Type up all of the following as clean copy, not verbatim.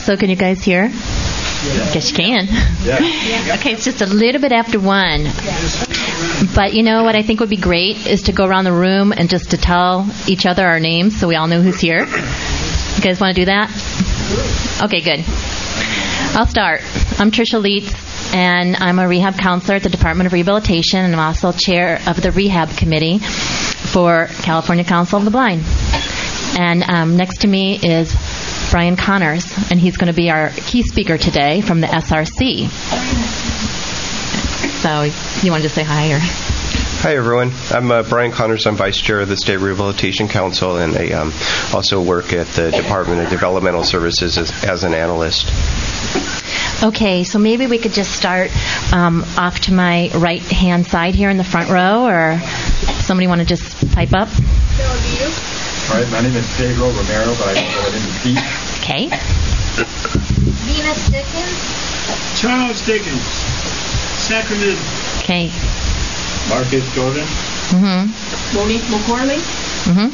So can you guys hear? Guess you can. Okay, it's just a little bit after 1. But you know what I think would be great is to go around the room and just to tell each other our names so we all know who's here. You guys want to do that? Okay, good. I'll start. I'm Tricia Leitz, and I'm a rehab counselor at the Department of Rehabilitation, and I'm also chair of the rehab committee for California Council of the Blind. And next to me is Brian Connors, and he's going to be our key speaker today from the SRC. So you want to just say hi? Or? Hi, everyone. I'm Brian Connors. I'm vice chair of the State Rehabilitation Council, and I also work at the Department of Developmental Services as an analyst. Okay, so maybe we could just start off to my right-hand side here in the front row, or somebody want to just pipe up? All right, my name is Pedro Romero, but I go by the name of Pete. Okay. Venus Dickens. Charles Dickens. Sacramento. Okay. Marcus Jordan. Mm-hmm. Monique McCorley. Mm-hmm.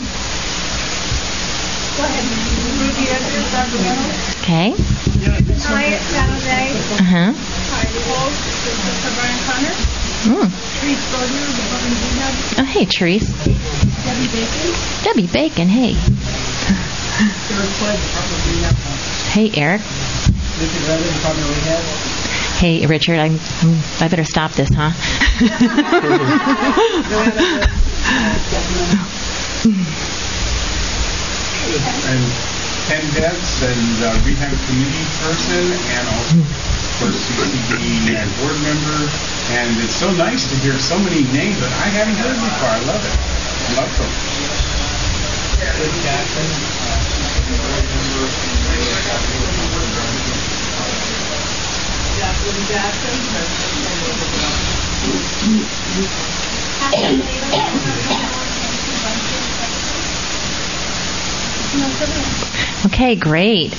Go ahead. Ruby Edwards, Sacramento. Okay. Hyatt Saturday. Uh-huh. Heidi Wolf, Mr. Brian Connor. Therese Gardner, Department of Rehab. Oh, hey, Therese. Debbie Bacon. Debbie Bacon, hey. Hey, Eric. Richard Redden, Department of Rehab. Hey, Richard, I better stop this, huh? And Ken Betts, and rehab committee person, and also, of course, CCD and board member. And it's so nice to hear so many names that I haven't heard before. I love it. Welcome. Rick Jackson, board member. Jacqueline Jackson. Okay, great.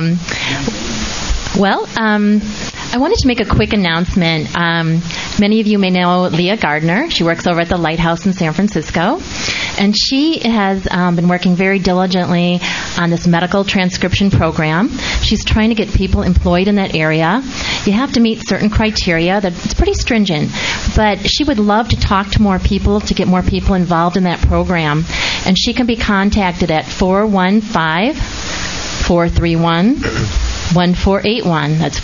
I wanted to make a quick announcement. Many of you may know Leah Gardner. She works over at the Lighthouse in San Francisco. And she has been working very diligently on this medical transcription program. She's trying to get people employed in that area. You have to meet certain criteria. It's pretty stringent. But she would love to talk to more people to get more people involved in that program. And she can be contacted at 415-431-1481. That's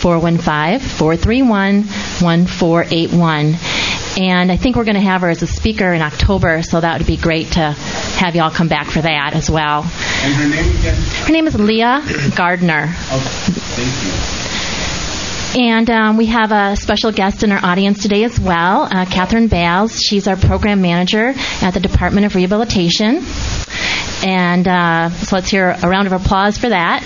415-431-1481. And I think we're going to have her as a speaker in October, so that would be great to have you all come back for that as well. And her name again? Her name is Leah Gardner. Okay, thank you. And we have a special guest in our audience today as well, Catherine Bales. She's our program manager at the Department of Rehabilitation. And so let's hear a round of applause for that.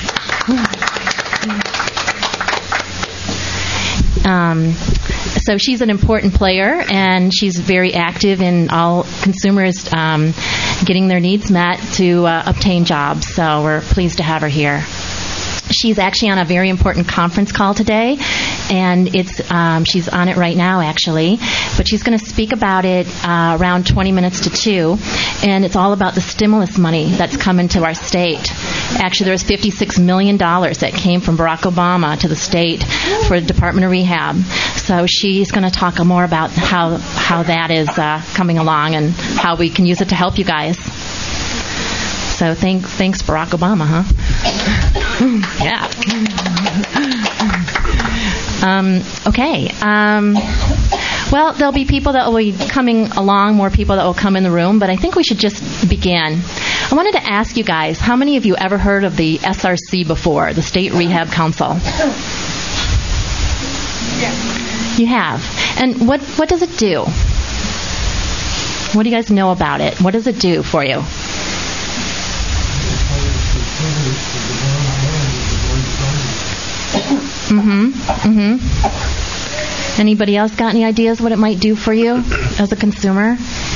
So she's an important player, and she's very active in all consumers getting their needs met to obtain jobs. So we're pleased to have her here. She's actually on a very important conference call today, and she's on it right now, actually. But she's going to speak about it around 20 minutes to 2, and it's all about the stimulus money that's coming to our state. Actually, there was $56 million that came from Barack Obama to the state for the Department of Rehab. So she's going to talk more about how that is coming along and how we can use it to help you guys. So thanks, Barack Obama, huh? Yeah. Okay. Well, there'll be people that will be coming along, more people that will come in the room, but I think we should just begin. I wanted to ask you guys, how many of you ever heard of the SRC before, the State Rehab Council? Yeah. You have. And what does it do? What do you guys know about it? What does it do for you? Anybody else got any ideas what it might do for you as a consumer?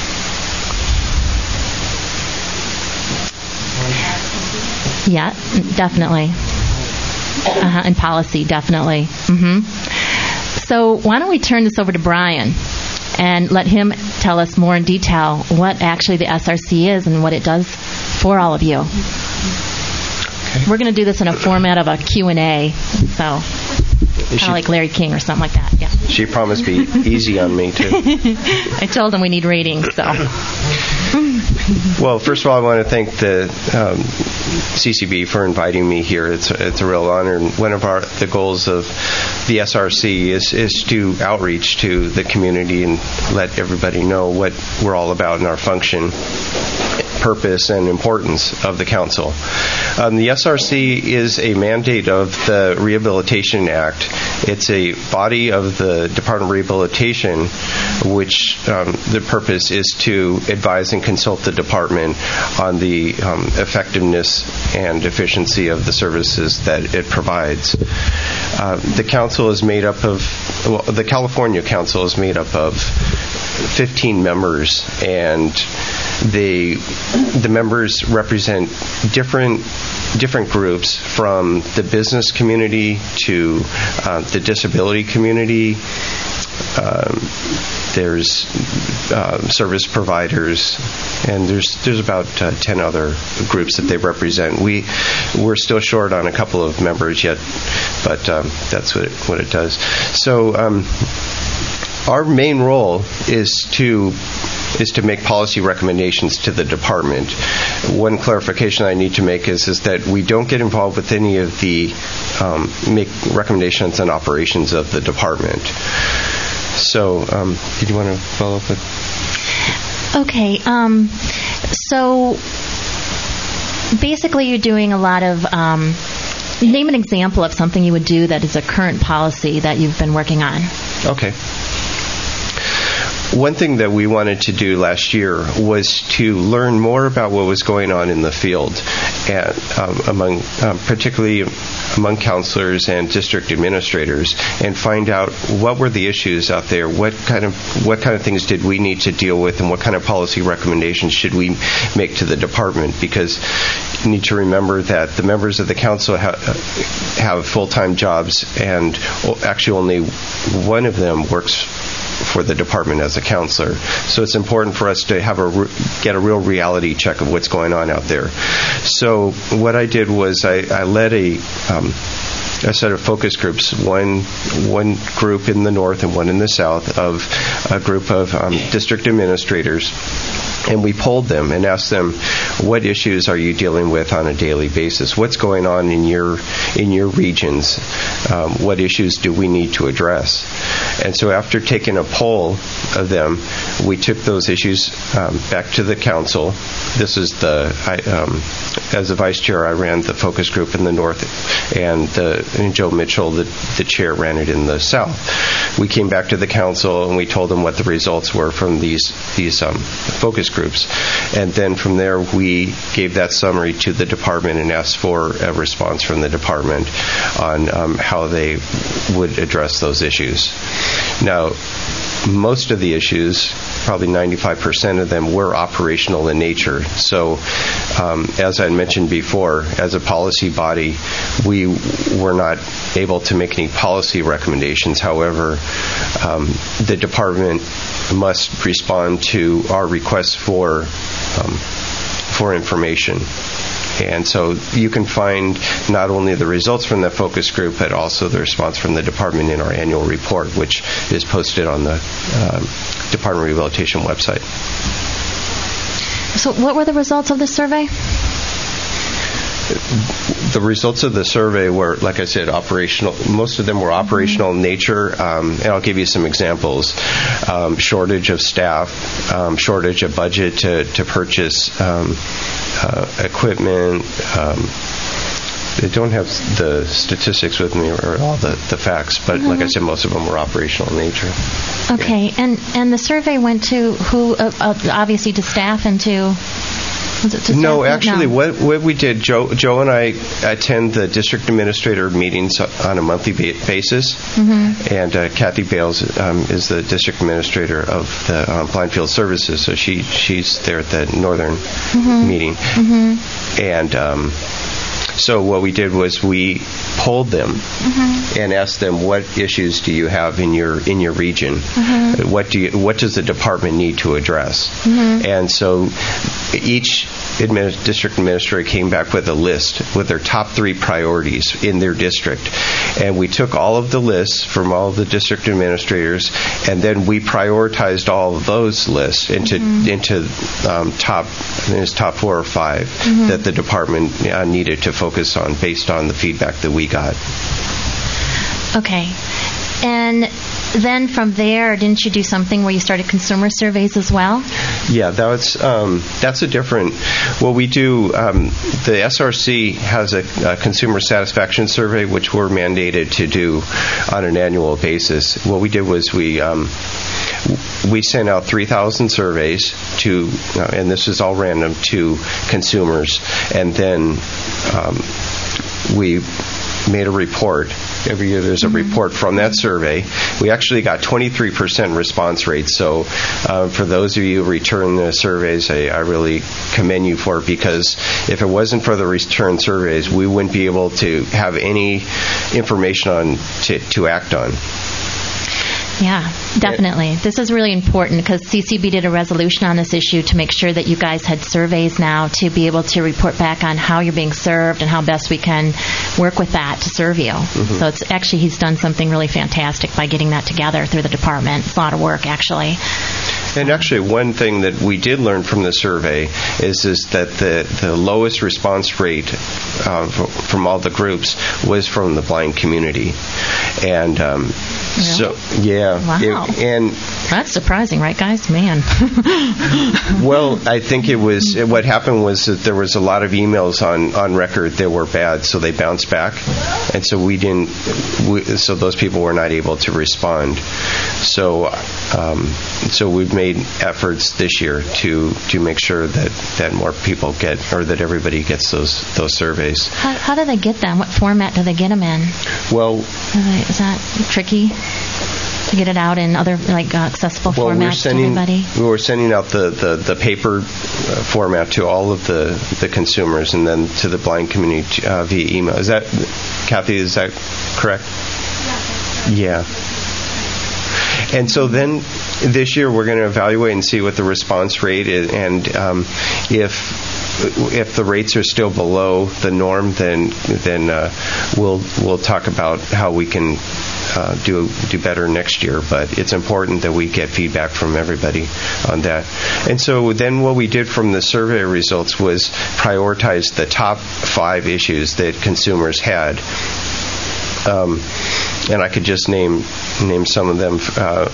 Yeah, definitely. And policy, definitely. So why don't we turn this over to Brian and let him tell us more in detail what actually the SRC is and what it does for all of you. we're going to do this in a format of a Q&A, so kind of like Larry King or something like that. Yeah. She promised to be easy on me, too. I told him we need ratings, so. Well, first of all, I want to thank the CCB for inviting me here. It's a real honor. And one of the goals of the SRC is to outreach to the community and let everybody know what we're all about in our function, purpose, and importance of the council. The SRC is a mandate of the Rehabilitation Act. It's a body of the Department of Rehabilitation, which the purpose is to advise and consult the department on the effectiveness and efficiency of the services that it provides. The council is made up of, the California Council is made up of 15 members, and the members represent different groups, from the business community to the disability community. There's service providers, and there's about 10 other groups that they represent. We're still short on a couple of members yet, but that's what it does. So our main role is to make policy recommendations to the department. One clarification I need to make is that we don't get involved with any of the make recommendations on operations of the department. So, did you want to follow up with? Okay. So basically, you're doing a lot of. Name an example of something you would do that is a current policy that you've been working on. Okay. One thing that we wanted to do last year was to learn more about what was going on in the field, and particularly among counselors and district administrators, and find out what were the issues out there, what kind of things did we need to deal with, and what kind of policy recommendations should we make to the department. Because you need to remember that the members of the council have full-time jobs, and actually only one of them works for the department as a counselor. So it's important for us to get a real reality check of what's going on out there. So what I did was I led a set of focus groups, one group in the north and one in the south, of a group of district administrators. And we polled them and asked them, what issues are you dealing with on a daily basis? What's going on in your regions? What issues do we need to address? And so after taking a poll of them, we took those issues back to the council. This is as a vice chair, I ran the focus group in the north, and Joe Mitchell, the chair, ran it in the south. We came back to the council and we told them what the results were from these focus groups, and then from there we gave that summary to the department and asked for a response from the department on how they would address those issues. Now, most of the issues, probably 95% of them, were operational in nature. So, as I mentioned before, as a policy body, we were not able to make any policy recommendations. However, the department must respond to our requests for information. And so you can find not only the results from the focus group, but also the response from the department in our annual report, which is posted on the Department of Rehabilitation website. So what were the results of the survey? The results of the survey were, like I said, operational. Most of them were operational in nature, and I'll give you some examples. Shortage of staff, shortage of budget to purchase equipment. I don't have the statistics with me or all the facts, but like I said, most of them were operational in nature. Okay, yeah. And the survey went to who? Obviously to staff and to... No, actually, what we did, Joe and I attend the district administrator meetings on a monthly basis, and Kathy Bales is the district administrator of the Blindfield Services, so she's there at the northern meeting, and so what we did was we polled them and asked them, what issues do you have in your region? What does the department need to address? And so each district administrator came back with a list with their top 3 priorities in their district. And we took all of the lists from all of the district administrators, and then we prioritized all of those lists into top, I think it's top 4 or 5 that the department needed to focus on based on the feedback that we got. Okay. And then from there, didn't you do something where you started consumer surveys as well? Yeah, that's a different. What we do, the SRC has a consumer satisfaction survey, which we're mandated to do on an annual basis. What we did was we sent out 3,000 surveys to, and this is all random, to consumers, and then we made a report. Every year there's a report from that survey. We actually got 23% response rate. So for those of you who return the surveys, I really commend you for it, because if it wasn't for the return surveys, we wouldn't be able to have any information to act on. Yeah, definitely. This is really important because CCB did a resolution on this issue to make sure that you guys had surveys now to be able to report back on how you're being served and how best we can work with that to serve you. So it's actually, he's done something really fantastic by getting that together through the department. It's a lot of work, actually. And actually, one thing that we did learn from the survey is that the lowest response rate from all the groups was from the blind community. And so, yeah. Wow. And that's surprising, right, guys? Man. Well, I think it was, what happened was that there was a lot of emails on record that were bad, so they bounced back. And so so those people were not able to respond. So we've made efforts this year to make sure that more people get, or that everybody gets those surveys. How do they get them? What format do they get them in? Well, is that tricky to get it out in other accessible formats to everybody? We're sending out the paper format to all of the consumers, and then to the blind community via email. Is that, Kathy? Is that correct? Yeah. And so then this year we're going to evaluate and see what the response rate is, and if the rates are still below the norm, then we'll talk about how we can do better next year. But it's important that we get feedback from everybody on that. And so then what we did from the survey results was prioritize the top 5 issues that consumers had. And I could just name some of them.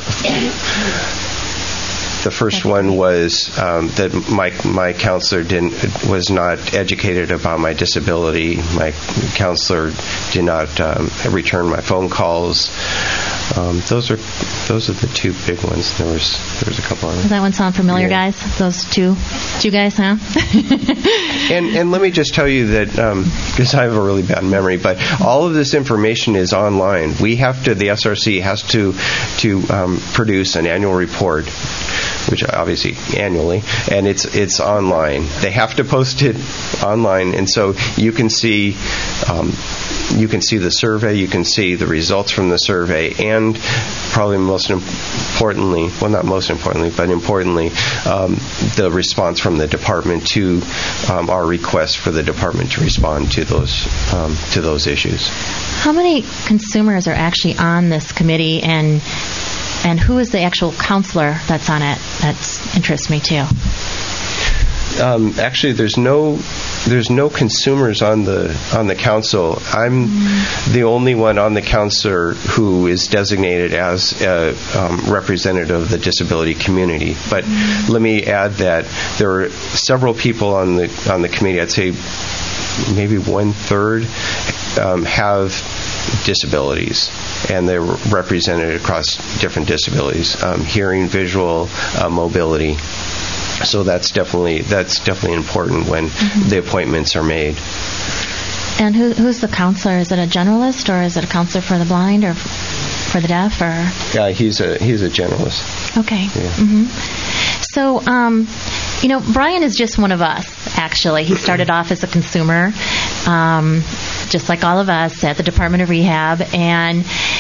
The first one was that my counselor was not educated about my disability. My counselor did not return my phone calls. Those are the 2 big ones. There was a couple others. Does that one sound familiar, guys? Those two guys, huh? And let me just tell you that, because I have a really bad memory, but all of this information is online. The SRC has to produce an annual report, which obviously annually, and it's online. They have to post it online, and so you can see the survey, you can see the results from the survey, and probably most importantly, well, not most importantly, but importantly, the response from the department to our request for the department to respond to those issues. How many consumers are actually on this committee, and who is the actual counselor that's on it? That interests me too. Actually, there's no consumers on the council. I'm the only one on the council who is designated as a representative of the disability community. But let me add that there are several people on the committee. I'd say maybe 1/3 have disabilities, and they're represented across different disabilities: hearing, visual, mobility. So that's definitely important when the appointments are made. And who's the counselor? Is it a generalist, or is it a counselor for the blind, or for the deaf, or? Yeah, he's a generalist. Okay. Yeah. So, Brian is just one of us, actually. He started off as a consumer, just like all of us at the Department of Rehab, and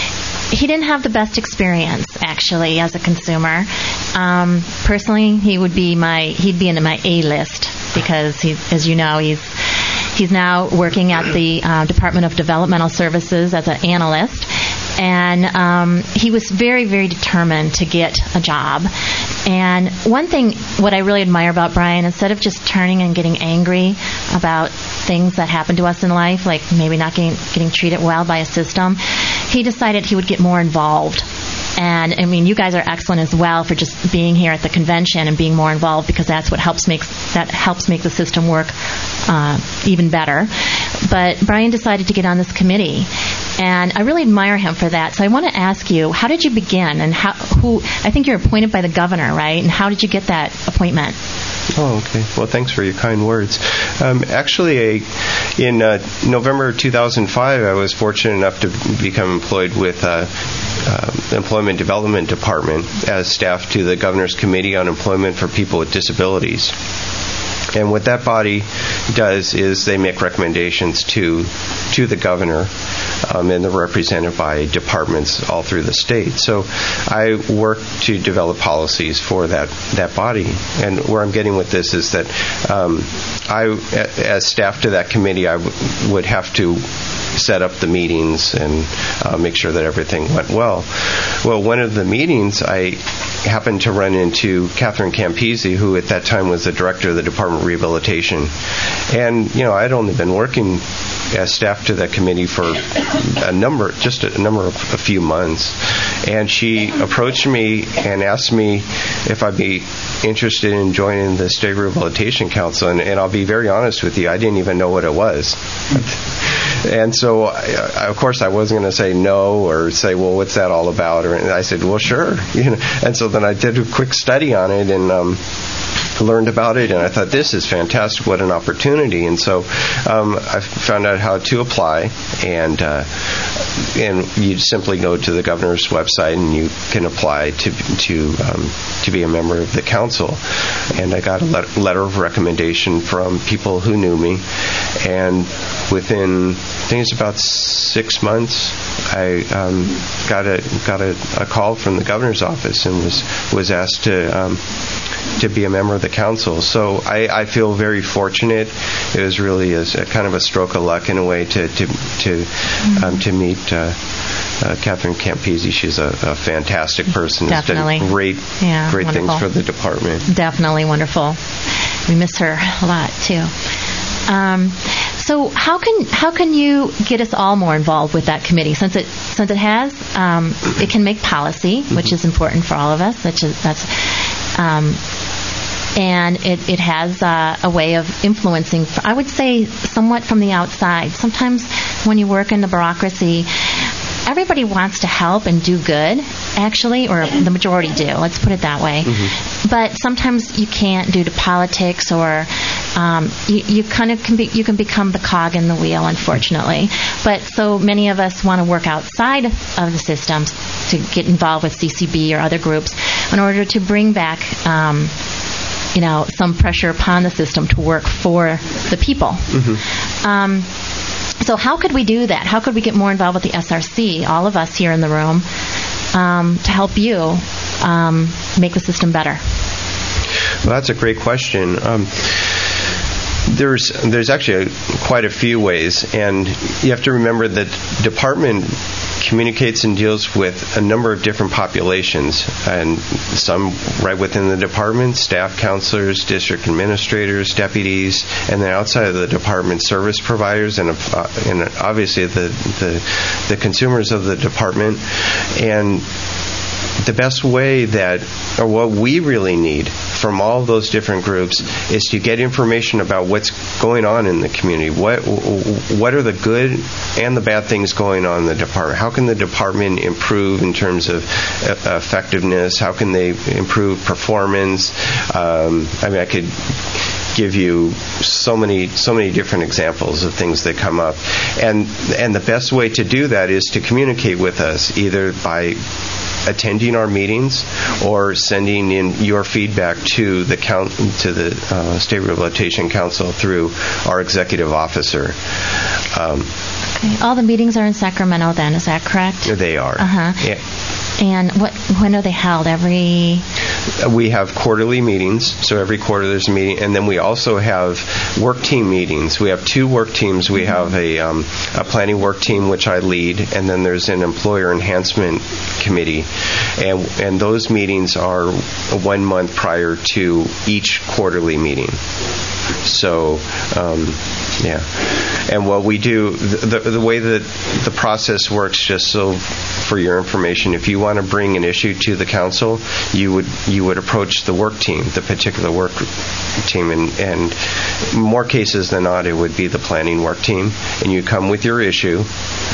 he didn't have the best experience, actually, as a consumer. Personally, he'd be in my A list because, as you know, he's now working at the Department of Developmental Services as an analyst. And he was very, very determined to get a job. And one thing, what I really admire about Brian, instead of just turning and getting angry about things that happen to us in life, like maybe not getting treated well by a system, he decided he would get more involved. And, I mean, you guys are excellent as well for just being here at the convention and being more involved, because that's what helps make the system work even better. But Brian decided to get on this committee, and I really admire him for that. So I want to ask you, how did you begin, and I think you're appointed by the governor, right? And how did you get that appointment? Oh, okay. Well, thanks for your kind words. Actually, in November 2005, I was fortunate enough to become employed with the Employment Development Department as staff to the Governor's Committee on Employment for People with Disabilities. And what that body does is they make recommendations to the governor, and they're represented by departments all through the state. So I work to develop policies for that body. And where I'm getting with this is that I, as staff to that committee, I would have to set up the meetings and make sure that everything went well. Well, one of the meetings, I happened to run into Catherine Campisi, who at that time was the director of the Department of Rehabilitation. And, I'd only been working as staff to that committee for a few months. And she approached me and asked me if I'd be interested in joining the State Rehabilitation Council. And I'll be very honest with you, I didn't even know what it was. And so, of course, I wasn't going to say no or say, well, what's that all about? And I said, well, sure. And so then I did a quick study on it and learned about it, and I thought, this is fantastic, what an opportunity. And so I found out how to apply, and you simply go to the governor's website and you can apply to be a member of the council. And I got a letter of recommendation from people who knew me, and within, I think it's about 6 months, I got a call from the governor's office and was asked to be a member of the council. So I feel very fortunate. It was really a kind of a stroke of luck in a way to meet Catherine Campisi. She's a fantastic person. Definitely. Has done great wonderful things for the department. Definitely wonderful. We miss her a lot too. So how can you get us all more involved with that committee? Since it has, it can make policy, which is important for all of us. And it has a way of influencing, I would say, somewhat from the outside. Sometimes when you work in the bureaucracy, everybody wants to help and do good, actually, or the majority do. Let's put it that way. Mm-hmm. But sometimes you can't due to politics, or you can become the cog in the wheel, unfortunately. But so many of us want to work outside of the systems to get involved with CCB or other groups in order to bring back some pressure upon the system to work for the people. Mm-hmm. So how could we do that? How could we get more involved with the SRC, all of us here in the room, to help you make the system better? Well, that's a great question. There's actually quite a few ways, and you have to remember that the department communicates and deals with a number of different populations, and some right within the department, staff, counselors, district administrators, deputies, and then outside of the department, service providers, and obviously the consumers of the department. And the best way or what we really need from all of those different groups is to get information about what's going on in the community. What are the good and the bad things going on in the department? How can the department improve in terms of effectiveness? How can they improve performance? I could give you so many different examples of things that come up, and the best way to do that is to communicate with us, either by attending our meetings or sending in your feedback to the State Rehabilitation Council through our executive officer. Okay. All the meetings are in Sacramento then, is that correct? They are. Uh-huh. Yeah. And when are they held? We have quarterly meetings, so every quarter there's a meeting, and then we also have work team meetings. We have 2 work teams. We have a planning work team, which I lead, and then there's an employer enhancement committee, and those meetings are 1 month prior to each quarterly meeting. So, yeah. And what we do, the way that the process works, just so for your information, if you want to bring an issue to the council, you would approach the work team, the particular work team, and more cases than not, it would be the planning work team, and you come with your issue.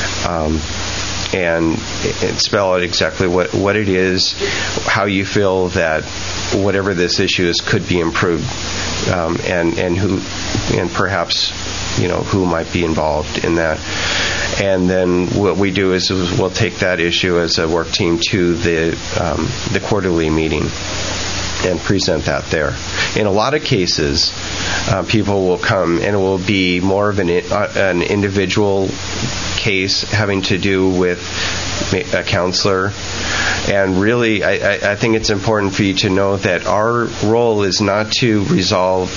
And spell out exactly what it is, how you feel that whatever this issue is could be improved, and who, and perhaps, who might be involved in that. And then what we do is we'll take that issue as a work team to the quarterly meeting and present that there. In a lot of cases, people will come, and it will be more of an individual case having to do with a counselor. And really, I think it's important for you to know that our role is not to resolve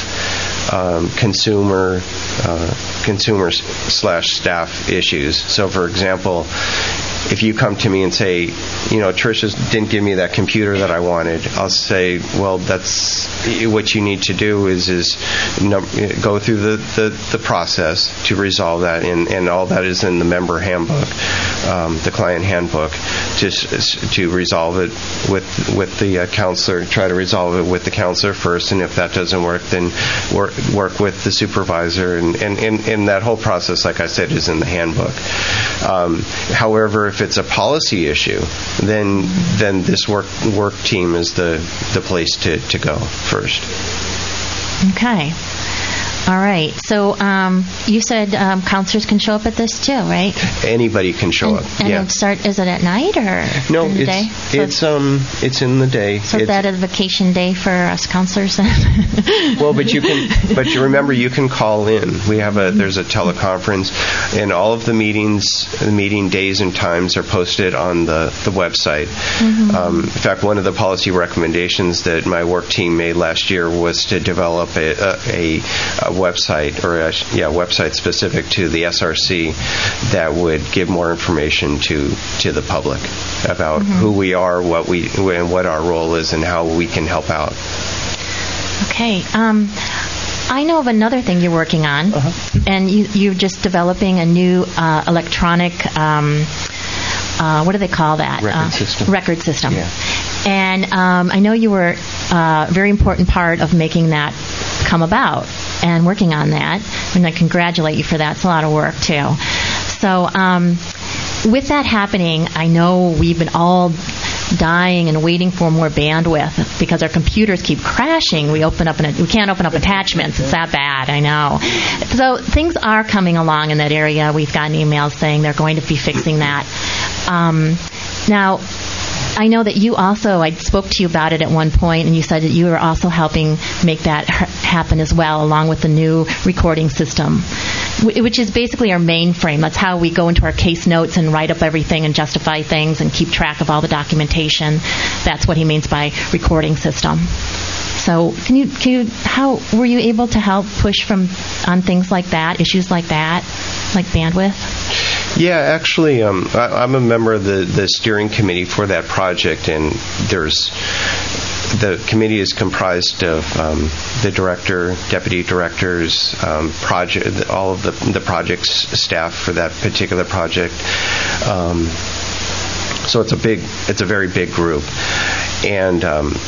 consumer/staff issues. So, for example, if you come to me and say, Tricia didn't give me that computer that I wanted, I'll say, well, that's what you need to do is go through the process to resolve that, and all that is in the member handbook, the client handbook, just to resolve it with the counselor. Try to resolve it with the counselor first, and if that doesn't work, then work with the supervisor, and that whole process, like I said, is in the handbook. However, if it's a policy issue, then this work team is the place to go first. Okay. All right. So you said counselors can show up at this too, right? Anybody can show up. And yeah. Is it at night or no? in the day? It's in the day. So that is a vacation day for us counselors then? Well, but you remember you can call in. There's a teleconference, and all of the meeting days and times are posted on the website. Mm-hmm. In fact, one of the policy recommendations that my work team made last year was to develop a website specific to the SRC that would give more information to the public about mm-hmm. who we are, what our role is, and how we can help out. Okay. I know of another thing you're working on, uh-huh. and you're just developing a new electronic, what do they call that? Record system. Yeah. And I know you were a very important part of making that come about and working on that, and I congratulate you for that. It's a lot of work, too. So with that happening, I know we've been all dying and waiting for more bandwidth because our computers keep crashing. We can't open up attachments. It's that bad, I know. So things are coming along in that area. We've gotten emails saying they're going to be fixing that. Now, I know that you also, I spoke to you about it at one point, and you said that you were also helping make that happen as well, along with the new recording system, which is basically our mainframe. That's how we go into our case notes and write up everything and justify things and keep track of all the documentation. That's what he means by recording system. So how were you able to help push on things like that, issues like that, like bandwidth? Yeah, actually, I'm a member of the steering committee for that project, and the committee is comprised of the director, deputy directors, all of the project's staff for that particular project. So it's a very big group, and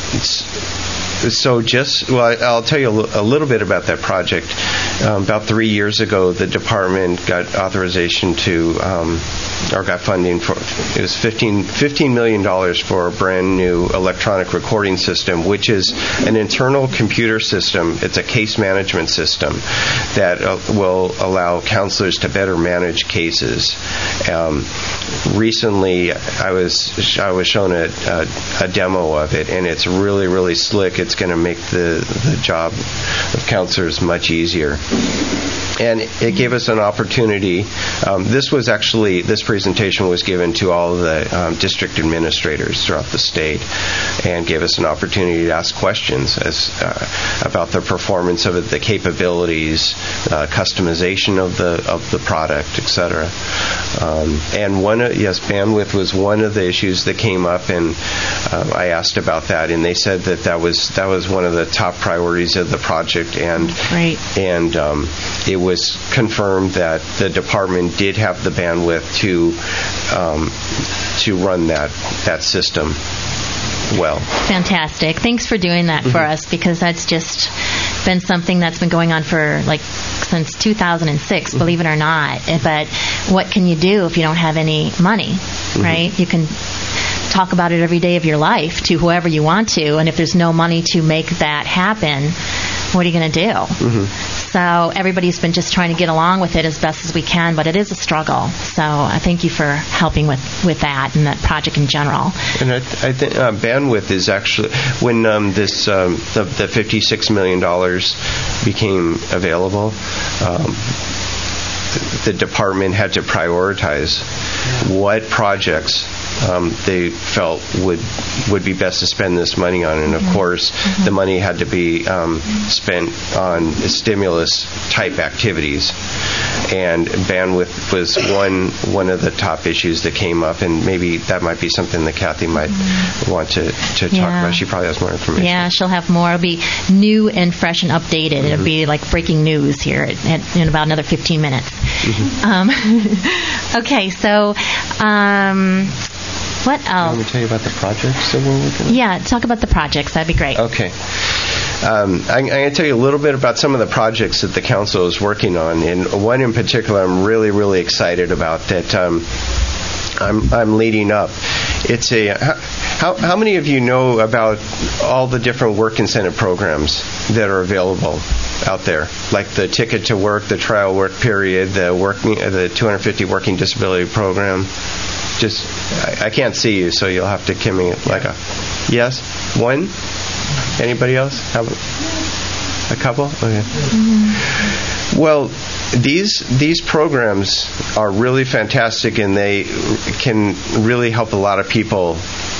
I'll tell you a little bit about that project. About 3 years ago, the department got authorization got funding for, it was $15 million for a brand new electronic recording system, which is an internal computer system. It's a case management system that will allow counselors to better manage cases. Recently, I was shown a demo of it, and it's really, really slick. It's going to make the job of counselors much easier. And it gave us an opportunity. This presentation was given to all of the district administrators throughout the state, and gave us an opportunity to ask questions about the performance of it, the capabilities, customization of the product, etc. And bandwidth was one of the issues that came up, and I asked about that, and they said that was one of the top priorities of the project, and it was confirmed that the department did have the bandwidth to run that system well. Fantastic. Thanks for doing that for us, because that's just been something that's been going on for since 2006, believe it or not. But what can you do if you don't have any money, right? You can talk about it every day of your life to whoever you want to, and if there's no money to make that happen, what are you going to do? So everybody's been just trying to get along with it as best as we can, but it is a struggle. So I thank you for helping with that and that project in general. And I think bandwidth is actually, when the $56 million became available, the department had to prioritize what projects they felt would be best to spend this money on, and of course the money had to be spent on stimulus type activities, and bandwidth was one of the top issues that came up, and maybe that might be something that Kathy might want to talk about. She probably has more information. Yeah, she'll have more. It'll be new and fresh and updated. It'll be like breaking news here in about another 15 minutes. Okay, so what else? Let me tell you about the projects that we're working on. Yeah, talk about the projects. That'd be great. Okay. I'm going to tell you a little bit about some of the projects that the council is working on, and one in particular I'm really, really excited about that I'm leading up. It's how many of you know about all the different work incentive programs that are available out there, like the Ticket to Work, the Trial Work Period, the 250 Working Disability Program? I can't see you, so you'll have to give me like a yes. One? Anybody else? A couple? Okay. Well, these programs are really fantastic, and they can really help a lot of people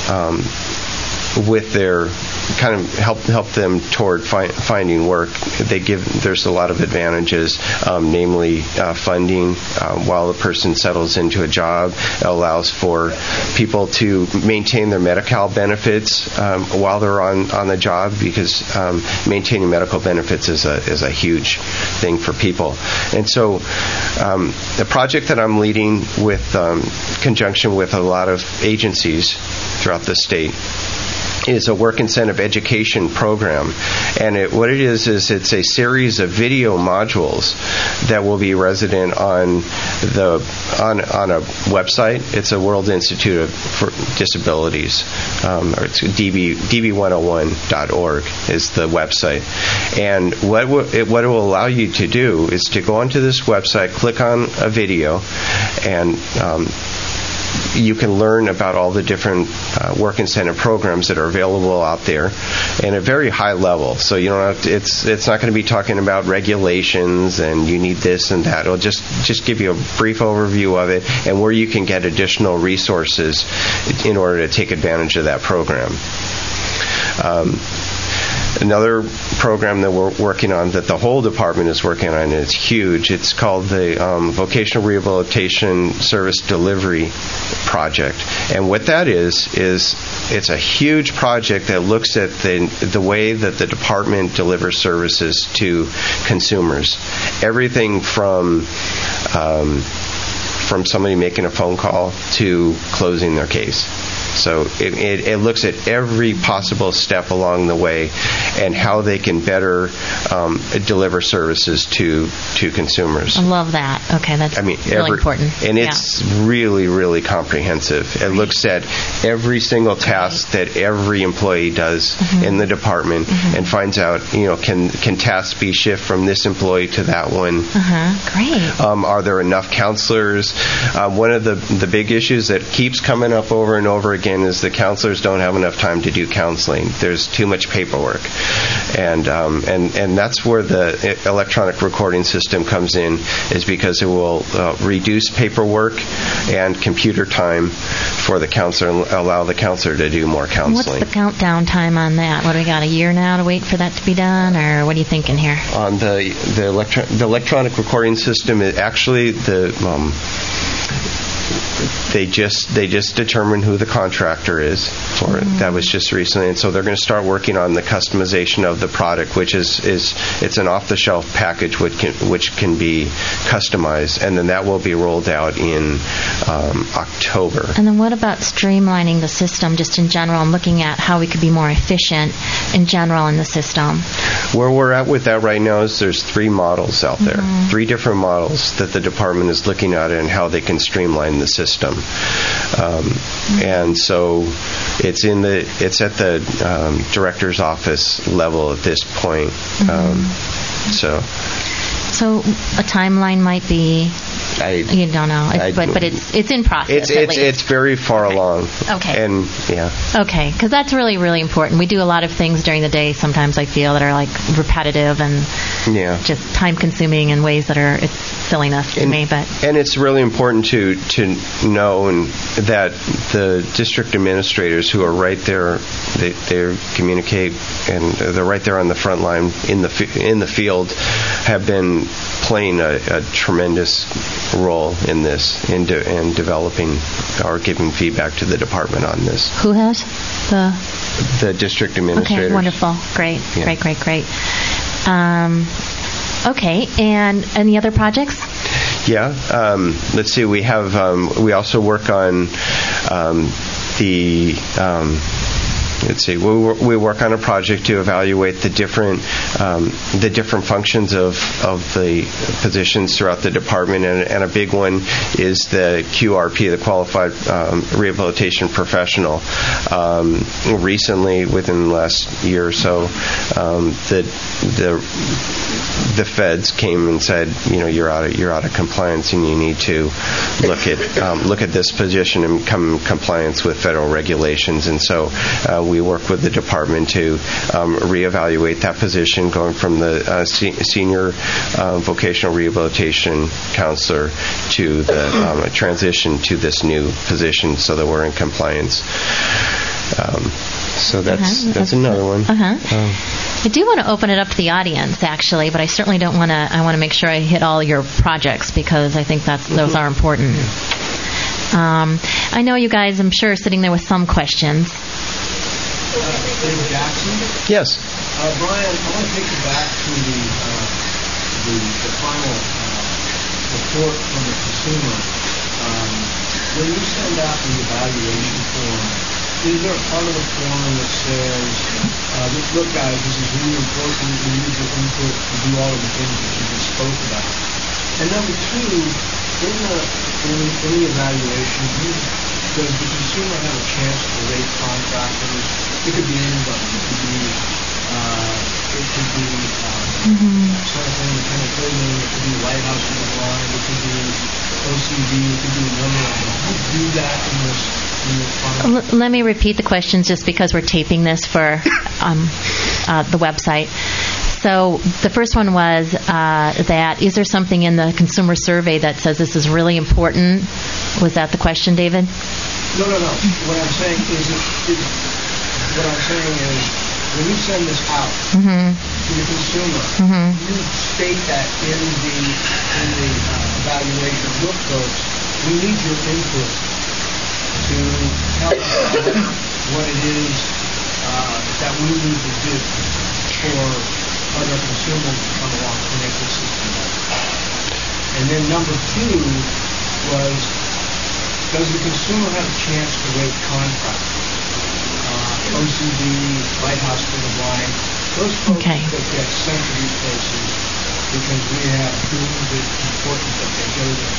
with their kind of help them toward finding work. There's a lot of advantages, namely funding while the person settles into a job. It allows for people to maintain their Medi-Cal benefits while they're on the job, because maintaining medical benefits is a huge thing for people. And so the project that I'm leading with conjunction with a lot of agencies throughout the state is a work incentive education program, and what it is it's a series of video modules that will be resident on a website. It's a World Institute for Disabilities, or it's db101.org is the website. And what it will allow you to do is to go onto this website, click on a video, and you can learn about all the different work incentive programs that are available out there, and at a very high level. So you don't have to, it's not going to be talking about regulations and you need this and that. It'll just give you a brief overview of it and where you can get additional resources in order to take advantage of that program. Another program that we're working on, that the whole department is working on, and it's huge, it's called the Vocational Rehabilitation Service Delivery Project. And what that is it's a huge project that looks at the way that the department delivers services to consumers. Everything from somebody making a phone call to closing their case. So it looks at every possible step along the way and how they can better deliver services to consumers. I love that. Okay, that's really important. And it's really, really comprehensive. It looks at every single task that every employee does in the department and finds out, can tasks be shifted from this employee to that one? Great. Are there enough counselors? One of the big issues that keeps coming up over and over again again is the counselors don't have enough time to do counseling. There's too much paperwork, and that's where the electronic recording system comes in, is because it will reduce paperwork and computer time for the counselor and allow the counselor to do more counseling. What's the countdown time on that? What do we got, a year now to wait for that to be done, or what are you thinking here? On the electronic recording system, they just determined who the contractor is for it. That was just recently, and so they're going to start working on the customization of the product, which is it's an off-the-shelf package which can be customized, and then that will be rolled out in October. And then what about streamlining the system just in general and looking at how we could be more efficient in general in the system? Where we're at with that right now is there's 3 models out there, 3 different models that the department is looking at and how they can streamline the system. And so it's at the director's office level at this point. So a timeline might be. You don't know, but it's in process. It's very far along. Okay. And yeah. Okay, because that's really, really important. We do a lot of things during the day. Sometimes I feel that are like repetitive and just time consuming in ways that are silliness to me. And it's really important to know that the district administrators who are right there, they communicate, and they're right there on the front line in the field, have been playing a tremendous role in this, in developing or giving feedback to the department on this. Who has? The district administrators. Okay, wonderful. Great. Yeah. Great. Okay, and any other projects? Yeah. Let's see. We have. We also work on Let's see. We work on a project to evaluate the different functions of the positions throughout the department, and a big one is the QRP, the Qualified Rehabilitation Professional. Recently, within the last year or so, the feds came and said, you're out of compliance, and you need to look at this position and come in compliance with federal regulations. And so we work with the department to reevaluate that position, going from the senior vocational rehabilitation counselor to the transition to this new position, so that we're in compliance. So that's another one. I do want to open it up to the audience, actually, but I certainly don't want to. I want to make sure I hit all your projects, because I think those are important. I know you guys, I'm sure, are sitting there with some questions. David Jackson? Yes. Brian, I want to take you back to the final report from the consumer. When you send out the evaluation form, is there a part of the form that says, look guys, this is really important, we need your input to do all of the things that you just spoke about? And number 2, in the evaluation, does the consumer have a chance to rate contractors? It could be anybody. It could be something independent building. It could be Lighthouse in the Blind. It could be OCD. It could be a number of them. How do you do that in this final? Let me repeat the questions, just because we're taping this for the website. So the first one was that is there something in the consumer survey that says this is really important? Was that the question, David? No. What I'm saying is when you send this out to the consumer, you state that in the evaluation. Look, folks, we need your input to help us what it is that we need to do for other consumers to come along to make the system better. And then number 2 was, does the consumer have a chance to rate contractors? OCD, Lighthouse for the Blind, those folks that get sent to these places because we have deemed it important that they go there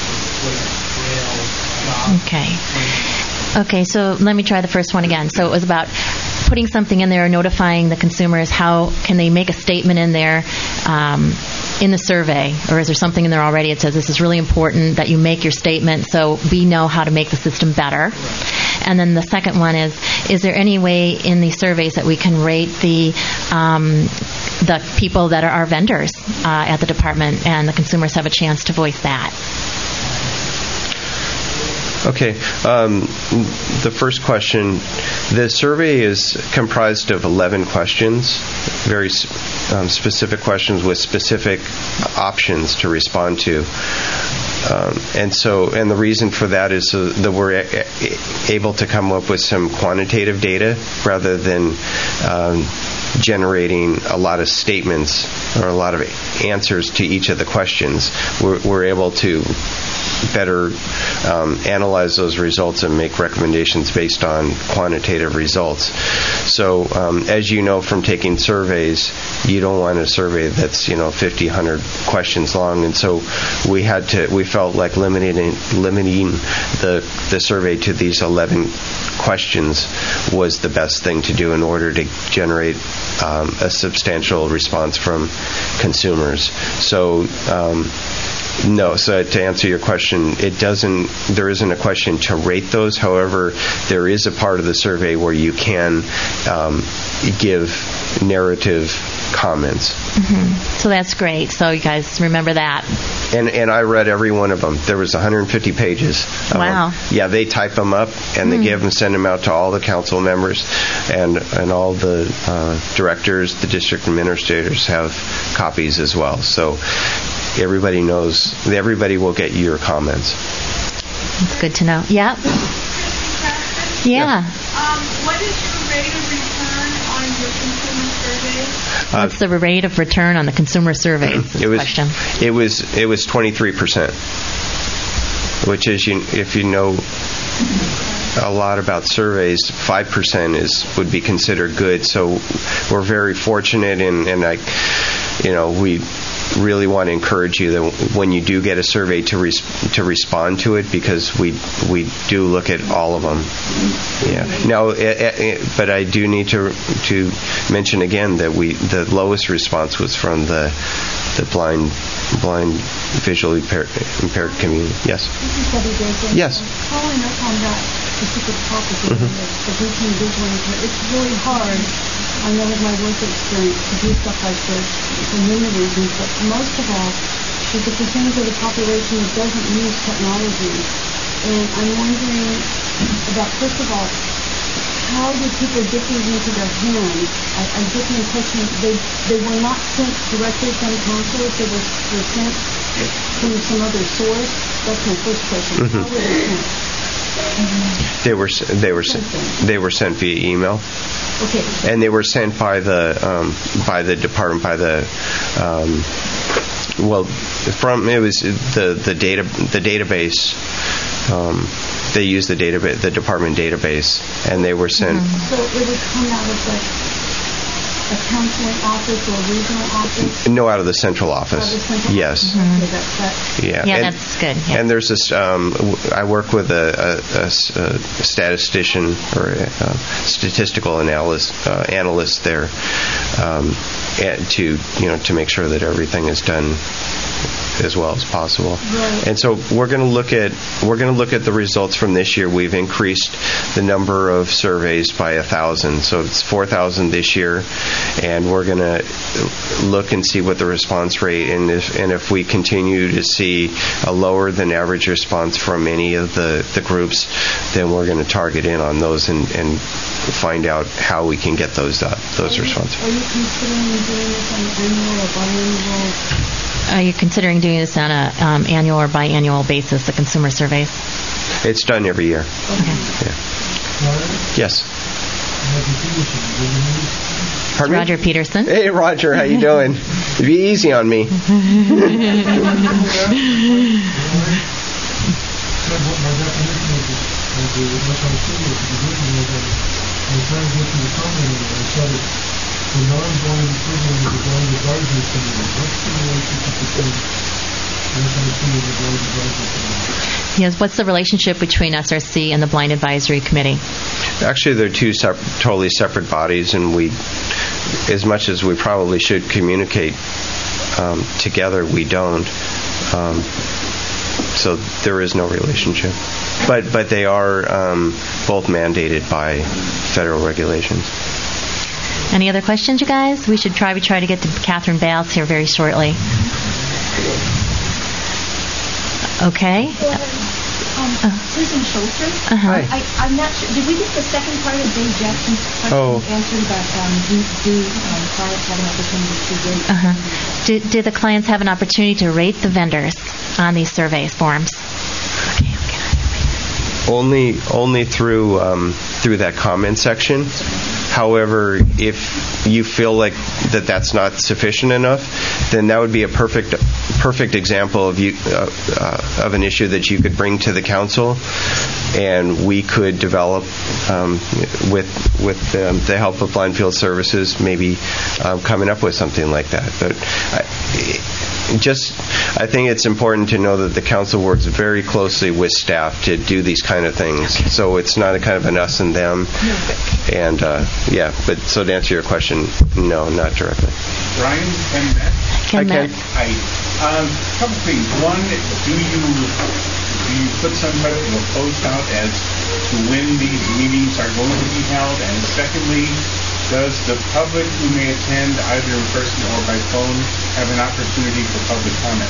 for whatever trail job. Okay, so let me try the first one again. So it was about putting something in there, notifying the consumers. How can they make a statement in there in the survey, or is there something in there already that says this is really important that you make your statement so we know how to make the system better? And then the second one is there any way in these surveys that we can rate the people that are our vendors at the department, and the consumers have a chance to voice that? Okay. The first question, the survey is comprised of 11 questions, very specific questions with specific options to respond to. And the reason for that is so that we're able to come up with some quantitative data rather than generating a lot of statements or a lot of answers to each of the questions. We're able to better analyze those results and make recommendations based on quantitative results. So, as you know from taking surveys, you don't want a survey that's 50, 100 questions long, and so we felt like limiting the survey to these 11 questions was the best thing to do in order to generate a substantial response from consumers. So. No, so to answer your question, there isn't a question to rate those. However, there is a part of the survey where you can give narrative comments. Mm-hmm. So that's great. So you guys remember that. And I read every one of them. There was 150 pages. Wow. Yeah, they type them up and they send them out to all the council members and all the directors, the district administrators have copies as well. So everybody knows, everybody will get your comments. That's good to know. Yeah. Yeah. What is your rate of return on your consumer surveys? What's the rate of return on the consumer surveys? Question. It was 23%, which is, if you know a lot about surveys, 5% would be considered good. So we're very fortunate, and we really want to encourage you that when you do get a survey to respond to it, because we do look at all of them. Yeah. Now, but I do need to mention again that the lowest response was from the blind visually impaired community. Yes. Yes. Following up on that specific topic of the visually impaired, it's really hard. I know with my work experience to do stuff like this for many reasons, but most of all, there's a percentage of the population that doesn't use technology. And I'm wondering about, first of all, how do people get these into their hands? I get the impression they were not sent directly from council, they were sent from some other source. That's my first question. How were they sent? They were sent via email. Okay. And they were sent by the department, it was the database. They used the department database, and they were sent. So it would come out of a counseling office or regional office? No, out of the central office. Yes. Okay, Yeah, that's good. Yeah. And there's this. I work with a statistician or a statistical analyst there, to make sure that everything is done as well as possible. Right. And so we're going to look at the results from this year. We've increased the number of surveys by 1,000, so it's 4,000 this year, and we're going to look and see what the response rate, and if we continue to see a lower than average response from any of the groups, then we're going to target in on those and find out how we can get those responses. Are you considering doing this on an annual or biannual? Are you considering doing this on a annual or biannual basis, the consumer surveys? It's done every year. Okay. Yeah. Yes. Pardon me? Roger Peterson. Hey, Roger, how you doing? Be easy on me. The non-blind equivalent of the blind advisory committee. What's the relationship between SRC and the blind advisory committee? Yes, what's the relationship between SRC and the Blind Advisory Committee? Actually, they're two totally separate bodies, and as much as we probably should communicate together we don't. So there is no relationship. But they are both mandated by federal regulations. Any other questions, you guys? We should try to get to Catherine Bales here very shortly. Okay. Susan Schulter. Hi. I'm not sure. Did we get the second part of Dave Jackson's question answered about clients having opportunity to rate? Did the clients have an opportunity to rate the vendors on these survey forms? Only through that comment section. However, if you feel like that's not sufficient enough, then that would be a perfect example of an issue that you could bring to the council, and we could develop with the help of Blind Field Services, maybe coming up with something like that. But I think it's important to know that the council works very closely with staff to do these kind of things. So it's not a kind of an us and them. And but so to answer your question, no, not directly. Brian, Ken Met. Hi. Couple things. One, do you put some type of a post out as to when these meetings are going to be held? And secondly, does the public who may attend either in person or by phone have an opportunity for public comment?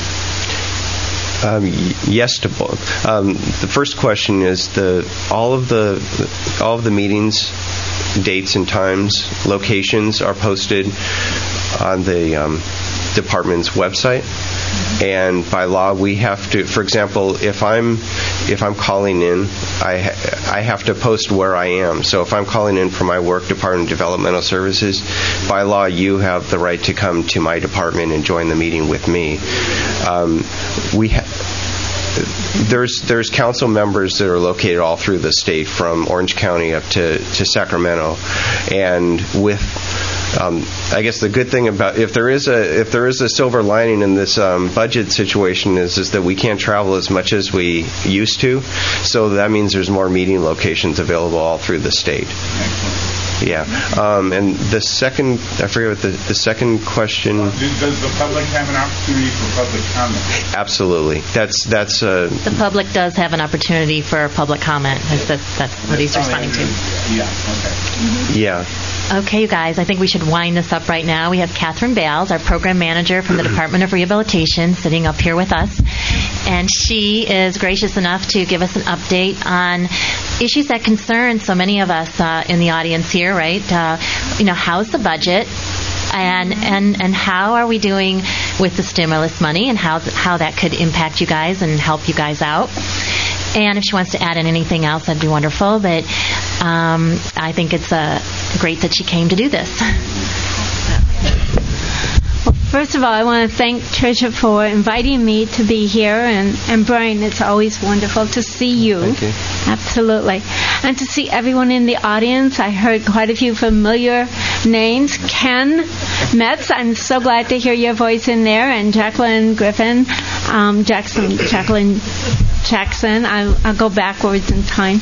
Yes to both. The first question is all of the meetings, dates and times, locations are posted on the department's website. And by law, we have to, for example, if I'm calling in, I have to post where I am. So if I'm calling in from my work department, developmental services, by law, you have the right to come to my department and join the meeting with me. There's council members that are located all through the state, from Orange County up to Sacramento, and with I guess the good thing about if there is a silver lining in this budget situation is that we can't travel as much as we used to, so that means there's more meeting locations available all through the state. Yeah. And the second, I forget what the second question. Does the public have an opportunity for public comment? Absolutely. That's. The public does have an opportunity for public comment. That's what he's responding to. Yeah. Okay. Mm-hmm. Yeah. Okay, you guys, I think we should wind this up right now. We have Catherine Bales, our program manager from the Department of Rehabilitation, sitting up here with us. And she is gracious enough to give us an update on issues that concern so many of us in the audience here, right? How's the budget? And how are we doing with the stimulus money, and how that could impact you guys and help you guys out? And if she wants to add in anything else, that'd be wonderful. But I think it's great that she came to do this. Well, first of all, I want to thank Tricia for inviting me to be here. And Brian, it's always wonderful to see you. Thank you. Absolutely. And to see everyone in the audience. I heard quite a few familiar names. Ken Metz, I'm so glad to hear your voice in there. And Jacqueline Griffin, Jacqueline Jackson. I'll go backwards in time.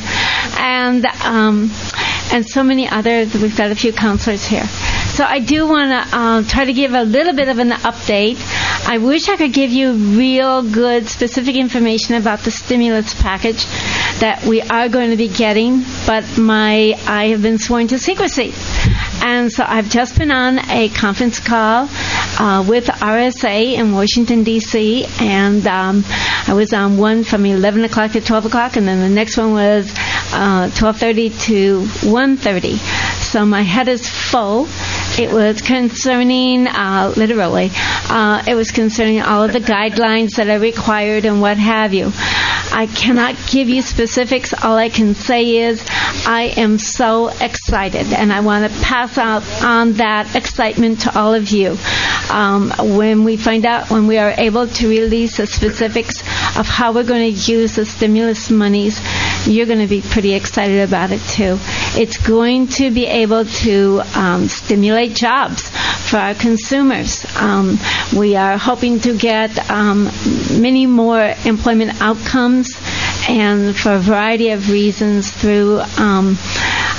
And so many others. We've got a few counselors here. So I do want to try to give a little bit of an update. I wish I could give you real good specific information about the stimulus package that we are going to be getting, but I have been sworn to secrecy. And so I've just been on a conference call with RSA in Washington, D.C., and I was on one from 11 o'clock to 12 o'clock, and then the next one was 12:30 to 1:30. So my head is full. It was concerning, literally, it was concerning all of the guidelines that are required and what have you. I cannot give you specifics. All I can say is I am so excited, and I want to pass out on that excitement to all of you. When we are able to release the specifics of how we're going to use the stimulus monies, you're going to be pretty excited about it too. It's going to be able to stimulate jobs for our consumers. We are hoping to get many more employment outcomes, and for a variety of reasons, through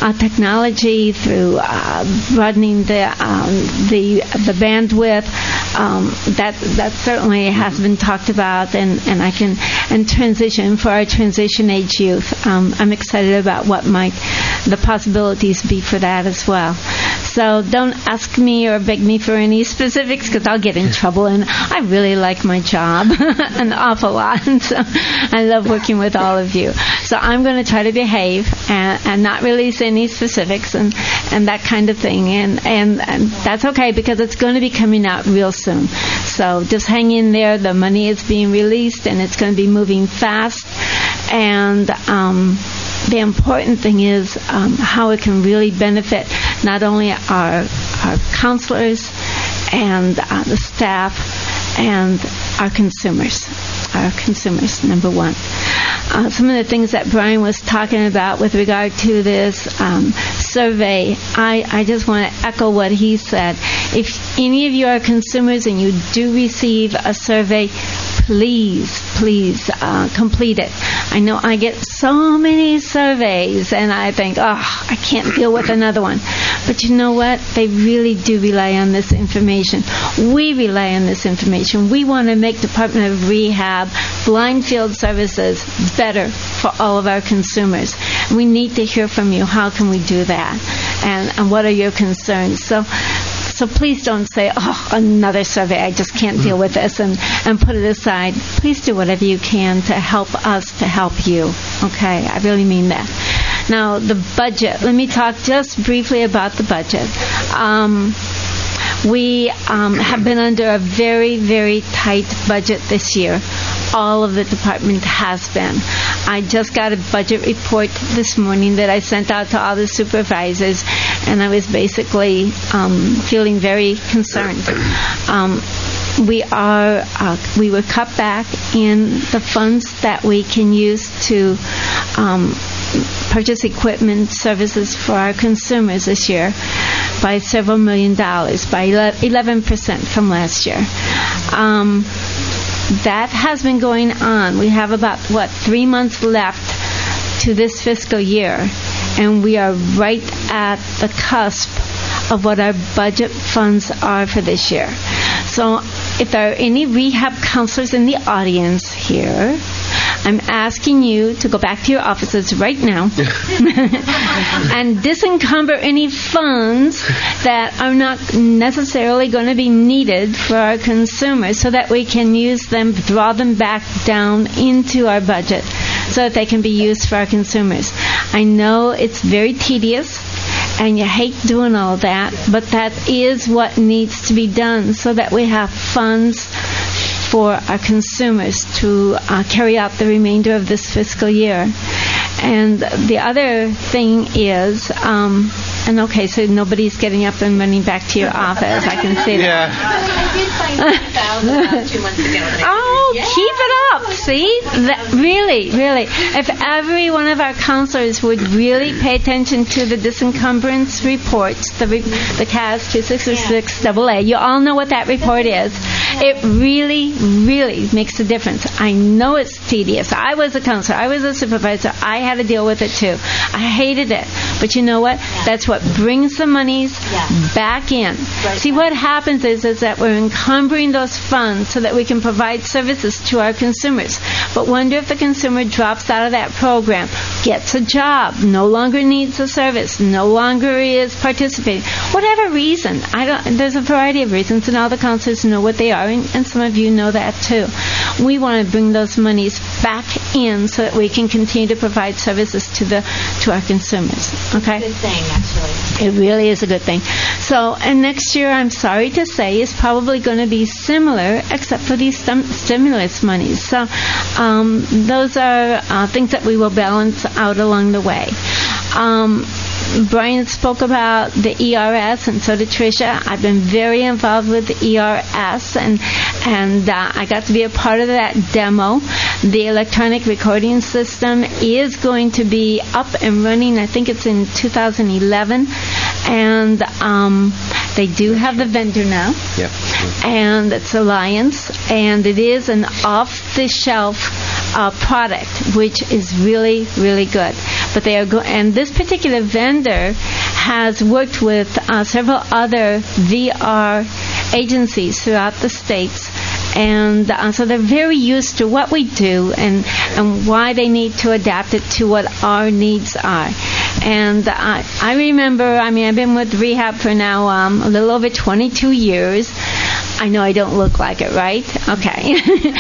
technology, through broadening the bandwidth, that certainly has been talked about, and transition for our transition age youth. I'm excited about what might the possibilities be for that as well. So don't ask me or beg me for any specifics, because I'll get in trouble, and I really like my job an awful lot. So I love working with all of you. So I'm going to try to behave and not release any specifics and that kind of thing. And that's okay, because it's going to be coming out real soon. So just hang in there. The money is being released, and it's going to be moving fast. And the important thing is how it can really benefit not only our counselors and the staff and our consumers. Our consumers, number one. Some of the things that Brian was talking about with regard to this survey, I just want to echo what he said. If any of you are consumers and you do receive a survey, please complete it. I know I get so many surveys, and I think, I can't deal with another one. But you know what? They really do rely on this information. We rely on this information. We want to make Department of Rehab blind field services better for all of our consumers. We need to hear from you. How can we do that? And what are your concerns? So please don't say, another survey, I just can't deal with this, and put it aside. Please do whatever you can to help us to help you. Okay? I really mean that. Now, the budget. Let me talk just briefly about the budget. We have been under a very, very tight budget this year. All of the department has been. I just got a budget report this morning that I sent out to all the supervisors, and I was basically feeling very concerned. We were cut back in the funds that we can use to purchase equipment services for our consumers this year by several $1 million, by 11% from last year. That has been going on. We have about, 3 months left to this fiscal year, and we are right at the cusp of what our budget funds are for this year. So if there are any rehab counselors in the audience here, I'm asking you to go back to your offices right now and disencumber any funds that are not necessarily going to be needed for our consumers, so that we can use them, draw them back down into our budget so that they can be used for our consumers. I know it's very tedious, and you hate doing all that, but that is what needs to be done so that we have funds for our consumers to carry out the remainder of this fiscal year. And the other thing is, so nobody's getting up and running back to your office. I can see that. Keep it up. See? Really. If every one of our counselors would really pay attention to the disencumbrance reports, the CAS 2666AA, you all know what that report is. It really, really makes a difference. I know it's tedious. I was a counselor. I was a supervisor. I had to deal with it too. I hated it. But you know what? That's what brings the monies back in. Right. See, what happens is that we're encumbering those funds so that we can provide services to our consumers. But wonder if the consumer drops out of that program, gets a job, no longer needs the service, no longer is participating. Whatever reason. There's a variety of reasons, and all the counselors know what they are, and some of you know that too. We want to bring those monies back in so that we can continue to provide services to our consumers. Okay? It's a good thing, actually. It really is a good thing. So, and next year, I'm sorry to say, is probably going to be similar, except for these stimulus monies. So, those are things that we will balance out along the way. Brian spoke about the ERS, and so did Tricia. I've been very involved with the ERS, and I got to be a part of that demo. The electronic recording system is going to be up and running. I think it's in 2011, and they do have the vendor now. Yep. And it's Alliance, and it is an off-the-shelf product, which is really, really good. But they are and this particular vendor has worked with several other VR agencies throughout the states. And so they're very used to what we do and why they need to adapt it to what our needs are. And I remember, I've been with rehab for now a little over 22 years. I know I don't look like it, right? Okay.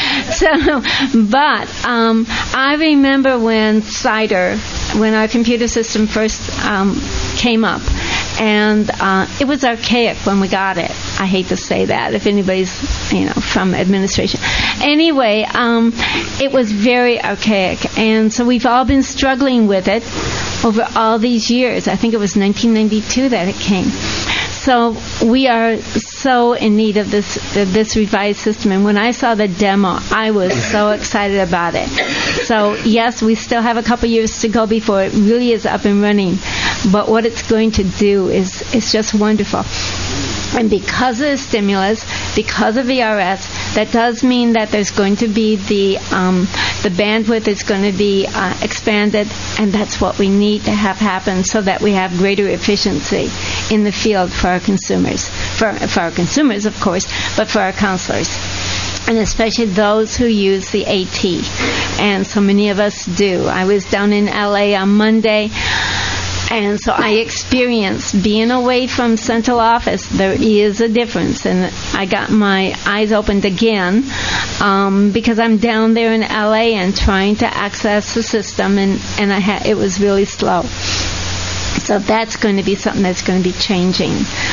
But I remember when our computer system first came up, and it was archaic when we got it. I hate to say that if anybody's, from administration. Anyway, it was very archaic, and so we've all been struggling with it over all these years. I think it was 1992 that it came. So we are so in need of this revised system. And when I saw the demo, I was so excited about it. So yes, we still have a couple years to go before it really is up and running. But what it's going to do is just wonderful. And because of the stimulus, because of VRS, that does mean that there's going to be the bandwidth is going to be expanded, and that's what we need to have happen so that we have greater efficiency in the field for our consumers, for our consumers, of course, but for our counselors, and especially those who use the AT. And so many of us do. I was down in LA on Monday, and so I experienced being away from central office. There is a difference, and I got my eyes opened again because I'm down there in LA and trying to access the system, and it was really slow. So that's going to be something that's going to be changing.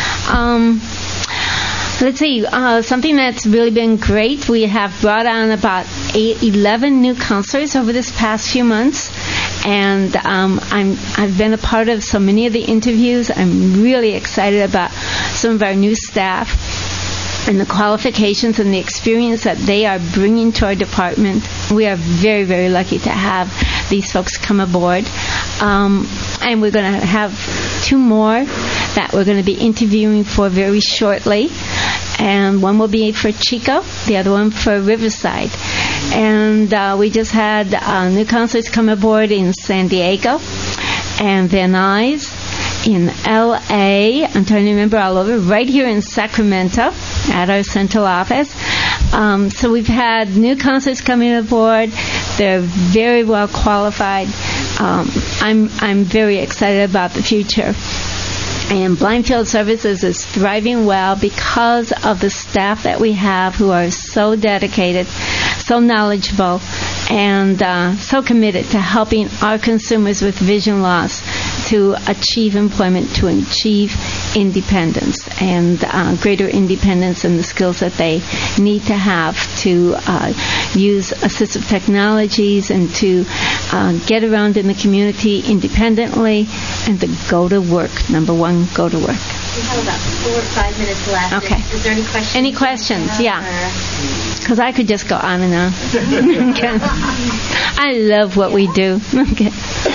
Let's see, something that's really been great. We have brought on about 11 new counselors over this past few months, and I've been a part of so many of the interviews. I'm really excited about some of our new staff and the qualifications and the experience that they are bringing to our department. We are very, very lucky to have these folks come aboard. And we're going to have 2 more that we're going to be interviewing for very shortly. And one will be for Chico, the other one for Riverside. And we just had new counselors come aboard in San Diego and Van Nuys, in L.A., I'm trying to remember all over, right here in Sacramento at our central office. So we've had new counselors coming aboard. They're very well qualified. I'm very excited about the future. And Blind Field Services is thriving well because of the staff that we have who are so dedicated, so knowledgeable, and so committed to helping our consumers with vision loss to achieve employment, to achieve independence, and greater independence in the skills that they need to have to use assistive technologies and to get around in the community independently and to go to work. Number one, go to work. We have about 4 or 5 minutes left. Okay. Is there any questions? Any questions? Yeah. Because I could just go on and on. Okay. I love what we do. Okay.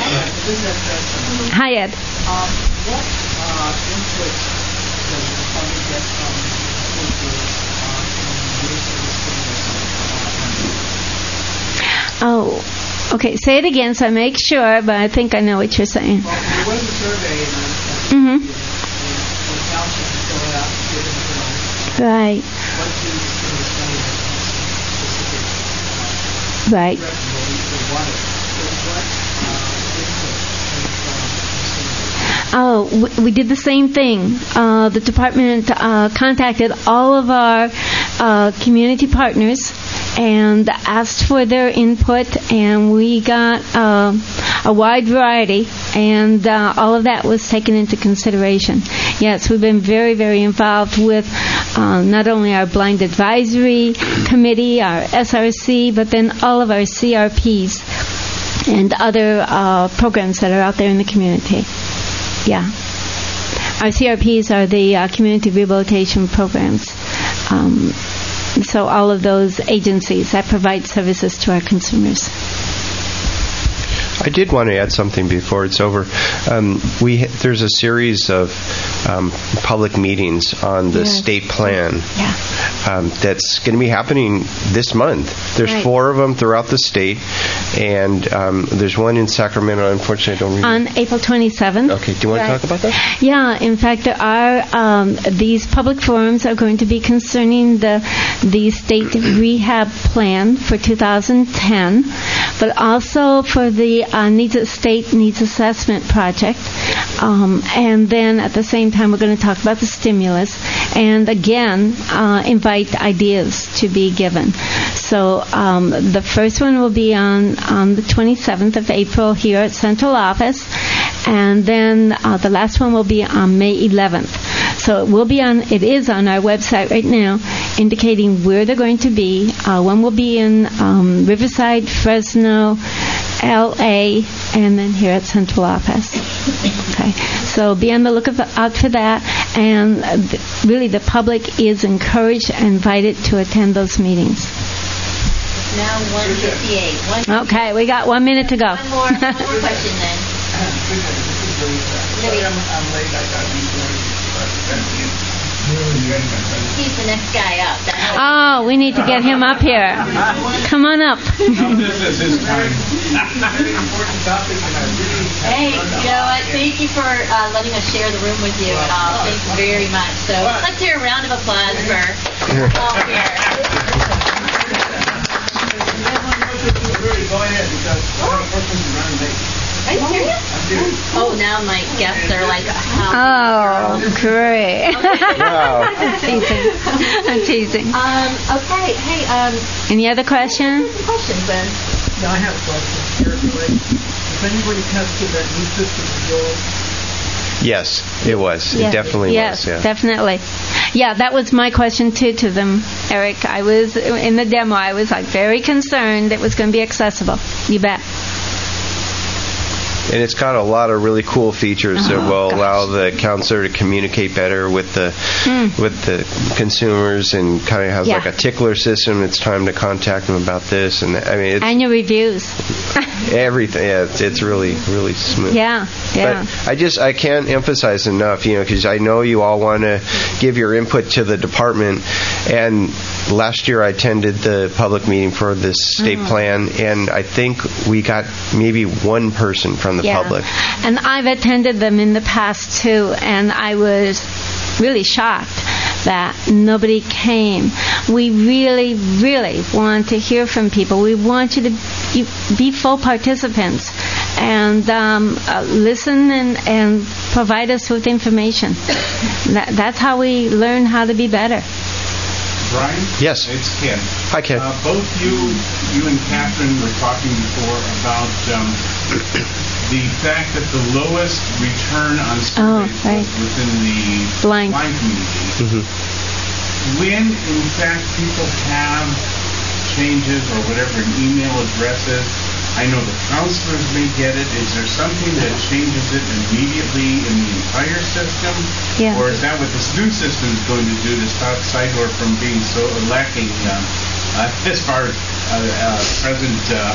Hi, Ed. What input does the department get from Oh, okay. Say it again so I make sure, but I think I know what you're saying. Well, there was a survey, Mm-hmm. the council to fill it out, give it Right. what do the study specific Right. recommendations they wanted. So what Oh, we did the same thing. The department contacted all of our community partners and asked for their input, and we got a wide variety, and all of that was taken into consideration. Yes, we've been very, very involved with not only our Blind Advisory Committee, our SRC, but then all of our CRPs and other programs that are out there in the community. Yeah. Our CRPs are the community rehabilitation programs. So all of those agencies that provide services to our consumers. I did want to add something before it's over. There's a series of public meetings on the state plan. That's going to be happening this month. There's 4 of them throughout the state, and there's one in Sacramento. Unfortunately, I don't remember. On April 27th. Okay, do you want to talk about that? Yeah, in fact, there are these public forums are going to be concerning the state rehab plan for 2010, but also for the state needs assessment project. And then at the same time, we're going to talk about the stimulus, and again, invite ideas to be given. So the first one will be on the 27th of April here at Central Office, and then the last one will be on May 11th. So it is on our website right now, indicating where they're going to be. One will be in Riverside, Fresno, L.A., and then here at Central Office. Okay, so be on the lookout for that, and really the public is encouraged and invited to attend those meetings. It's now 1:58. Okay, we got 1 minute to go. One more question then. I'm late. I got these He's the next guy up. Oh, we need to get him up here. Come on up. This is his time. very important topic, and I really Hey, you know what? Thank you for letting us share the room with you and all. Thank you very much. So let's hear a round of applause for Paul here. Go ahead, because one person's running late. Are you serious? I'm serious. Oh, now my guests are like, Oh, great. Wow. I'm teasing. Okay. Hey, Any other questions? some questions then. Now, I have a question. Has anybody tested that new system of yours? Yes, it was. It definitely yes, was. Yeah. Definitely. Yeah, that was my question too to them, Eric. I was in the demo. I was like very concerned it was going to be accessible. You bet. And it's got a lot of really cool features that will allow the counselor to communicate better with the consumers, and kind of has like a tickler system. It's time to contact them about this, and I mean, it's and your reviews. everything. Yeah, it's really smooth. Yeah. But I can't emphasize enough, because I know you all want to give your input to the department. And last year I attended the public meeting for this state plan, and I think we got maybe one person from the public. And I've attended them in the past too, and I was really shocked that nobody came. We really, really want to hear from people. We want you to be full participants and listen and provide us with information. That's how we learn how to be better. Brian? Yes. It's Ken. Hi, Ken. Both you and Catherine were talking before about the fact that the lowest return on surveys was within the blind community. When, in fact, people have changes or whatever in email addresses, I know the counselors may get it. Is there something that changes it immediately in the entire system? Yeah. Or is that what this new system is going to do to stop Sidor from being so lacking as far as present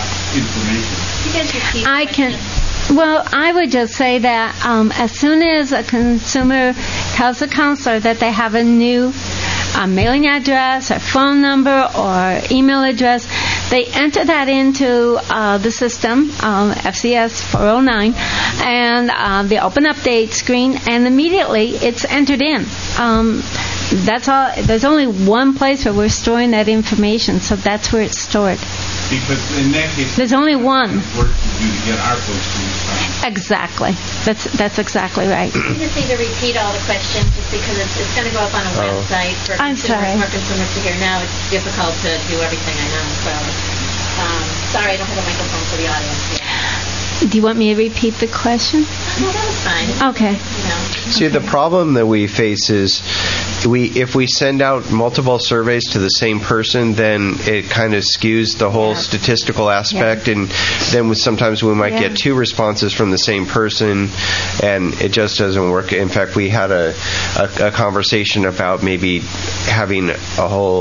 information? Well, I would just say that as soon as a consumer tells the counselor that they have a new mailing address or phone number or email address, they enter that into the system, FCS 409, and the open update screen, and immediately it's entered in. That's all. There's only one place where we're storing that information, so that's where it's stored. Because in that case, there's only one. Work to do to get our folks to respond. Exactly. That's exactly right. You just need to repeat all the questions, just because it's going to go up on a website for more consumers to hear. Now it's difficult to do everything, I know. So, sorry, I don't have a microphone for the audience here. Do you want me to repeat the question? No, that was fine. Okay. See, the problem that we face is if we send out multiple surveys to the same person, then it kind of skews the whole statistical aspect, and then sometimes we might get two responses from the same person, and it just doesn't work. In fact, we had a conversation about maybe having a whole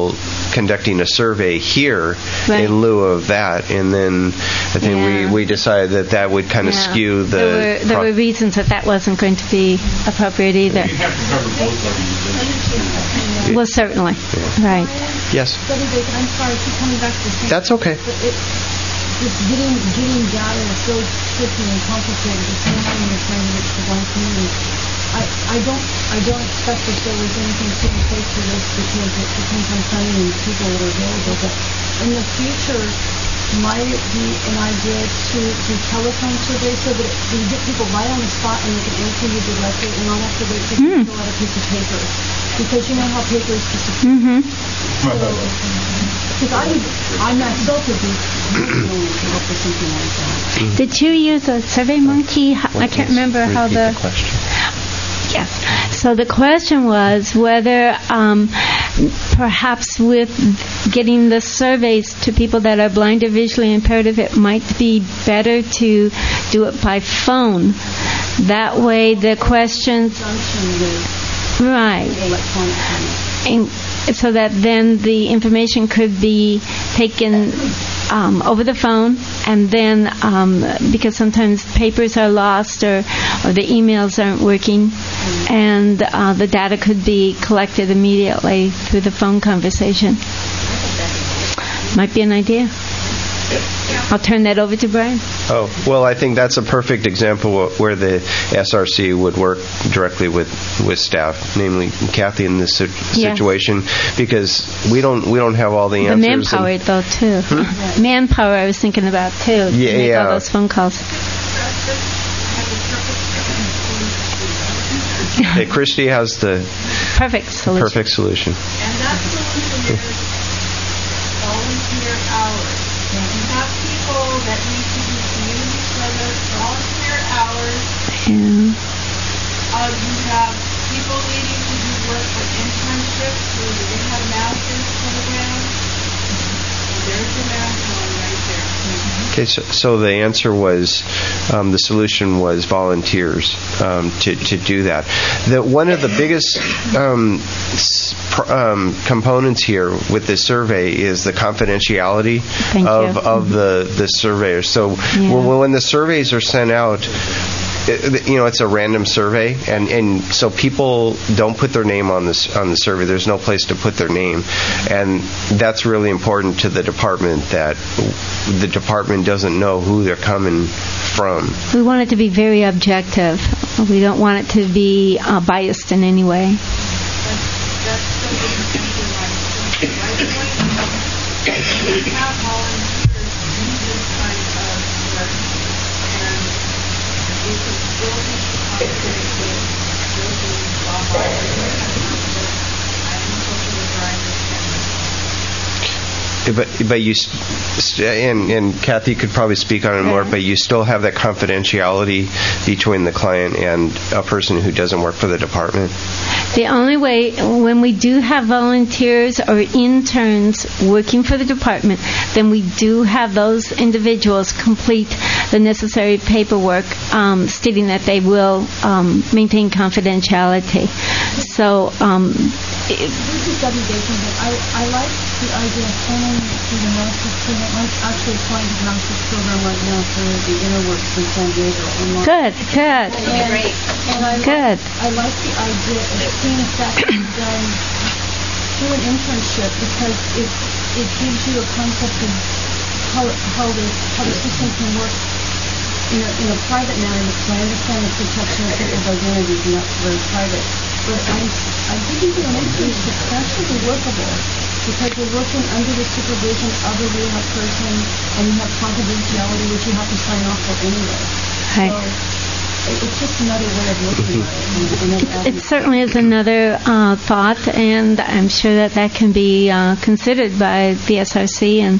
conducting a survey here in lieu of that, and then I think we decided that would kind of skew the... There were reasons that wasn't going to be appropriate either. You have to cover both parties. Well, certainly. Right. Yes. Brother David, I'm sorry, I keep coming back to the same. That's okay. It's getting data is so tricky and complicated. The same thing you're trying to reach the blind community. I don't expect that there was anything put in place for this because it depends on funding and people that are available. But in the future, might it be an idea to do telephone surveys so that you get people right on the spot and they can answer you directly and not have to wait to fill out a piece of paper? Because you know how paper is disappearing. Because I myself would be come up with something like that. Did you use a Survey Monkey? I can't remember how the question. Yes. So the question was whether perhaps with getting the surveys to people that are blind or visually impaired, it might be better to do it by phone. That way the questions... Right. And so that then the information could be taken over the phone, and then because sometimes papers are lost or the emails aren't working, and the data could be collected immediately through the phone conversation. Might be an idea. I'll turn that over to Brian. Oh, well, I think that's a perfect example where the SRC would work directly with staff, namely Kathy in this situation, because we don't have all the answers. The manpower, though, too. Manpower I was thinking about, too. To make all those phone calls. Okay, Christy has the perfect solution. And that solution is volunteer hours. You have people that need to do community service, volunteer hours. Yeah. You have people needing to do work for internships where they didn't have master's programs. There's your manpower right there. Okay, so the answer was, the solution was volunteers to do that. One of the biggest components here with this survey is the confidentiality of the surveyors. So when the surveys are sent out, it's a random survey, and so people don't put their name on the survey. There's no place to put their name, and that's really important to the department, that the department doesn't know who they're coming from. We want it to be very objective. We don't want it to be biased in any way. But you, and Kathy could probably speak on it more, but you still have that confidentiality between the client and a person who doesn't work for the department. The only way, when we do have volunteers or interns working for the department, then we do have those individuals complete the necessary paperwork stating that they will maintain confidentiality. So this is Debbie Bacon, but I like the idea of planning through the master's program. I'm actually applying to the master's program right now for the InterWorks in San Diego. Good. I like the idea of seeing if that can be done through an internship, because it gives you a concept of how the system can work in a private manner, because I understand the protection of people's identities, and that's very private. But I think in an internship, it's actually workable, because you're working under the supervision of a rehab person, and you have confidentiality, which you have to sign off for anyway. Right. So it's just another way of looking at it. It certainly is another thought, and I'm sure that can be considered by the SRC. And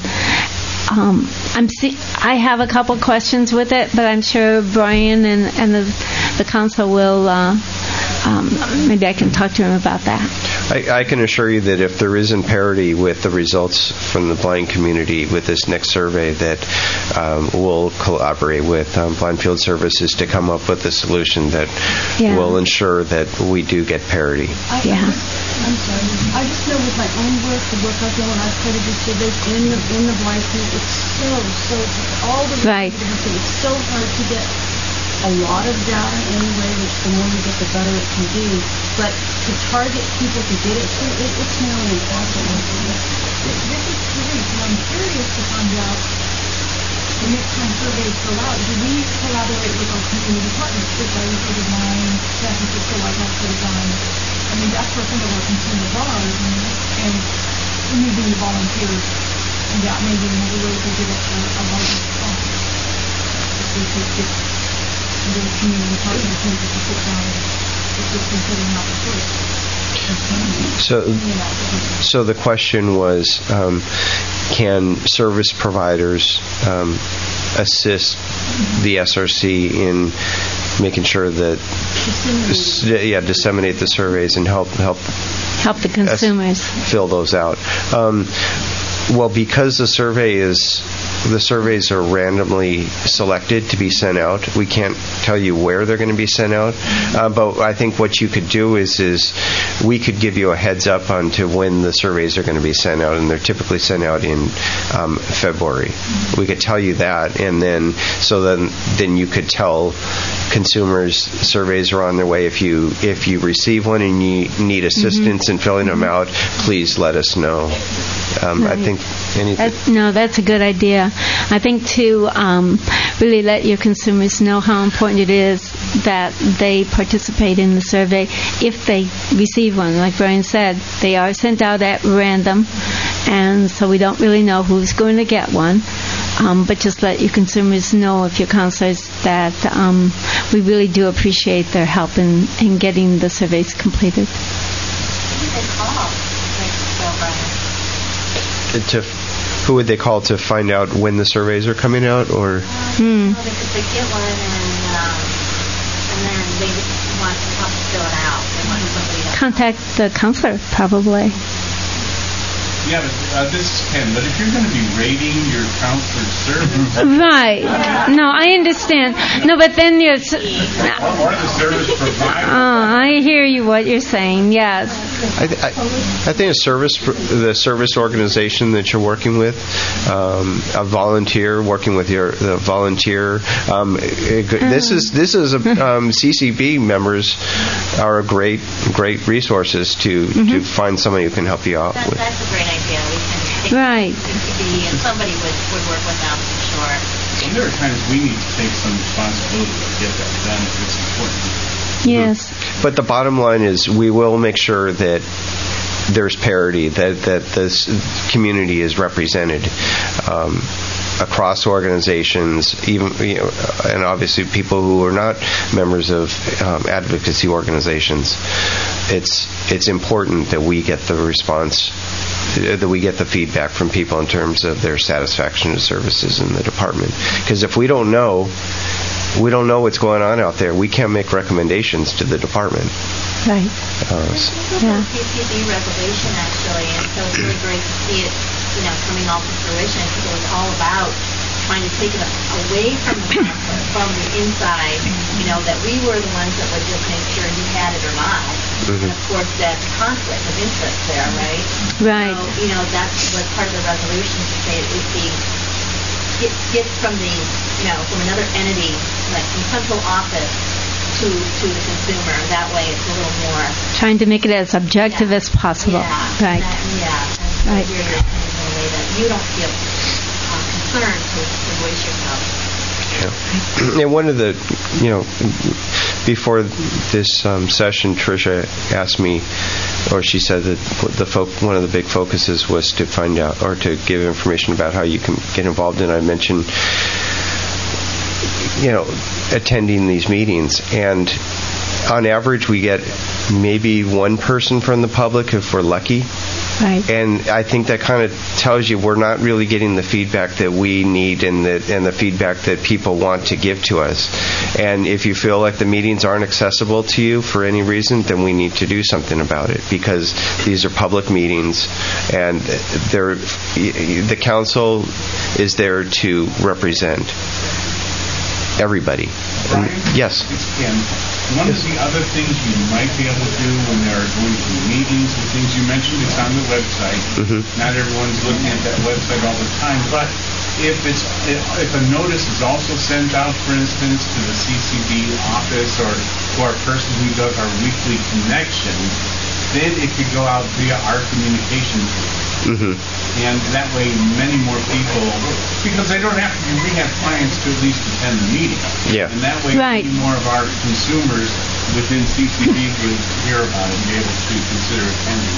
I have a couple questions with it, but I'm sure Brian and the council will. Maybe I can talk to him about that. I can assure you that if there isn't parity with the results from the blind community with this next survey, that we'll collaborate with Blind Field Services to come up with a solution that will ensure that we do get parity. I'm sorry. I just know with my own work, the work I've done when I've tried to do surveys in the blind community, it's so all the right. It's so hard to get a lot of data anyway, which the more you get, the better it can be. But to target people to get it to, it's nearly impossible. This is great, and I'm curious to find out the next time surveys go out, do we collaborate with our community partners, just like City Design, San Francisco White House City Design? I mean, that's where some of our consumers are, and we need to be volunteers, and that may be another way to get a larger response. If we could get the community partners maybe to sit down and assist in putting out the survey. So the question was, can service providers assist the SRC in making sure that disseminate the surveys and help the consumers fill those out? Well, because the surveys are randomly selected to be sent out, we can't tell you where they're going to be sent out. But I think what you could do is we could give you a heads up onto when the surveys are going to be sent out, and they're typically sent out in February. We could tell you that, and then you could tell consumers surveys are on their way. If you receive one and you need assistance in filling them out, please let us know. I think anything. That's a good idea. I think to really let your consumers know how important it is that they participate in the survey if they receive one. Like Brian said, they are sent out at random, and so we don't really know who's going to get one. But just let your consumers know, if your counselors, that we really do appreciate their help in getting the surveys completed. Who do they call? Who would they call to find out when the surveys are coming out, or? Well, because they get one and then they want to help fill it out. They want somebody to contact the counselor, probably. Yeah, but this is Ken. But if you're going to be rating your counselor's service, right? No, I understand. No, but then you're. Or the service provider. I hear you. What you're saying? Yes. I think the service organization that you're working with, a volunteer working with the volunteer. This is CCB members are great resources to find somebody who can help you out with. That's a great idea. We can take right. CCB, and somebody would work with them for sure. And there are times we need to take some responsibility to get that done if it's important. Yes. But the bottom line is we will make sure that there's parity, that this community is represented across organizations, even and obviously people who are not members of advocacy organizations. It's important that we get the response, that we get the feedback from people in terms of their satisfaction of services in the department. Because if we don't know what's going on out there, we can't make recommendations to the department. Right. CCB resolution, actually, and so it's really great to see it, coming all to fruition, because it was all about trying to take it away from the counselor, from the inside, that we were the ones that would just make sure you had it or not. And of course, that's conflict of interest there, right? Right. So, that was part of the resolution to say it would be get from the, from another entity, like from central office to the consumer. That way it's a little more... Trying to make it as objective as possible. Yeah. Right. Right. So you're in a way that you don't feel concerned to voice yourself. Yeah. And one of the, before this session, Tricia asked me, or she said that one of the big focuses was to find out or to give information about how you can get involved. And I mentioned, attending these meetings. And on average, we get maybe one person from the public if we're lucky. Right. And I think that kind of tells you we're not really getting the feedback that we need and the feedback that people want to give to us. And if you feel like the meetings aren't accessible to you for any reason, then we need to do something about it, because these are public meetings, and the council is there to represent everybody. Brian, yes. It's Ken. One of the other things you might be able to do when they're going to meetings and things you mentioned, it's on the website. Not everyone's looking at that website all the time, but if a notice is also sent out, for instance, to the CCB office or to our person who does our weekly connection, then it could go out via our communications group. And that way many more people, because they don't have to be rehab clients to at least attend the meeting. And that way many more of our consumers within CCB would hear about it and be able to consider attending.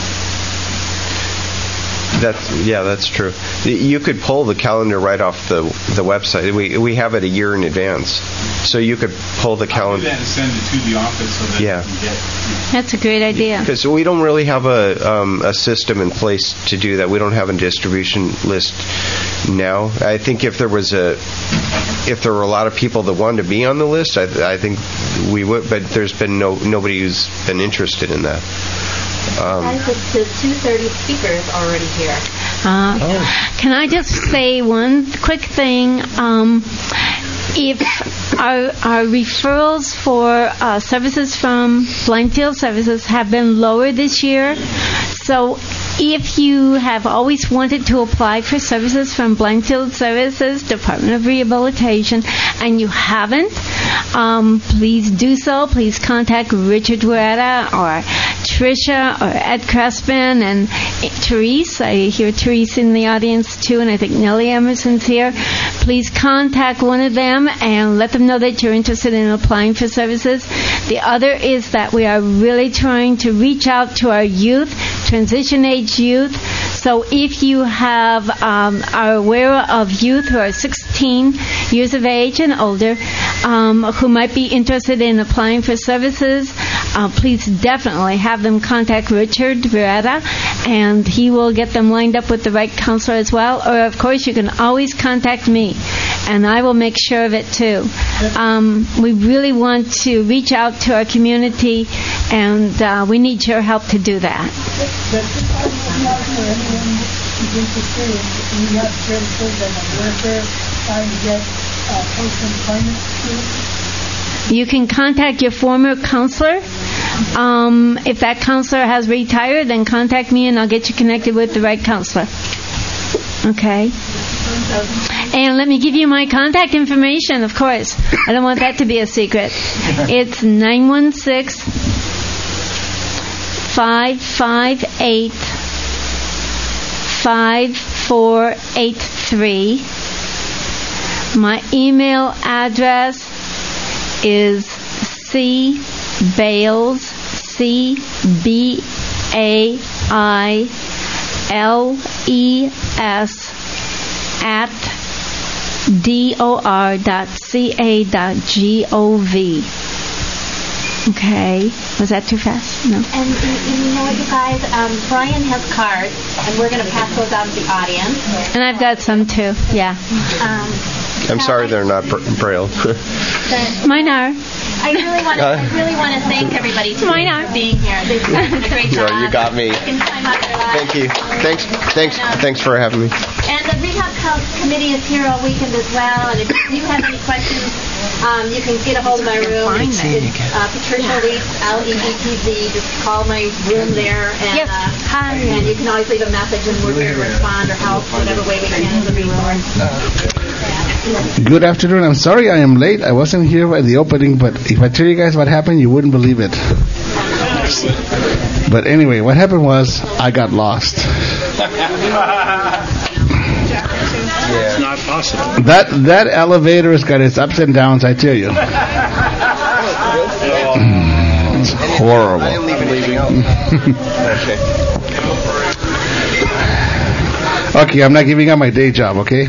That's true. You could pull the calendar right off the website. We have it a year in advance, so you could pull the calendar. I'll do that and send it to the office so that you can get. That's a great idea. Because we don't really have a system in place to do that. We don't have a distribution list now. I think if there were a lot of people that wanted to be on the list, I think we would. But there's been nobody who's been interested in that. The 2:30 speakers already here. Can I just say one quick thing? If our referrals for services from Blind Field Services have been lower this year, so if you have always wanted to apply for services from Blind Field Services, Department of Rehabilitation, and you haven't, please do so. Please contact Richard Guerra or Tricia or Ed Crespin and Therese. I hear Therese in the audience too, and I think Nellie Emerson's here. Please contact one of them and let them know that you're interested in applying for services. The other is that we are really trying to reach out to our youth, transition age youth. So if you are aware of youth who are 16 years of age and older who might be interested in applying for services, please definitely have them contact Richard Beretta, and he will get them lined up with the right counselor as well. Or, of course, you can always contact me, and I will make sure of it too. We really want to reach out to our community, and we need your help to do that. You can contact your former counselor. If that counselor has retired, then contact me and I'll get you connected with the right counselor. Okay? And let me give you my contact information, of course. I don't want that to be a secret. It's 916-558-5483. My email address is cbailes, CBAILES @dor.ca.gov. Okay. Was that too fast? No. And you know what, you guys? Brian has cards, and we're going to pass those out to the audience. And I've got some too. Yeah. I'm sorry they're not Braille. Mine are. I really want to thank everybody for being here. They've done a great job. You got me. Thank you. Thanks for having me. And the Rehab Committee is here all weekend as well. And if you have any questions, you can get a hold of my room. It's Patricia Leeds, LEETZ. Just call my room there. And, Hi. And you can always leave a message, and we're here to respond or help whatever way we can as a resource. Good afternoon. I'm sorry I am late. I wasn't here at the opening, but if I tell you guys what happened, you wouldn't believe it. But anyway, what happened was I got lost. It's not possible. That elevator has got its ups and downs, I tell you. It's horrible. I am leaving. Okay, I'm not giving up my day job, okay?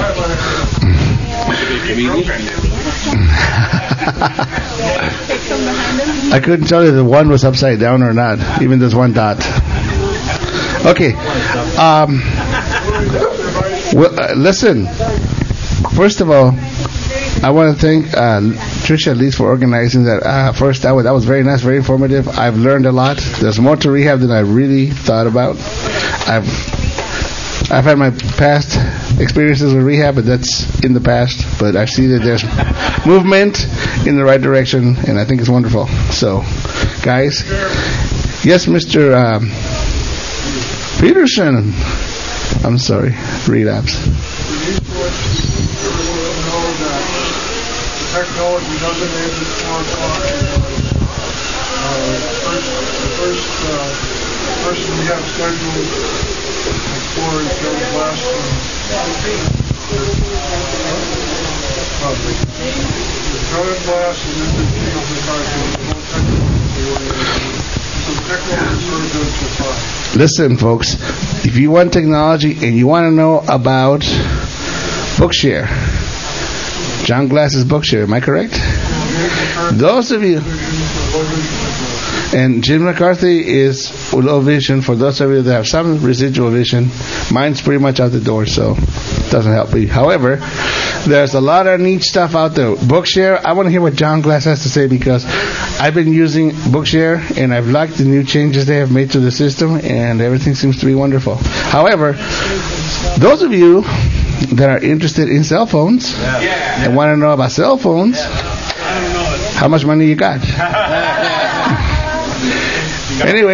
I couldn't tell you if the one was upside down or not, even there's one dot. Okay. Listen. First of all, I want to thank Tricia at least for organizing that. First, that was very nice, very informative. I've learned a lot. There's more to rehab than I really thought about. I've had my past experiences with rehab, but that's in the past. But I see that there's movement in the right direction, and I think it's wonderful. So, guys, yes, Mr. Peterson. I'm sorry, relapse. Technology doesn't end at 4 o'clock. The first person we have scheduled for is Joe Glass. Joe Glass and then the Field of Listen, folks, if you want technology and you want to know about Bookshare, John Glass's Bookshare, am I correct? Those of you, and Jim McCarthy is low vision. For those of you that have some residual vision, mine's pretty much out the door, so it doesn't help me. However, there's a lot of neat stuff out there. Bookshare, I want to hear what John Glass has to say, because I've been using Bookshare and I've liked the new changes they have made to the system, and everything seems to be wonderful. However, those of you that are interested in cell phones and want to know about cell phones, how much money you got? Anyway,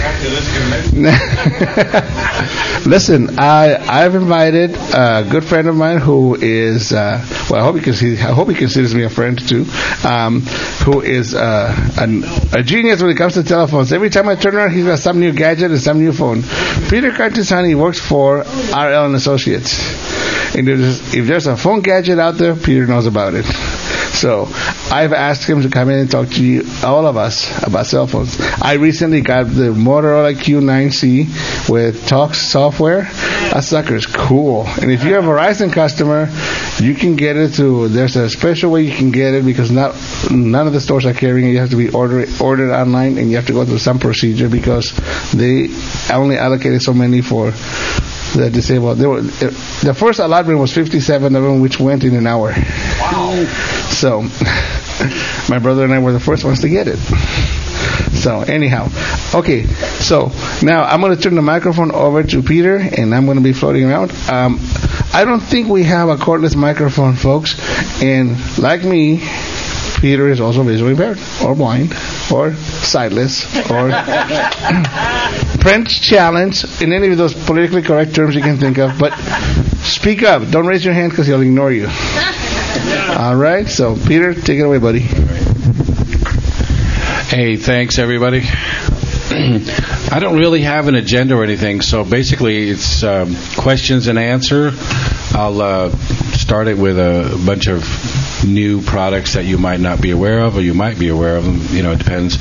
listen, I've invited a good friend of mine who is, I hope he considers me a friend too, who is a genius when it comes to telephones. Every time I turn around, he's got some new gadget and some new phone. Peter Cartisani works for RL and Associates. And if there's a phone gadget out there, Peter knows about it. So I've asked him to come in and talk to you, all of us, about cell phones. I recently got the Motorola Q9C with Talk software. That sucker's cool. And if you're a Verizon customer, you can get it there's a special way you can get it, because none of the stores are carrying it. You have to be ordered online, and you have to go through some procedure because they only allocated so many for the disabled. The first allotment was 57 of them, which went in an hour. Wow. So my brother and I were the first ones to get it. So anyhow, okay, so now I'm going to turn the microphone over to Peter, and I'm going to be floating around. I don't think we have a cordless microphone, folks, and like me, Peter is also visually impaired, or blind, or sightless, or French challenge, in any of those politically correct terms you can think of. But speak up. Don't raise your hand, because he'll ignore you. All right? So, Peter, take it away, buddy. Hey, thanks, everybody. I don't really have an agenda or anything, so basically it's questions and answer. I'll start it with a bunch of new products that you might not be aware of, or you might be aware of them. It depends.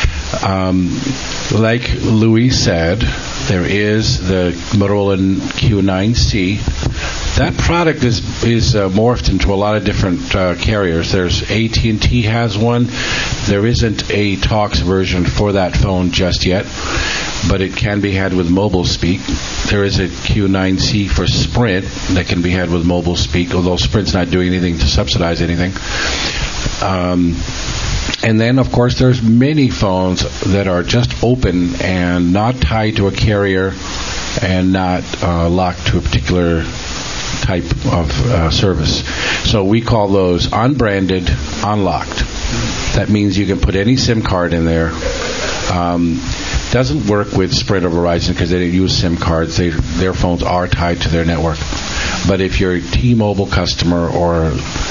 Like Luis said, there is the Motorola Q9C. That product is morphed into a lot of different carriers. There's AT&T has one. There isn't a Talks version for that phone just yet, but it can be had with mobile speak. There is a Q9C for Sprint that can be had with mobile speak, although Sprint's not doing anything to subsidize anything. And then, of course, there's many phones that are just open and not tied to a carrier and not locked to a particular type of service. So we call those unbranded, unlocked. That means you can put any SIM card in there. Doesn't work with Sprint or Verizon because they don't use SIM cards. Their phones are tied to their network. But if you're a T-Mobile customer or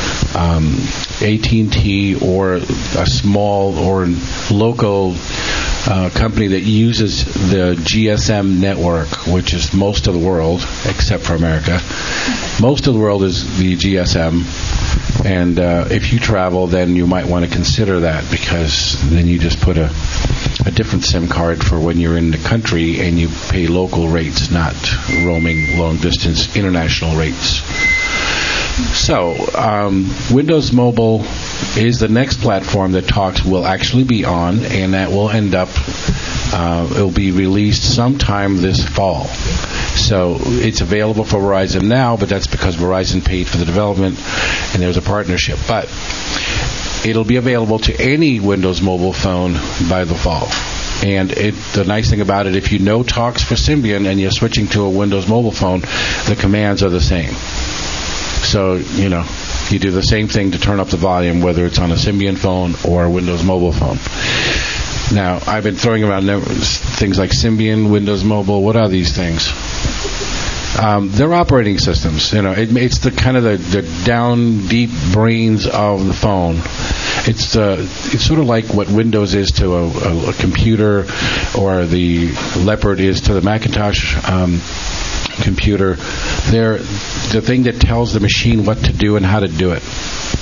AT&T or a small or local company that uses the GSM network, which is most of the world except for America, most of the world is the GSM. And if you travel, then you might want to consider that, because then you just put a different SIM card for when you're in the country and you pay local rates, not roaming long-distance international rates. So, Windows Mobile is the next platform that Talks will actually be on, and that will end up, it'll be released sometime this fall. So it's available for Verizon now, but that's because Verizon paid for the development and there's a partnership. But it'll be available to any Windows Mobile phone by the fall. And the nice thing about it, if you know talks for Symbian and you're switching to a Windows mobile phone, the commands are the same. So, you do the same thing to turn up the volume, whether it's on a Symbian phone or a Windows mobile phone. Now, I've been throwing around things like Symbian, Windows Mobile. What are these things? They're operating systems. It's the kind of the down deep brains of the phone. It's sort of like what Windows is to a computer, or the Leopard is to the Macintosh computer. They're the thing that tells the machine what to do and how to do it.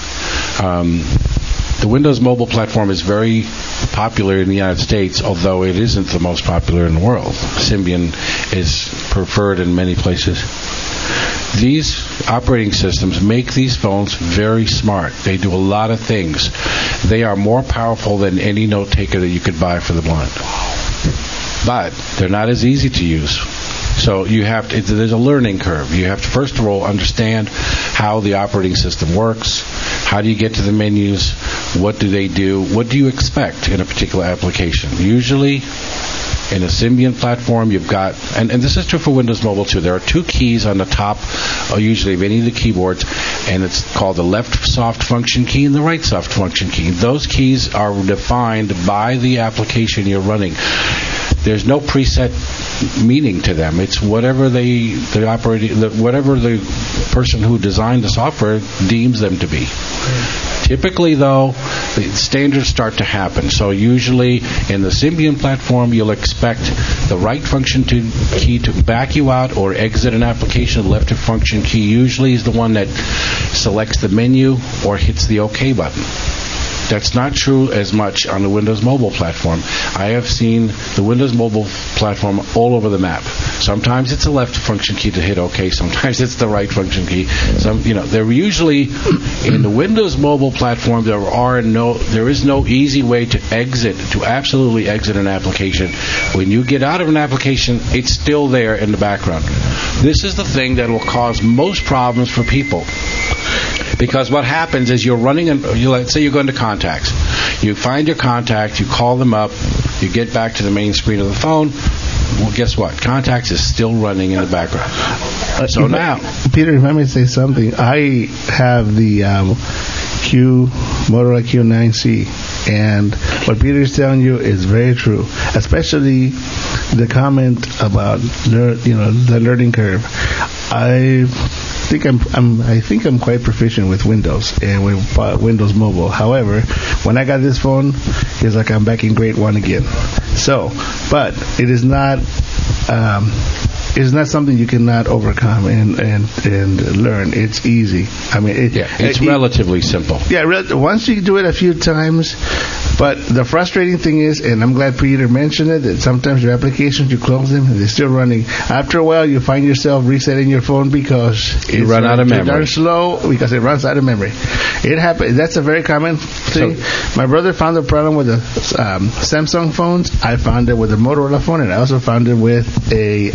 The Windows mobile platform is very popular in the United States, although it isn't the most popular in the world. Symbian is preferred in many places. These operating systems make these phones very smart. They do a lot of things. They are more powerful than any note taker that you could buy for the blind. But they're not as easy to use. So there's a learning curve. You have to, first of all, understand how the operating system works. How do you get to the menus? What do they do? What do you expect in a particular application? Usually, in a Symbian platform, you've got, and this is true for Windows Mobile too, there are two keys on the top, usually of any of the keyboards, and it's called the left soft function key and the right soft function key. Those keys are defined by the application you're running. There's no preset meaning to them. It's whatever whatever the person who designed the software deems them to be. Typically, though, the standards start to happen. So usually in the Symbian platform, you'll expect the right function key to back you out or exit an application. The left function key usually is the one that selects the menu or hits the OK button. That's not true as much on the Windows Mobile platform. I have seen the Windows Mobile platform all over the map. Sometimes it's the left function key to hit OK. Sometimes it's the right function key. They're usually in the Windows Mobile platform. There is no easy way to absolutely exit an application. When you get out of an application, it's still there in the background. This is the thing that will cause most problems for people. Because what happens is you're running, let's say you're going to contacts. You find your contact, you call them up, you get back to the main screen of the phone. Well, guess what? Contacts is still running in the background. So now, Peter, if I may say something, I have the Motorola Q9C, and what Peter is telling you is very true. Especially the comment about the learning curve. I think I'm quite proficient with Windows and with Windows Mobile. However, when I got this phone, it's like I'm back in grade 1 again. So, but it is not something you cannot overcome and learn. It's easy. I mean, it's relatively simple. Yeah, once you do it a few times. But the frustrating thing is, and I'm glad Peter mentioned it, that sometimes your applications, you close them and they're still running. After a while, you find yourself resetting your phone because you run out of memory. Darn slow because it runs out of memory. It happens. That's a very common thing. My brother found the problem with the Samsung phones. I found it with the Motorola phone, and I also found it with a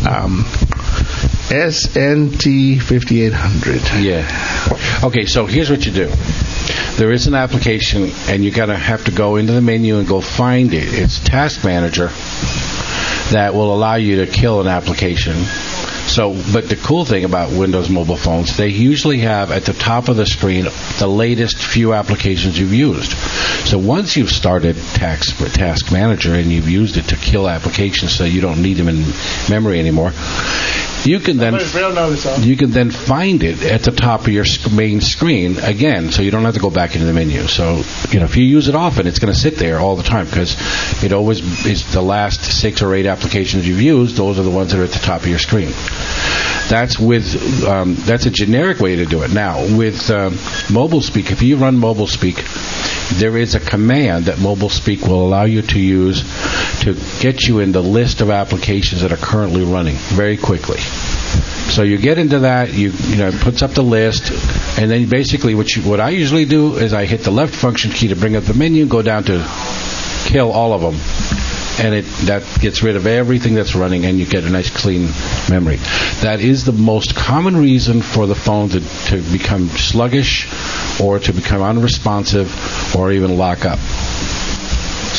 SNT5800. Yeah. Okay, so here's what you do. There is an application, and you're going to have to go into the menu and go find it. It's Task Manager that will allow you to kill an application. But the cool thing about Windows mobile phones, they usually have at the top of the screen the latest few applications you've used. So once you've started Task Manager and you've used it to kill applications so you don't need them in memory anymore, you can then find it at the top of your main screen again, so you don't have to go back into the menu. So, if you use it often, it's going to sit there all the time because it always is the last 6 or 8 applications you've used. Those are the ones that are at the top of your screen. That's a generic way to do it. Now, with MobileSpeak, if you run MobileSpeak, there is a command that MobileSpeak will allow you to use to get you in the list of applications that are currently running very quickly. So you get into that, it puts up the list, and then basically what I usually do is I hit the left function key to bring up the menu, go down to kill all of them, and that gets rid of everything that's running, and you get a nice clean memory. That is the most common reason for the phone to become sluggish or to become unresponsive or even lock up.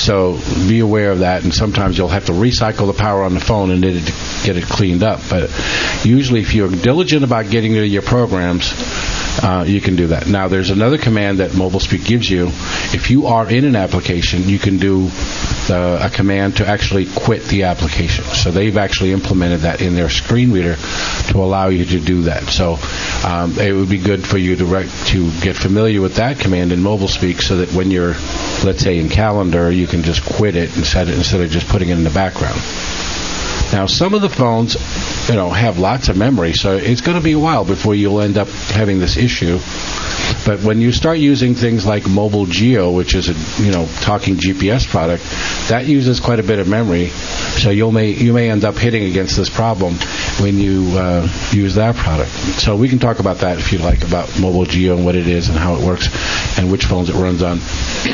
So be aware of that, and sometimes you'll have to recycle the power on the phone and get it cleaned up. But usually if you're diligent about getting rid of your programs, you can do that. Now, there's another command that MobileSpeak gives you. If you are in an application, you can do a command to actually quit the application. So they've actually implemented that in their screen reader to allow you to do that. So it would be good for you to get familiar with that command in MobileSpeak, so that when you're, let's say, in Calendar, you can just quit it instead of just putting it in the background. Now, some of the phones, have lots of memory, so it's going to be a while before you'll end up having this issue. But when you start using things like Mobile Geo, which is a talking GPS product, that uses quite a bit of memory. So you may end up hitting against this problem when you use that product. So we can talk about that if you like, about Mobile Geo and what it is and how it works and which phones it runs on.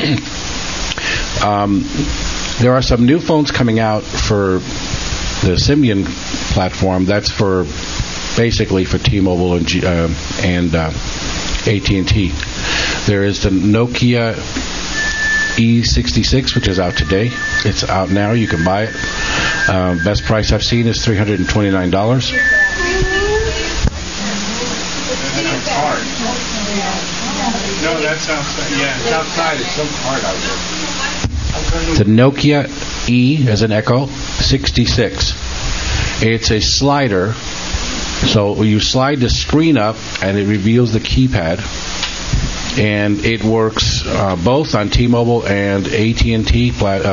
There are some new phones coming out for the Symbian platform. That's basically for T-Mobile and AT&T. There is the Nokia E66, which is out today. It's out now. You can buy it. Best price I've seen is $329. No, that's outside. Yeah, it's outside. It's some part out there. The Nokia E as an Echo 66. It's a slider. So you slide the screen up, and it reveals the keypad. And it works both on T-Mobile and AT&T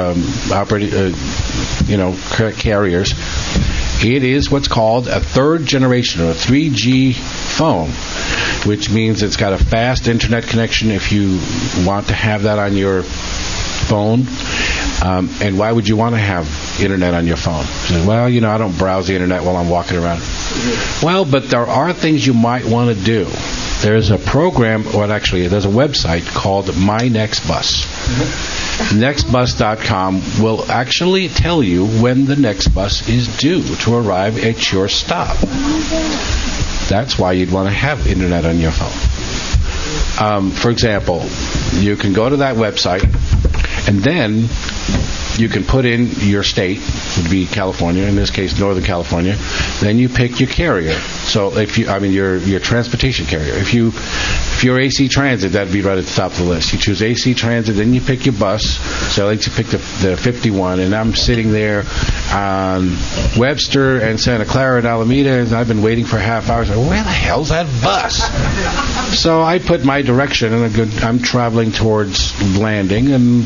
carriers. It is what's called a third generation, or a 3G phone, which means it's got a fast internet connection if you want to have that on your phone. And why would you want to have internet on your phone? Well, I don't browse the internet while I'm walking around. Well, but there are things you might want to do. There's a program, there's a website called MyNextBus. Nextbus.com will actually tell you when the next bus is due to arrive at your stop. That's why you'd want to have internet on your phone. For example, you can go to that website, and then you can put in your state, would be California, in this case Northern California. Then you pick your carrier. So your transportation carrier. If you're AC Transit, that'd be right at the top of the list. You choose AC Transit, then you pick your bus. So I like to pick the 51, and I'm sitting there on Webster and Santa Clara and Alameda, and I've been waiting for a half hour. So where the hell's that bus? So I put my direction, and I'm traveling towards landing, and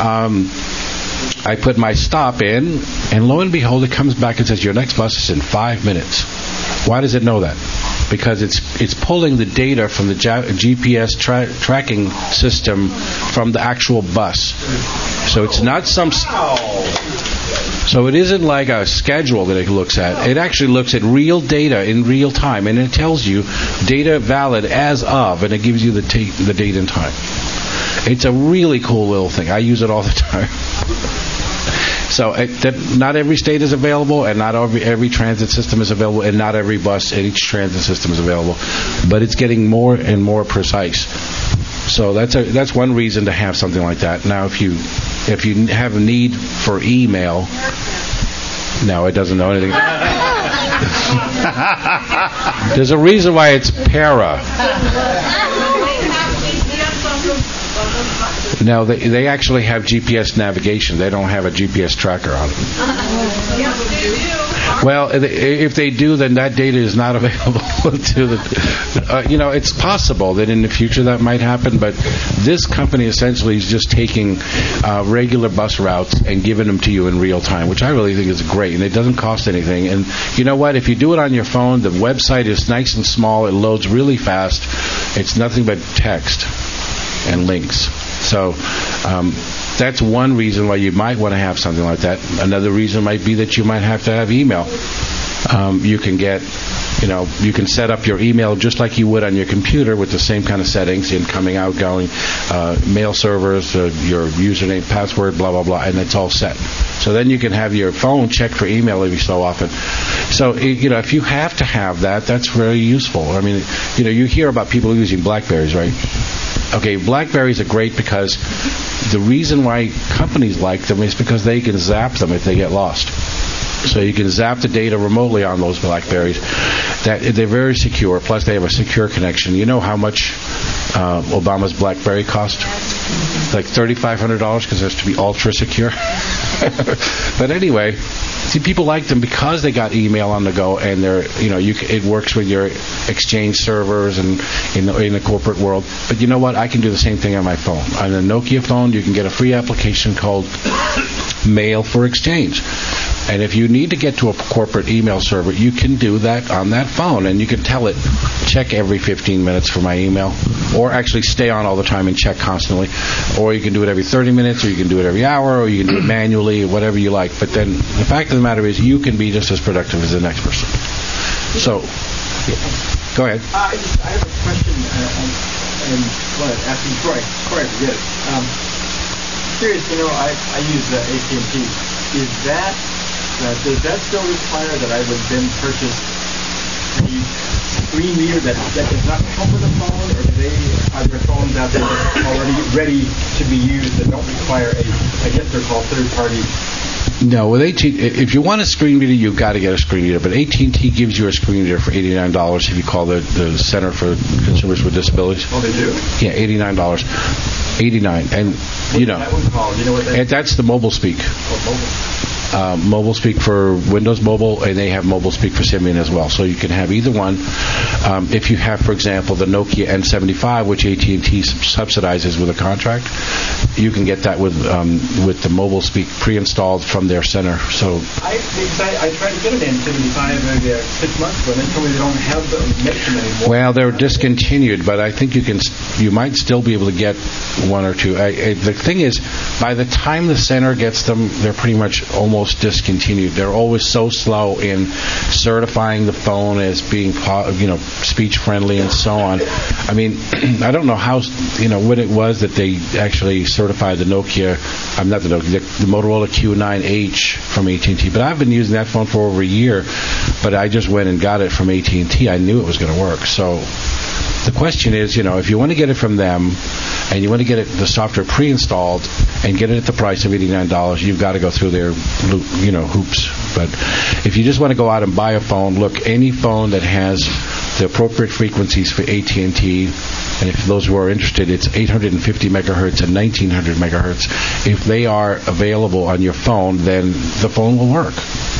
I put my stop in, and lo and behold, it comes back and says, your next bus is in 5 minutes. Why does it know that? Because it's pulling the data from the GPS tracking system from the actual bus. So it's not So it isn't like a schedule that it looks at. It actually looks at real data in real time, and it tells you data valid as of, and it gives you the date and time. It's a really cool little thing. I use it all the time. So not every state is available, and not every transit system is available, and not every bus in each transit system is available. But it's getting more and more precise. So that's one reason to have something like that. Now, if you have a need for email, no, it doesn't know anything. There's a reason why it's para. No, they actually have GPS navigation. They don't have a GPS tracker on it. Well, if they do, then that data is not available to the... it's possible that in the future that might happen, but this company essentially is just taking regular bus routes and giving them to you in real time, which I really think is great, and it doesn't cost anything. And you know what? If you do it on your phone, the website is nice and small. It loads really fast. It's nothing but text and links. So that's one reason why you might want to have something like that. Another reason might be that you might have to have email. You can set up your email just like you would on your computer with the same kind of settings, incoming, outgoing, mail servers, your username, password, blah, blah, blah, and it's all set. So then you can have your phone check for email every so often. So, if you have to have that, that's very useful. I mean, you hear about people using BlackBerries, right? Okay, BlackBerries are great because the reason why companies like them is because they can zap them if they get lost. So you can zap the data remotely on those BlackBerries. That they're very secure. Plus, they have a secure connection. You know how much Obama's BlackBerry cost? Like $3,500 because it has to be ultra secure. But anyway, see, people like them because they got email on the go, and they're it works with your Exchange servers and in the corporate world. But you know what? I can do the same thing on my phone. On a Nokia phone, you can get a free application called Mail for Exchange. And if you need to get to a corporate email server, you can do that on that phone, and you can tell it, check every 15 minutes for my email, or actually stay on all the time and check constantly, or you can do it every 30 minutes, or you can do it every hour, or you can do it manually, or whatever you like. But then the fact of the matter is you can be just as productive as the next person. So, go ahead. I have a question, and well, asking before I forget it. Curious, I use AT&T. Does that still require that I would then purchase a screen reader that does not come with a phone, or are there phones out there that are already ready to be used that don't require I guess they're called third-party? No, with AT&T, if you want a screen reader, you've got to get a screen reader. But AT&T gives you a screen reader for $89 if you call the Center for Consumers with Disabilities. Oh, they do? Yeah, $89. $89, and that one called? You know what and that's the Mobile Speak. Oh, mobile. Mobile Speak for Windows Mobile, and they have Mobile Speak for Symbian as well. So you can have either one. If you have, for example, the Nokia N75, which AT&T subsidizes with a contract, you can get that with the Mobile Speak pre-installed from their center. So I tried to get an N75 maybe 6 months ago, and they told me they don't have them anymore. Well, they're discontinued, but I think you might still be able to get one or two. The thing is, by the time the center gets them, they're pretty much almost discontinued. They're always so slow in certifying the phone as being, speech friendly and so on. I mean, I don't know how, what it was that they actually certified the Nokia, not the Nokia, the Motorola Q9H from AT&T. But I've been using that phone for over a year. But I just went and got it from AT&T. I knew it was going to work. So the question is, if you want to get it from them and you want to get the software pre-installed and get it at the price of $89, you've got to go through their hoops. But if you just want to go out and buy a phone, look, any phone that has the appropriate frequencies for AT&T, and if those who are interested, it's 850 megahertz and 1900 megahertz. If they are available on your phone, then the phone will work.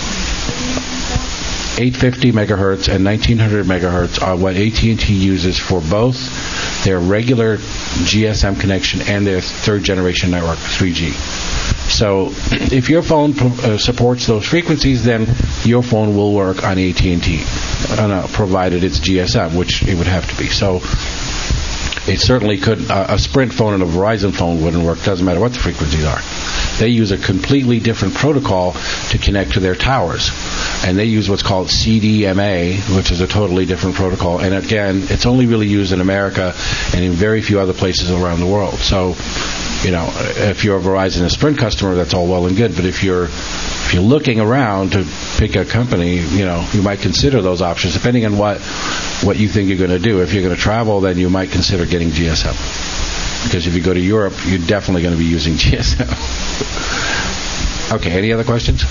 850 megahertz and 1900 megahertz are what AT&T uses for both their regular GSM connection and their third generation network, 3G. So if your phone supports those frequencies, then your phone will work on AT&T, provided it's GSM, which it would have to be. So it certainly could. A Sprint phone and a Verizon phone wouldn't work. Doesn't matter what the frequencies are. They use a completely different protocol to connect to their towers. And they use what's called CDMA, which is a totally different protocol. And again, it's only really used in America and in very few other places around the world. So, if you're a Verizon and Sprint customer, that's all well and good. But if you're looking around to pick a company, you might consider those options, depending on what you think you're going to do. If you're going to travel, then you might consider getting GSM. Because if you go to Europe, you're definitely going to be using GSM. Okay, any other questions?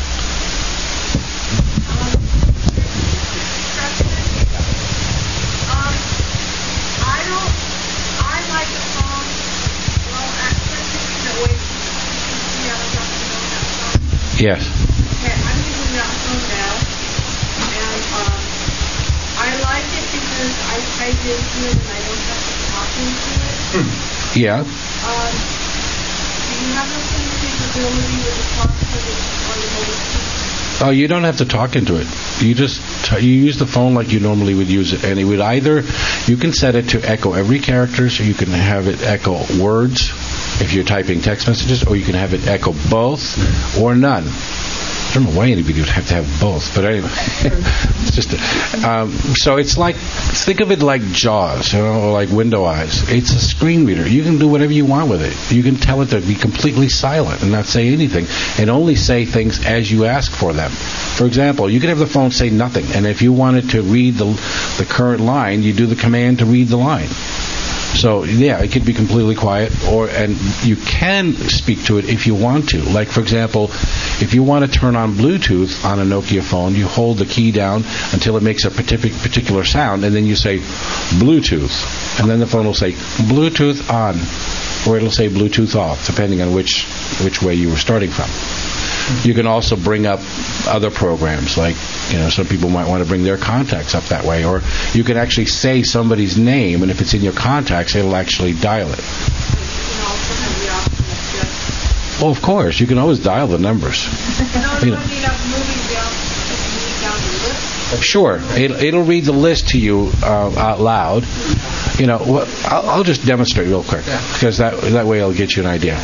Yes. Okay, I'm using that phone now, and I like it because I type into it and I don't have to talk into it. Yeah. Do you have the same capability with the talk on the mobile speaker? Oh, you don't have to talk into it. You just you use the phone like you normally would use it, and it would you can set it to echo every character, so you can have it echo words if you're typing text messages, or you can have it echo both or none. I don't know why anybody would have to have both, but anyway, it's just so it's like, think of it like JAWS, or like Window Eyes. It's a screen reader. You can do whatever you want with it. You can tell it to be completely silent and not say anything, and only say things as you ask for them. For example, you could have the phone say nothing, and if you wanted to read the current line, you do the command to read the line. So yeah, it could be completely quiet, and you can speak to it if you want to. Like for example, if you want to turn on Bluetooth on a Nokia phone, you hold the key down until it makes a particular sound, and then you say Bluetooth, and then the phone will say Bluetooth on, or it'll say Bluetooth off, depending on which way you were starting from. You can also bring up other programs, like, some people might want to bring their contacts up that way, or you can actually say somebody's name, and if it's in your contacts, it'll actually dial it. Oh, of course, you can always dial the numbers. Sure, it'll read the list to you out loud. I'll just demonstrate real quick, because that way I'll get you an idea.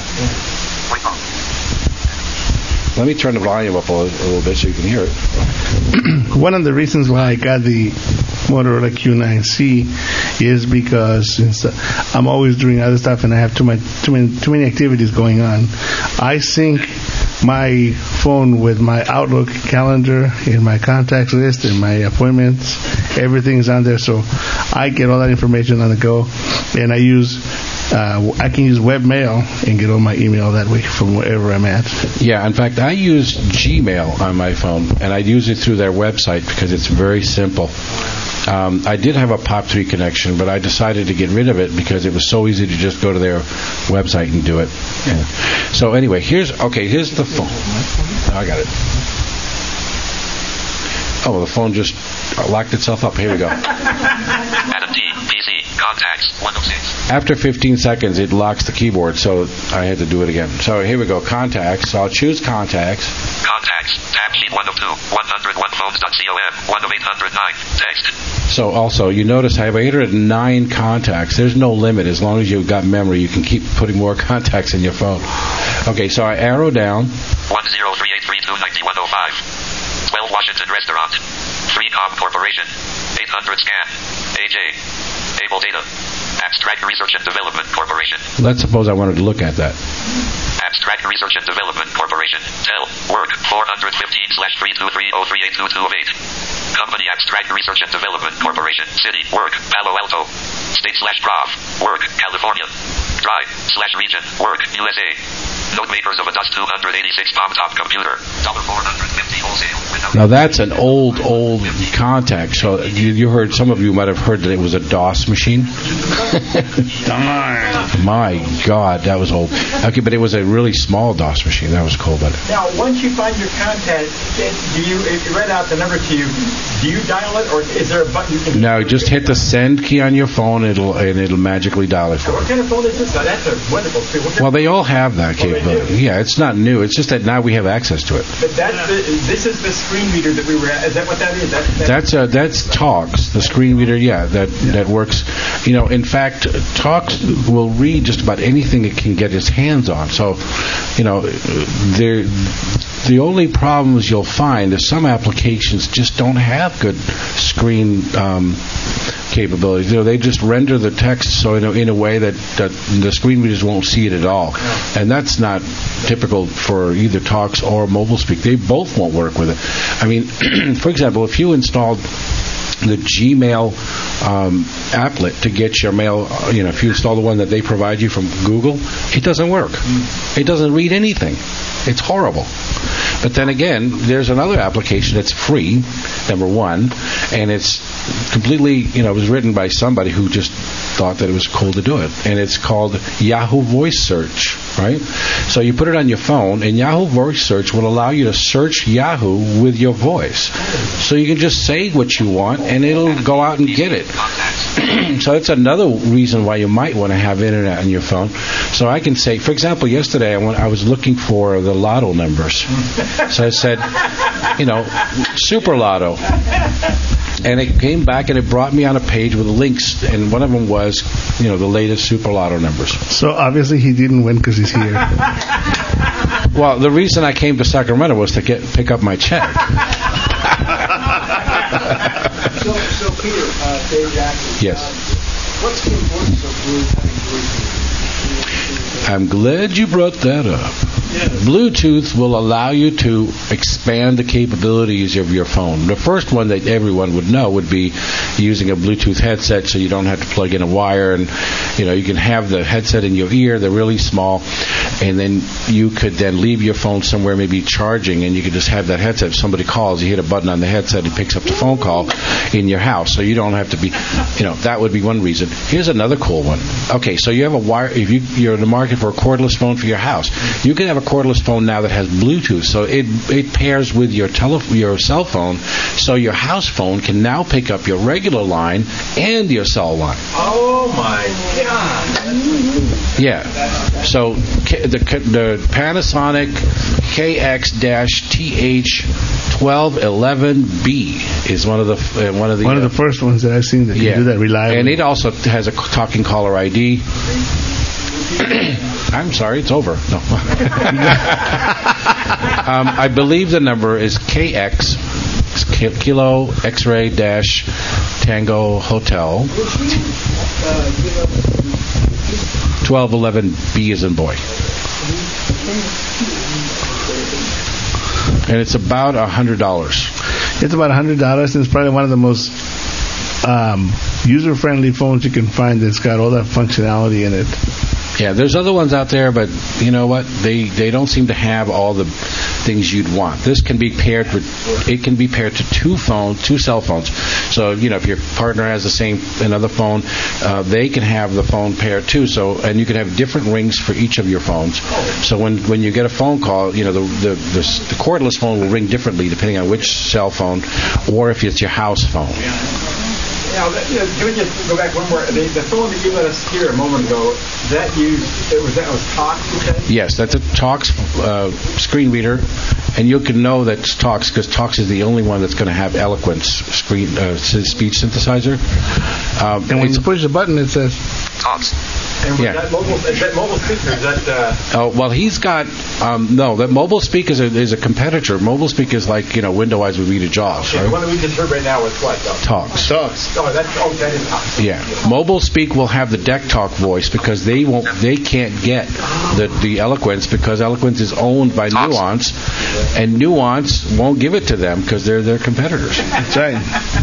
Let me turn the volume up a little bit so you can hear it. One of the reasons why I got the Motorola Q9C is because since I'm always doing other stuff and I have too many activities going on, I sync my phone with my Outlook calendar, in my contacts list, in my appointments. Everything's on there, so I get all that information on the go, and I can use webmail and get all my email that way from wherever I'm at. Yeah, in fact, I use Gmail on my phone, and I use it through their website because it's very simple. I did have a POP3 connection, but I decided to get rid of it because it was so easy to just go to their website and do it. Yeah. So anyway, here's the phone. Oh, I got it. Oh, the phone just locked itself up. Here we go. Adam T. PC. Contacts. 106. After 15 seconds, it locks the keyboard, so I had to do it again. So here we go. Contacts. So I'll choose contacts. Contacts. Tab sheet 1 of 2. 101 phones.com. 1 of 809. Text. So also, you notice I have 809 contacts. There's no limit. As long as you've got memory, you can keep putting more contacts in your phone. Okay, so I arrow down. 10383290105. 12 Washington Restaurant. 3Com Corporation. 800 Scan. AJ. Able Data. Abstract Research and Development Corporation. Let's suppose I wanted to look at that. Abstract Research and Development Corporation. Tel. Work. 415/323038228. Company Abstract Research and Development Corporation. City. Work. Palo Alto. State/Prov. Work. California. Drive/region. Work. USA. Note makers of a DOS 286 palm top computer. $450 wholesale. Now that's an old contact. So you heard, some of you might have heard that it was a DOS machine. My God, that was old. Okay, but it was a really small DOS machine. That was cool. But now, once you find your contact, if you read out the number to you, do you dial it, or is there a button you can? No, just hit the send key on your phone, and it'll magically dial it for you. What kind of phone is this? That's a wonderful thing. Well, they all have that capability. Yeah, it's not new. It's just that now we have access to it. But this is the screen reader that we were at. Is that what that is? That's Talks, the screen reader. Yeah, that works. In fact, Talks will read just about anything it can get its hands on. So, the only problems you'll find is some applications just don't have good screen capabilities. They just render the text so in a way that the screen readers won't see it at all, and that's not typical for either Talks or MobileSpeak. They both won't work with it. I mean, for example, if you installed the Gmail applet to get your mail, if you install the one that they provide you from Google, it doesn't work. It doesn't read anything. It's horrible. But then again, there's another application that's free, number one, and it's completely, it was written by somebody who just thought that it was cool to do it. And it's called Yahoo Voice Search, right? So you put it on your phone, and Yahoo Voice Search will allow you to search Yahoo with your voice. So you can just say what you want, and it'll go out and get it. So that's another reason why you might want to have internet on your phone. So I can say, for example, yesterday I was looking for the lotto numbers. So I said, Super Lotto. And it came back and it brought me on a page with links, and one of them was, the latest Super Lotto numbers. So obviously he didn't win because he's here. Well, the reason I came to Sacramento was to pick up my check. So Peter, Dave Jackson. Yes. What's the importance of Blue having Blue? I'm glad you brought that up. Bluetooth will allow you to expand the capabilities of your phone. The first one that everyone would know would be using a Bluetooth headset, so you don't have to plug in a wire, and you can have the headset in your ear. They're really small, and then you could then leave your phone somewhere, maybe charging, and you could just have that headset. If somebody calls, you hit a button on the headset, it picks up the phone call in your house, so you don't have to be, that would be one reason. Here's another cool one. Okay, so you have a wire. If you're in the market for a cordless phone for your house, you can have a cordless phone now that has Bluetooth, so it pairs with your cell phone, so your house phone can now pick up your regular line and your cell line. Oh my God! Yeah. So the Panasonic KX-TH1211B is one of the first ones that I've seen that can do that reliably. And it also has a talking caller ID. I'm sorry, it's over. No. I believe the number is KX, Kilo X-Ray Dash Tango Hotel 1211B as in boy. And it's about $100. It's about $100, and it's probably one of the most user-friendly phones you can find that's got all that functionality in it. Yeah, there's other ones out there, but you know what? They don't seem to have all the things you'd want. This can be paired to two cell phones. So, if your partner has another phone, they can have the phone paired too. So, and you can have different rings for each of your phones. So when you get a phone call, the cordless phone will ring differently depending on which cell phone, or if it's your house phone. Now, can we just go back one more? The phone that you let us hear a moment ago, that was Talks, you said? Yes, that's a Talks screen reader, and you can know that's Talks because Talks is the only one that's going to have Eloquence speech synthesizer. And when you push the button, it says Talks. And is that mobile speaker? Is that? Well, he's got no. That Mobile Speak is a competitor. Mobile Speak is like Windows would read a JAWS. Right? The one that we just heard right now was what? Talks. Oh, that is Talks. Yeah, Mobile Speak will have the Deck Talk voice because they can't get the Eloquence because Eloquence is owned by Nuance, and Nuance won't give it to them because they're their competitors. That's right.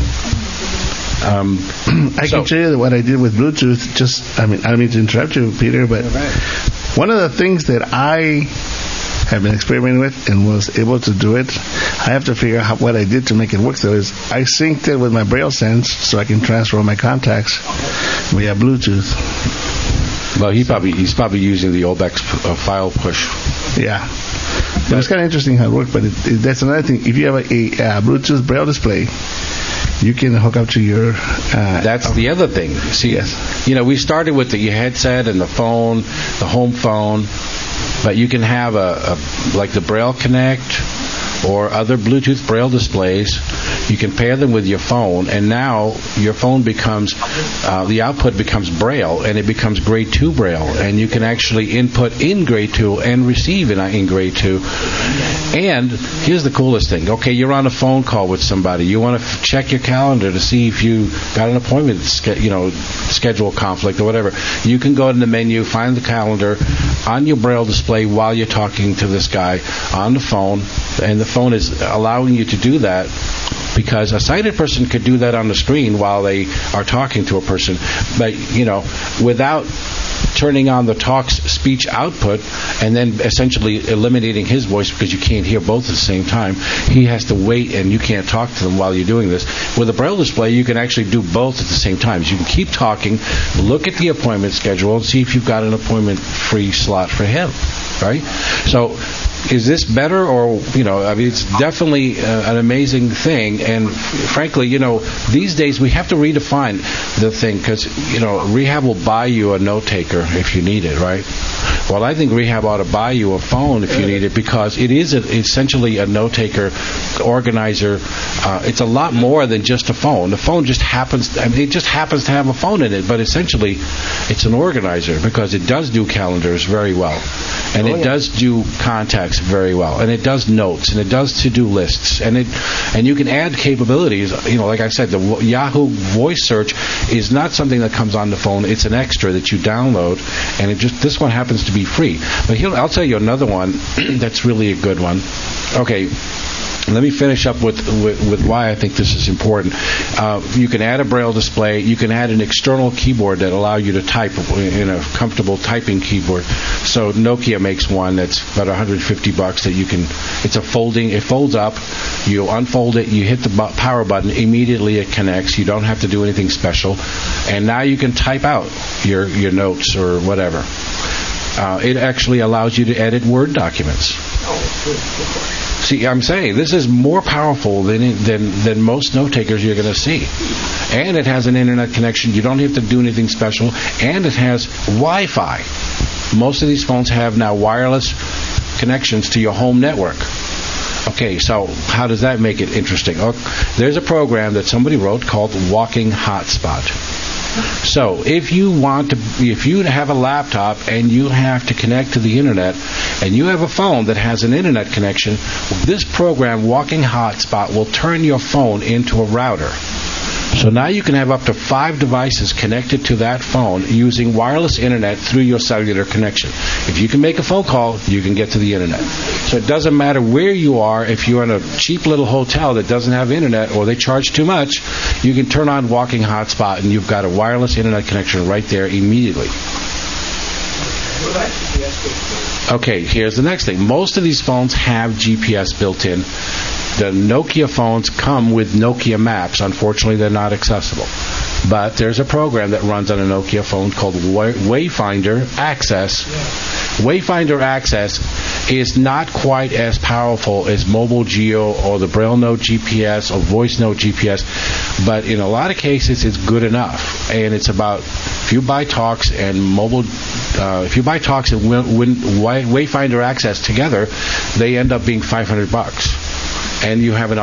I can tell you what I did with Bluetooth. I don't mean to interrupt you, Peter, but one of the things that I have been experimenting with and was able to do it, I have to figure out what I did to make it work, though, is I synced it with my Braille Sense so I can transfer all my contacts via Bluetooth. Well, he's probably using the Olbex file push. Yeah. But it's kind of interesting how it works, but that's another thing. If you have a Bluetooth Braille display, you can hook up to your... That's the other thing. See, yes. We started with the headset and the phone, the home phone, but you can have like the Braille Connect or other Bluetooth Braille displays. You can pair them with your phone, and now your phone becomes, the output becomes Braille, and it becomes grade 2 Braille, and you can actually input in grade 2 and receive in grade 2. And here's the coolest thing. Okay, you're on a phone call with somebody. You want to check your calendar to see if you got an appointment, schedule conflict or whatever. You can go to the menu, find the calendar on your Braille display while you're talking to this guy on the phone, and the phone is allowing you to do that because a sighted person could do that on the screen while they are talking to a person, but without turning on the Talks speech output and then essentially eliminating his voice because you can't hear both at the same time. He has to wait and you can't talk to them while you're doing this. With a Braille display, you can actually do both at the same time. So you can keep talking, look at the appointment schedule, and see if you've got an appointment-free slot for him, right? So is this better or, it's definitely an amazing thing. And frankly, these days we have to redefine the thing because, Rehab will buy you a note taker if you need it, right? Well, I think Rehab ought to buy you a phone if you need it because it is essentially a note taker, organizer. It's a lot more than just a phone. The phone just happens to have a phone in it, but essentially it's an organizer because it does do calendars very well. And it does do contacts works very well, and it does notes, and it does to-do lists, and you can add capabilities. Like I said, the Yahoo voice search is not something that comes on the phone. It's an extra that you download, and this one happens to be free. But I'll tell you another one that's really a good one. Okay. Let me finish up with why I think this is important. You can add a Braille display. You can add an external keyboard that allows you to type in a comfortable typing keyboard. So Nokia makes one that's about $150 that you can. It's a folding. It folds up. You unfold it. You hit the power button. Immediately it connects. You don't have to do anything special. And now you can type out your notes or whatever. It actually allows you to edit Word documents. Oh, good. See, I'm saying this is more powerful than most note takers you're going to see. And it has an internet connection. You don't have to do anything special. And it has Wi-Fi. Most of these phones have now wireless connections to your home network. Okay, so how does that make it interesting? There's a program that somebody wrote called Walking Hotspot. So if you have a laptop and you have to connect to the internet and you have a phone that has an internet connection, this program, Walking Hotspot, will turn your phone into a router. So now you can have up to 5 devices connected to that phone using wireless internet through your cellular connection. If you can make a phone call, you can get to the internet. So it doesn't matter where you are. If you're in a cheap little hotel that doesn't have internet or they charge too much, you can turn on Walking Hotspot and you've got a wireless internet connection right there immediately. Okay, here's the next thing. Most of these phones have GPS built in. The Nokia phones come with Nokia Maps. Unfortunately, they're not accessible. But there's a program that runs on a Nokia phone called Wayfinder Access. Wayfinder Access is not quite as powerful as Mobile Geo or the Braille Note GPS or Voice Note GPS, but in a lot of cases it's good enough. And it's about, if you buy Talks and Wayfinder Access together, they end up being $500. And you have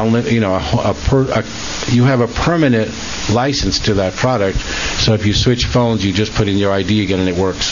you have a permanent license to that product. So if you switch phones, you just put in your ID again, and it works.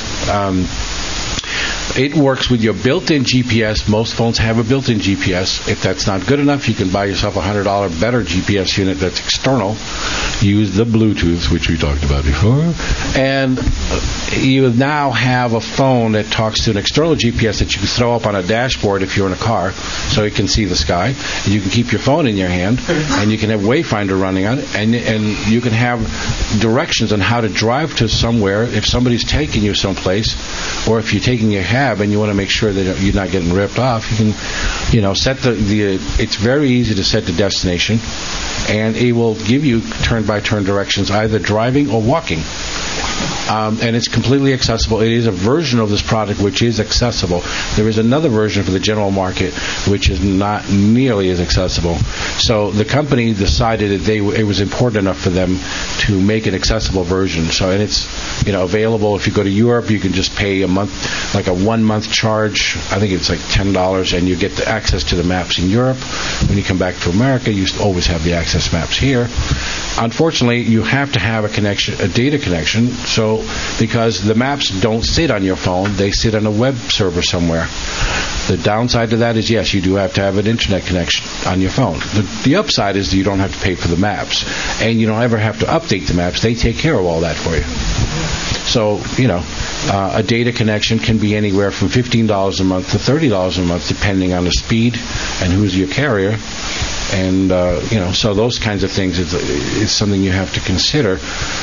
It works with your built-in GPS. Most phones have a built-in GPS. If that's not good enough, you can buy yourself a $100 better GPS unit that's external. Use the Bluetooth, which we talked about before. And you now have a phone that talks to an external GPS that you can throw up on a dashboard if you're in a car, so it can see the sky. And you can keep your phone in your hand, and you can have Wayfinder running on it, and you can have directions on how to drive to somewhere if somebody's taking you someplace, or if you're taking your cab and you want to make sure that you're not getting ripped off. You can, set it's very easy to set the destination, and it will give you turn-by-turn directions, either driving or walking. And it's completely accessible. It is a version of this product which is accessible. There is another version for the general market which is not nearly as accessible. So the company decided that it was important enough for them to make an accessible version. So, and it's available. If you go to Europe, you can just pay a month, like a 1-month charge. I think it's like $10, and you get the access to the maps in Europe. When you come back to America, you always have the access maps here. Unfortunately, you have to have a data connection. So, because the maps don't sit on your phone, they sit on a web server somewhere. The downside to that is, yes, you do have to have an internet connection on your phone. The upside is that you don't have to pay for the maps, and you don't ever have to update the maps. They take care of all that for you. So, a data connection can be anywhere from $15 a month to $30 a month, depending on the speed and who's your carrier. And, so those kinds of things is something you have to consider.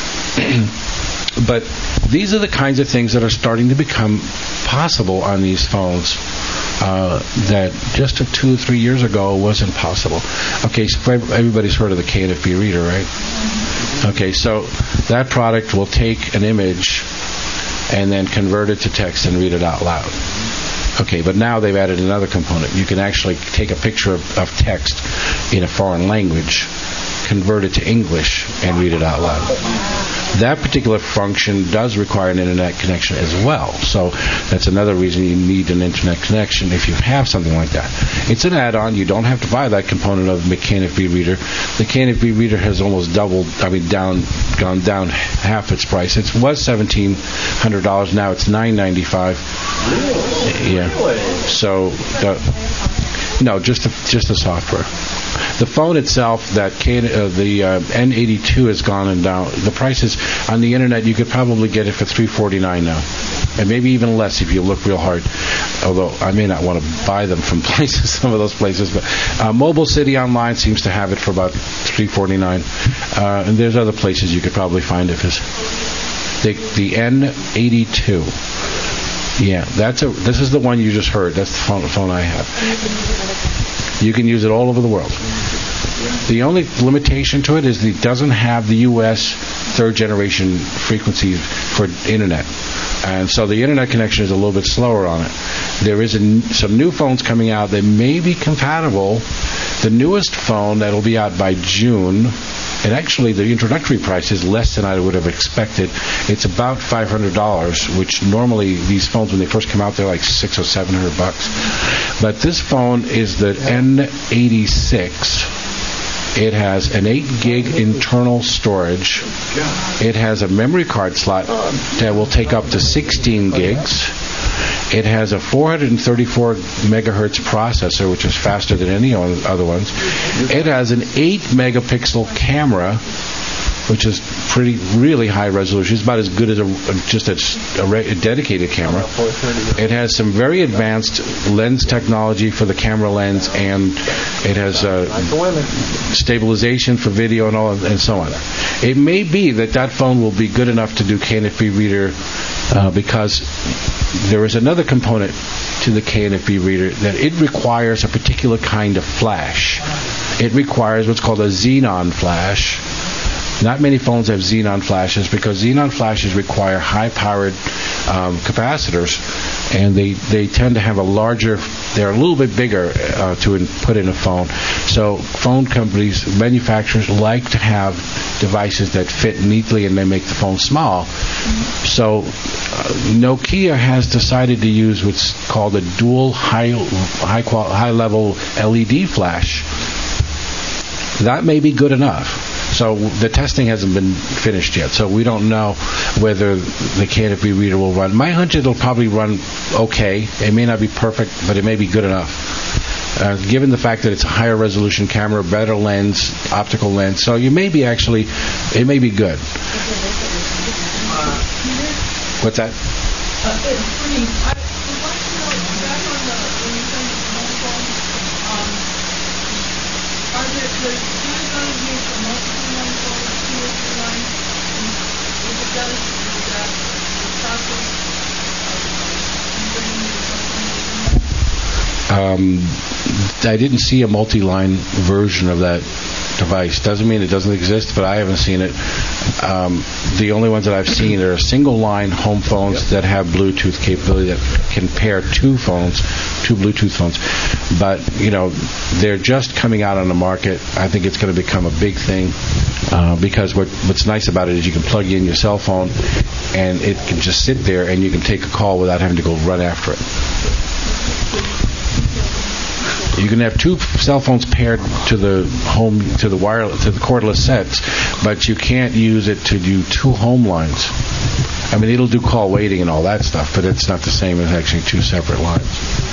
But these are the kinds of things that are starting to become possible on these phones that just 2 or 3 years ago wasn't possible. Okay, so everybody's heard of the KNFB reader, right? Okay, so that product will take an image and then convert it to text and read it out loud. Okay, but now they've added another component. You can actually take a picture of text in a foreign language convert it to English and read it out loud. That particular function does require an internet connection as well. So that's another reason you need an internet connection if you have something like that. It's an add-on. You don't have to buy that component of the KNFB reader. The KNFB reader has almost doubled, gone down half its price. It was $1,700. Now it's $995. Really? Yeah. So, no, just the software. The phone itself, the N82 has gone down. The prices on the internet, you could probably get it for $349 now, and maybe even less if you look real hard. Although I may not want to buy them from some of those places, but Mobile City Online seems to have it for about $349, and there's other places you could probably find it. The N82. Yeah, this is the one you just heard. That's the phone I have. You can use it all over the world. The only limitation to it is it doesn't have the U.S. third generation frequency for internet. And so the internet connection is a little bit slower on it. There is some new phones coming out that may be compatible. The newest phone that'll be out by June, and actually the introductory price is less than I would have expected. It's about $500, which normally these phones, when they first come out, they're like $600 or $700. But this phone is the N86. It has an 8 gig internal storage. It has a memory card slot that will take up to 16 gigs. It has a 434 megahertz processor, which is faster than any other ones. It has an 8 megapixel camera, which is really high resolution. It's about as good as a dedicated camera. It has some very advanced lens technology for the camera lens, and it has stabilization for video and all, and so on. It may be that phone will be good enough to do KNFB reader because there is another component to the KNFB reader that it requires a particular kind of flash. It requires what's called a xenon flash. Not many phones have xenon flashes because xenon flashes require high-powered capacitors, and they tend to have they're a little bit bigger to put in a phone. So phone companies, manufacturers like to have devices that fit neatly, and they make the phone small. So Nokia has decided to use what's called a dual high-level LED flash. That may be good enough. So the testing hasn't been finished yet, so we don't know whether the KNFB reader will run. My hunch it'll probably run okay. It may not be perfect, but it may be good enough. Given the fact that it's a higher resolution camera, better lens, optical lens, so it may be good. What's that? I didn't see a multi-line version of that device. Doesn't mean it doesn't exist, but I haven't seen it. The only ones that I've seen are single-line home phones that have Bluetooth capability that can pair two Bluetooth phones. But, they're just coming out on the market. I think it's going to become a big thing because what's nice about it is you can plug in your cell phone and it can just sit there and you can take a call without having to go run after it. You can have two cell phones paired to the cordless sets, but you can't use it to do two home lines. I mean, it'll do call waiting and all that stuff, but it's not the same as actually two separate lines.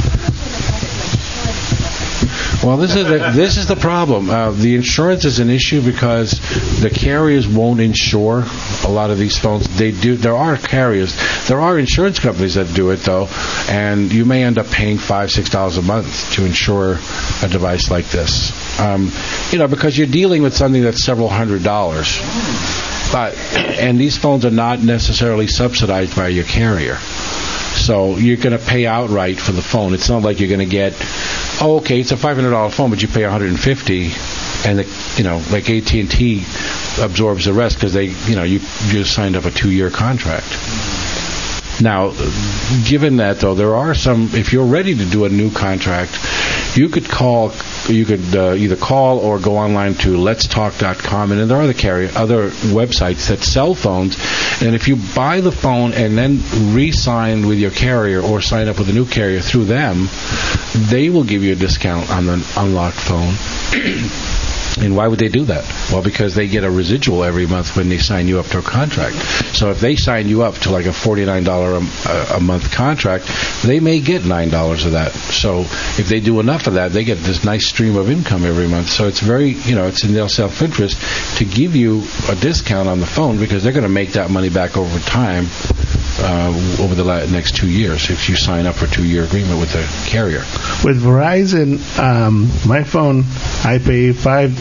Well, this is the problem. The insurance is an issue because the carriers won't insure a lot of these phones. They do. There are insurance companies that do it though, and you may end up paying $5-6 a month to insure a device like this. Because you're dealing with something that's several $100s. And these phones are not necessarily subsidized by your carrier. So you're going to pay outright for the phone. It's not like you're going to get, it's a $500 phone, but you pay $150, and like AT&T absorbs the rest because you just signed up a 2-year contract. Now, given that though, there are some. If you're ready to do a new contract, you could call either call or go online to letstalk.com, and there are other websites that sell phones. And if you buy the phone and then re-sign with your carrier or sign up with a new carrier through them, they will give you a discount on the unlocked phone. And why would they do that? Well, because they get a residual every month when they sign you up to a contract. So if they sign you up to like a $49 a month contract, they may get $9 of that. So if they do enough of that, they get this nice stream of income every month. So it's very, it's in their self-interest to give you a discount on the phone, because they're going to make that money back over time, over the next 2 years, if you sign up for a 2-year agreement with the carrier. With Verizon, my phone, I pay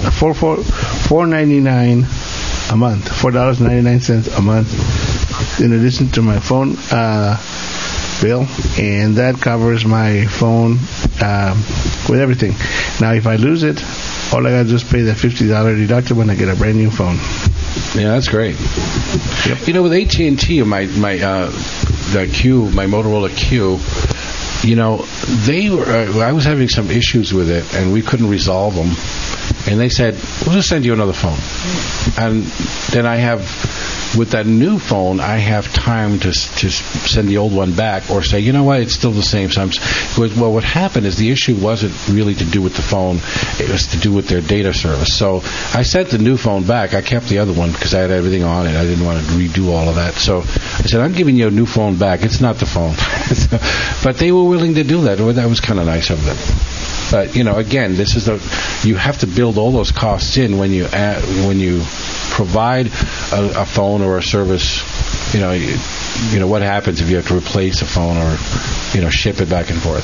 $4.99 a month, $4.99 a month, in addition to my phone bill, and that covers my phone with everything. Now, if I lose it, all I got to do is pay that $50 deductible and I get a brand new phone. Yeah, that's great. Yep. With AT&T, my Motorola Q, I was having some issues with it, and we couldn't resolve them. And they said, we'll just send you another phone. And then with that new phone, I have time to send the old one back, or say, it's still the same. Well, what happened is the issue wasn't really to do with the phone. It was to do with their data service. So I sent the new phone back. I kept the other one because I had everything on it. I didn't want to redo all of that. So I said, I'm giving you a new phone back. It's not the phone. But they were willing to do that. That was kind of nice of them. But, again, you have to build all those costs in when you provide a phone or a service. What happens if you have to replace a phone or, ship it back and forth?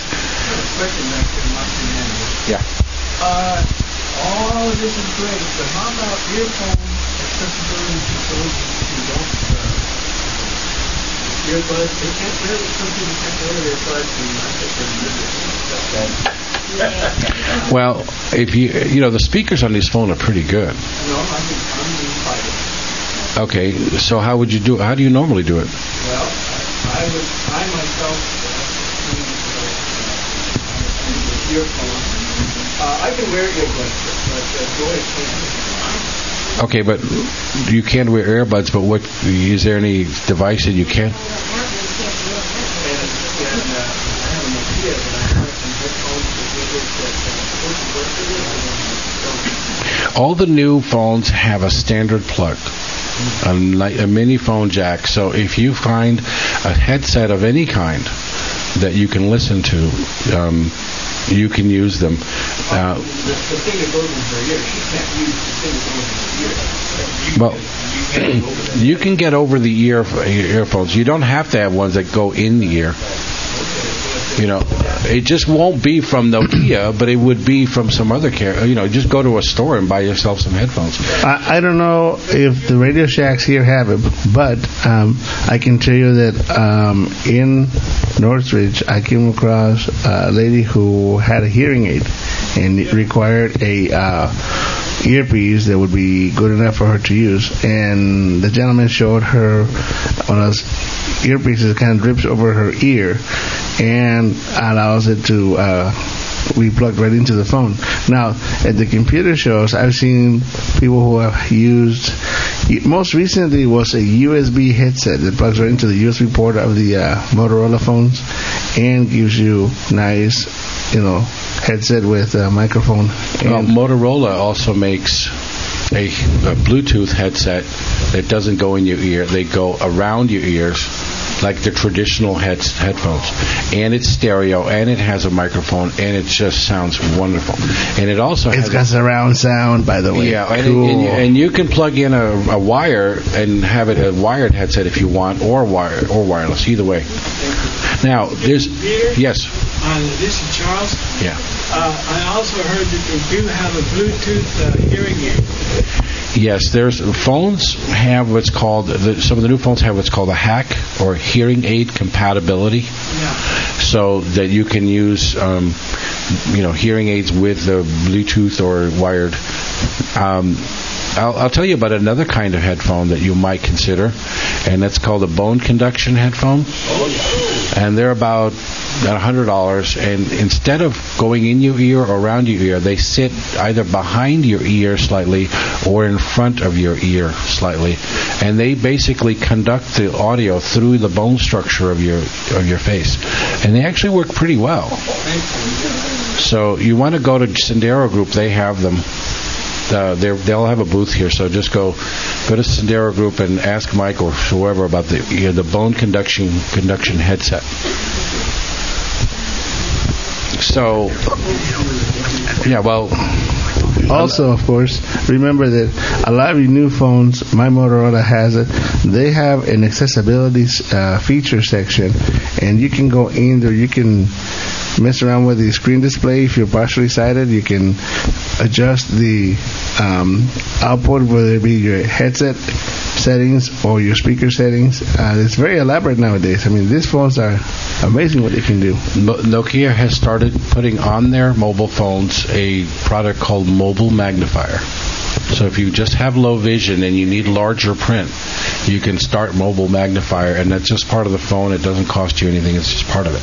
Yeah. All of this is great, but how about earphone accessibility to those who don't earbuds? Some people can't wear earbuds, and I think they're limited. Well, if the speakers on these phones are pretty good. No, I'm private. Okay, so how would you do it? How do you normally do it? Well, I myself with earphones. I can wear earbuds, but Joy can't. Okay, but you can't wear earbuds, but is there any device that you can't? All the new phones have a standard plug, a mini phone jack. So if you find a headset of any kind that you can listen to, you can use them. The thing that goes in her ear, she can't use the thing that goes in her ear. Well, you can get over the earphones. You don't have to have ones that go in the ear. It just won't be from Nokia, but it would be from some other carrier. Just go to a store and buy yourself some headphones. I don't know if the Radio Shacks here have it, but I can tell you that in Northridge, I came across a lady who had a hearing aid, and it required a earpiece that would be good enough for her to use. And the gentleman showed her one of those earpieces that kind of drips over her ear and allows it to be plugged right into the phone. Now, at the computer shows, I've seen people who have used, most recently was a USB headset that plugs right into the USB port of the Motorola phones and gives you nice, headset with a microphone. Well, Motorola also makes a Bluetooth headset that doesn't go in your ear. They go around your ears like the traditional headphones. And it's stereo, and it has a microphone, and it just sounds wonderful. And it also has... It's got surround sound, by the way. Yeah, cool. and you can plug in a wire and have it a wired headset if you want, or wireless, either way. Now, there's... Yes. This is Charles. Yeah. I also heard that they do have a Bluetooth hearing aid. Yes, there's phones have what's called some of the new phones have what's called a HAC, or hearing aid compatibility. Yeah. So that you can use hearing aids with the Bluetooth or wired. I'll tell you about another kind of headphone that you might consider, and that's called a bone conduction headphone. And they're about $100, and instead of going in your ear or around your ear, they sit either behind your ear slightly or in front of your ear slightly, and they basically conduct the audio through the bone structure of your face, and they actually work pretty well. So you want to go to Sendero Group; they have them. They'll have a booth here, so just go to Sendero Group and ask Mike or whoever about the bone conduction headset. So, yeah, well. Also, of course, remember that a lot of your new phones, my Motorola has it, they have an accessibility feature section, and you can go in there, you can mess around with the screen display. If you're partially sighted, you can adjust the output, whether it be your headset settings or your speaker settings. It's very elaborate nowadays. I mean, these phones are amazing what they can do. Nokia has started putting on their mobile phones a product called Mobile Magnifier. So if you just have low vision and you need larger print, you can start Mobile Magnifier, and that's just part of the phone. It doesn't cost you anything. It's just part of it.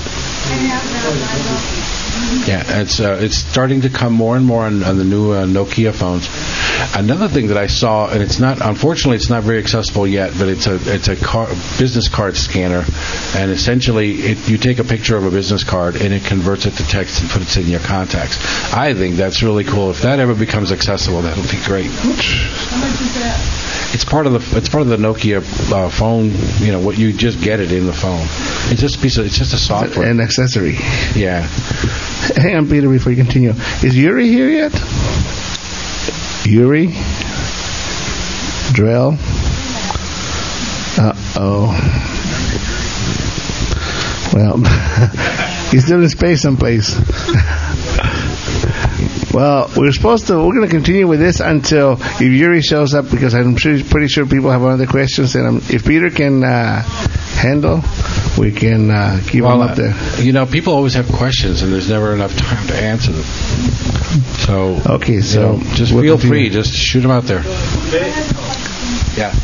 Yeah, it's starting to come more and more on the new Nokia phones. Another thing that I saw, and unfortunately it's not very accessible yet, but it's a business card scanner, and essentially you take a picture of a business card and it converts it to text and puts it in your contacts. I think that's really cool. If that ever becomes accessible, that'll be great. How much is that? It's part of the Nokia phone. You know, what you just get it in the phone. It's just it's just a software. An accessory. Yeah. Hang on, Peter, before you continue. Is Yuri here yet? Yuri? Drell? Uh-oh. Well, he's still in space someplace. Well, we're going to continue with this until if Yuri shows up, because I'm pretty sure people have other questions, and if Peter can handle, we can keep them up there. People always have questions, and there's never enough time to answer them. So, okay, so just feel free, just shoot them out there. Yeah.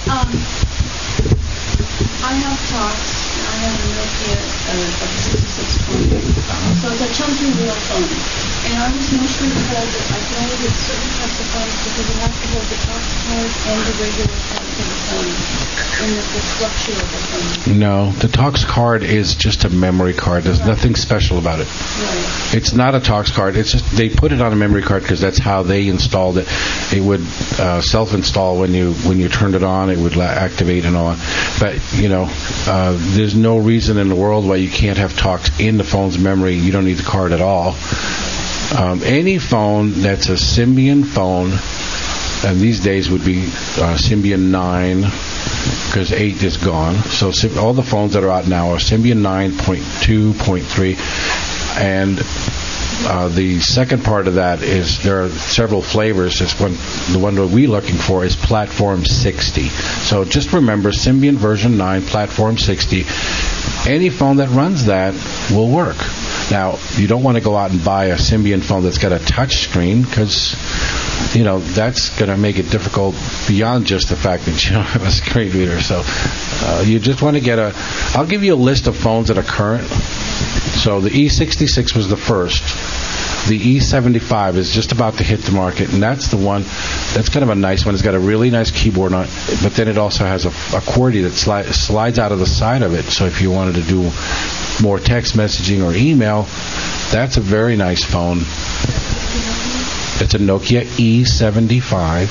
I have talks. I have a Nokia 6620. So it's a chunky real phone. And I was initially told that I can only get certain types of phones because it has to hold the talk card and the regular parts of the phone in the structure of the phone. No, the Talks card is just a memory card. There's nothing special about it. Right. It's not a Talks card. It's just they put it on a memory card because that's how they installed it. It would self-install when you turned it on. It would activate and all. But there's no reason in the world why you can't have Talks in the phone's memory. You don't need the card at all. Any phone that's a Symbian phone, and these days would be Symbian 9, because 8 is gone. So all the phones that are out now are Symbian 9.2, 0.3, and the second part of that is there are several flavors. The one that we're looking for is Platform 60. So just remember, Symbian version 9, Platform 60. Any phone that runs that will work. Now, you don't want to go out and buy a Symbian phone that's got a touch screen, because that's going to make it difficult beyond just the fact that you don't have a screen reader. So you just want to get I'll give you a list of phones that are current. So the E66 was the first. The E75 is just about to hit the market, and that's the one. That's kind of a nice one. It's got a really nice keyboard on it, but then it also has a QWERTY that slides out of the side of it. So if you wanted to do more text messaging or email, that's a very nice phone. It's a Nokia E75,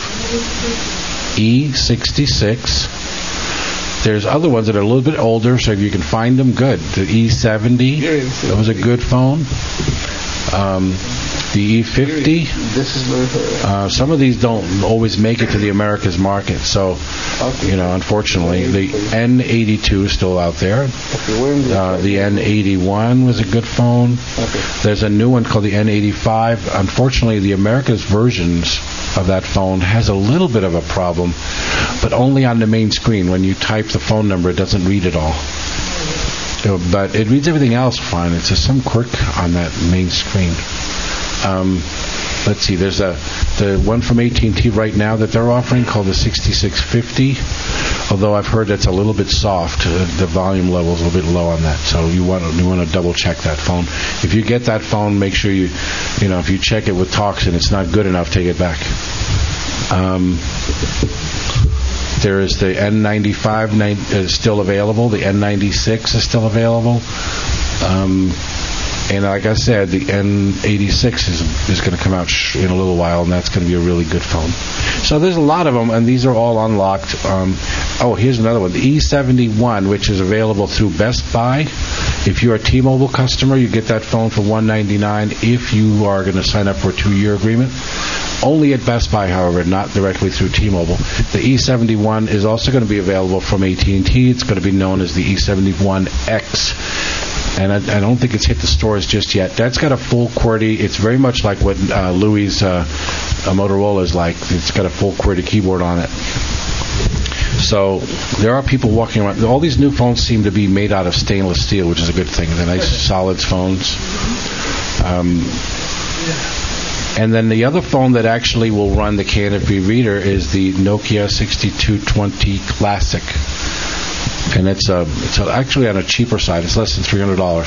E66. There's other ones that are a little bit older, so if you can find them, good. The E70, that was a good phone. The E50. Some of these don't always make it to the Americas market, so unfortunately, the N82 is still out there. The N81 was a good phone. There's a new one called the N85. Unfortunately, the Americas versions of that phone has a little bit of a problem, but only on the main screen. When you type the phone number, it doesn't read it all. But it reads everything else fine. It's just some quirk on that main screen. let's see, there's the one from AT&T right now that they're offering called the 6650. Although I've heard that's a little bit soft, the volume level is a little bit low on that. So you want to double check that phone. If you get that phone, make sure if you check it with talks and it's not good enough, take it back. There is the N95 is still available. The N96 is still available. And like I said, the N86 is going to come out in a little while, and that's going to be a really good phone. So there's a lot of them, and these are all unlocked. Here's another one, the E71, which is available through Best Buy. If you're a T-Mobile customer, you get that phone for $199 if you are going to sign up for a 2-year agreement. Only at Best Buy, however, not directly through T-Mobile. The E71 is also going to be available from AT&T. It's going to be known as the E71X. And I don't think it's hit the stores just yet. That's got a full QWERTY. It's very much like what Louis' Motorola is like. It's got a full QWERTY keyboard on it. So there are people walking around. All these new phones seem to be made out of stainless steel, which is a good thing. They're nice, solid phones. And then the other phone that actually will run the Canopy reader is the Nokia 6220 Classic. And it's actually on a cheaper side. It's less than $300.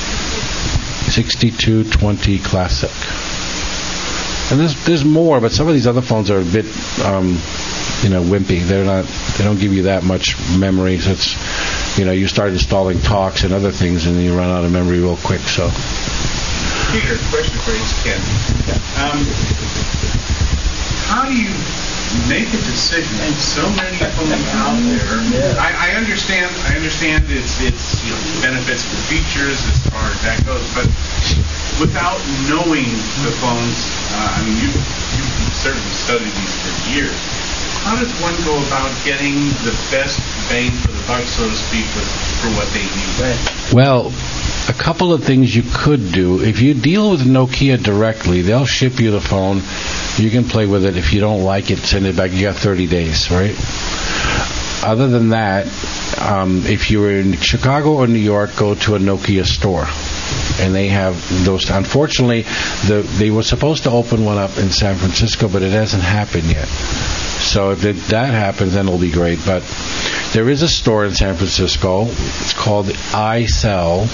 6220 Classic. And there's more, but some of these other phones are a bit, wimpy. They don't give you that much memory. So it's, you start installing talks and other things, and you run out of memory real quick. So. Peter, question for you, Ken. How do you make a decision? There's so many phones out there. I understand it's benefits and features as far as that goes, but without knowing the phones, you've certainly studied these for years. How does one go about getting the best bang for the buck, so to speak, for what they need? Well, a couple of things you could do. If you deal with Nokia directly, they'll ship you the phone. You can play with it. If you don't like it, send it back. You got 30 days, right? Other than that, if you're in Chicago or New York, go to a Nokia store. And they have those. Unfortunately, they were supposed to open one up in San Francisco, but it hasn't happened yet. So if that happens, then it'll be great. But there is a store in San Francisco. It's called iCell,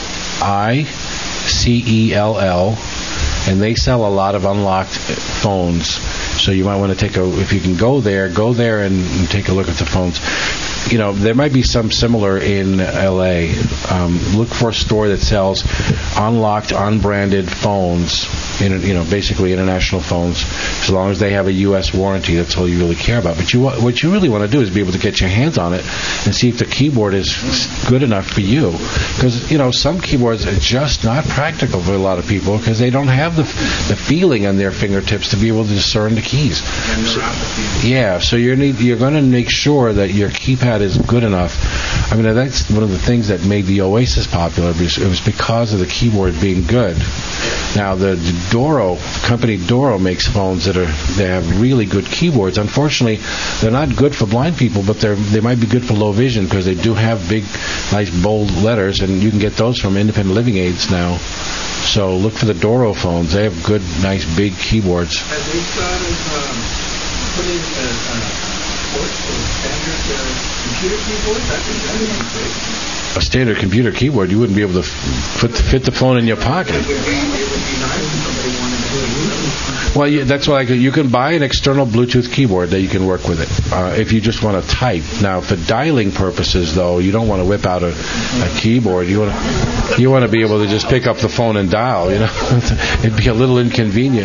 ICELL, and they sell a lot of unlocked phones. So you might want to if you can go there and take a look at the phones. There might be some similar in LA. Look for a store that sells unlocked, unbranded phones, basically international phones. As long as they have a U.S. warranty, that's all you really care about. But what you really want to do is be able to get your hands on it and see if the keyboard is good enough for you. Because, some keyboards are just not practical for a lot of people because they don't have the feeling on their fingertips to be able to discern the keys. So you're going to make sure that your keypad is good enough. That's one of the things that made the Oasis popular. It was because of the keyboard being good. Now, the company Doro makes phones that have really good keyboards. Unfortunately, they're not good for blind people, but they might be good for low vision because they do have big, nice, bold letters, and you can get those from independent living aids now. So look for the Doro phones. They have good, nice, big keyboards. Have we thought of putting ports for standard computer keyboards? That would be great. A standard computer keyboard, you wouldn't be able to fit the phone in your pocket. It would be nice if somebody wanted to use it. Well, that's why you can buy an external Bluetooth keyboard that you can work with it if you just want to type. Now, for dialing purposes, though, you don't want to whip out a keyboard. You want to be able to just pick up the phone and dial. It'd be a little inconvenient.